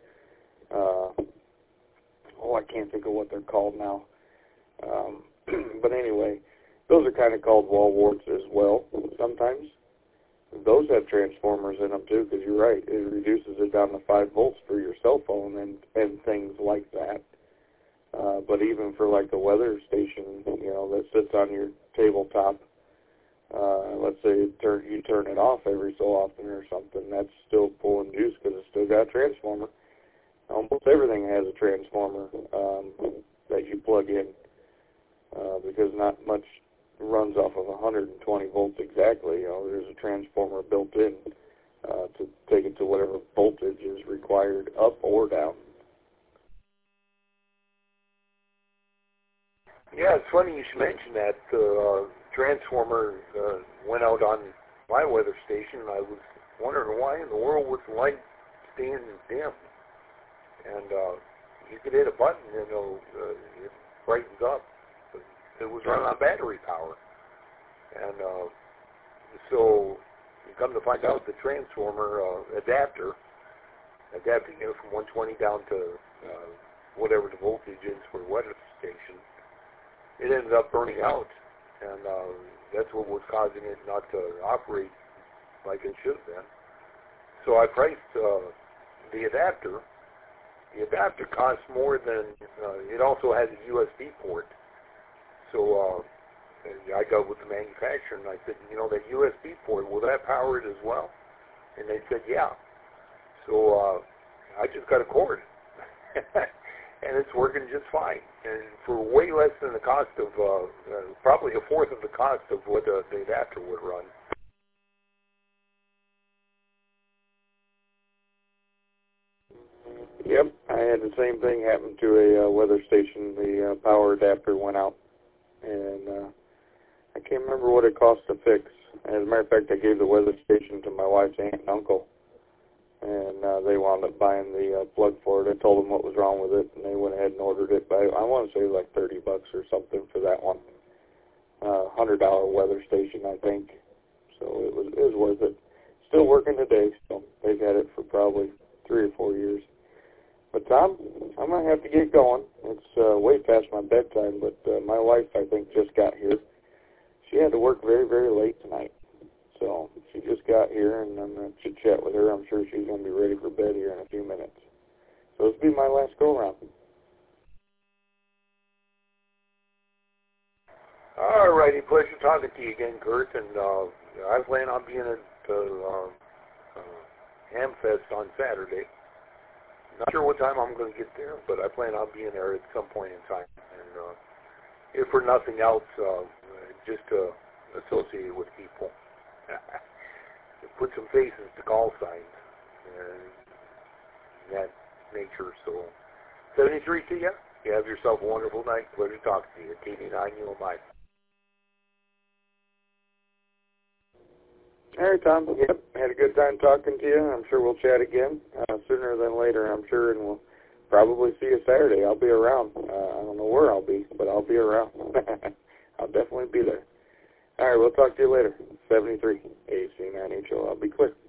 S14: I can't think of what they're called now. But anyway, those are kind of called wall warts as well sometimes. Those have transformers in them too, because you're right, it reduces it down to 5 volts for your cell phone and things like that. But even for like a weather station, that sits on your tabletop, let's say you turn it off every so often or something, that's still pulling juice because it's still got a transformer. Almost everything has a transformer that you plug in because not much runs off of 120 volts exactly. There's a transformer built in to take it to whatever voltage is required up or down.
S13: Yeah, it's funny you should mention that. Transformer went out on my weather station. I was wondering why in the world was the light staying dim. And you could hit a button and it brightens up. But it was running on battery power. And so you come to find out the transformer adapting it from 120 down to whatever the voltage is for the weather station, it ended up burning out. And that's what was causing it not to operate like it should have been. So I priced the adapter. The adapter costs more than, it also has a USB port. So I got with the manufacturer and I said, that USB port, will that power it as well? And they said, yeah. So I just got a cord. And it's working just fine. And for way less than the cost of, probably a fourth of the cost of what the adapter would run.
S14: Yep, I had the same thing happen to a weather station. The power adapter went out, and I can't remember what it cost to fix. As a matter of fact, I gave the weather station to my wife's aunt and uncle, and they wound up buying the plug for it. I told them what was wrong with it, and they went ahead and ordered it. But I want to say like $30 or something for that one. $100 weather station, I think. So it was worth it. Still working today, so they've had it for probably 3 or 4 years. But Tom, I'm going to have to get going. It's way past my bedtime, but my wife, I think, just got here. She had to work very, very late tonight. So she just got here, and I'm going to chit-chat with her. I'm sure she's going to be ready for bed here in a few minutes. So this will be my last go-around.
S13: All righty, pleasure talking to you again, Kurt. And I plan on being at Hamfest on Saturday. Not sure what time I'm going to get there, but I plan on being there at some point in time. And if for nothing else, just to associate with people. Put some faces to call signs and that nature. So 73 to you. You have yourself a wonderful night. Pleasure talking to you. KD9 UMI.
S14: All right, Tom. Yep, had a good time talking to you. I'm sure we'll chat again sooner than later, I'm sure, and we'll probably see you Saturday. I'll be around. I don't know where I'll be, but I'll be around. I'll definitely be there. All right, we'll talk to you later. 73 AC9HO. I'll be clear.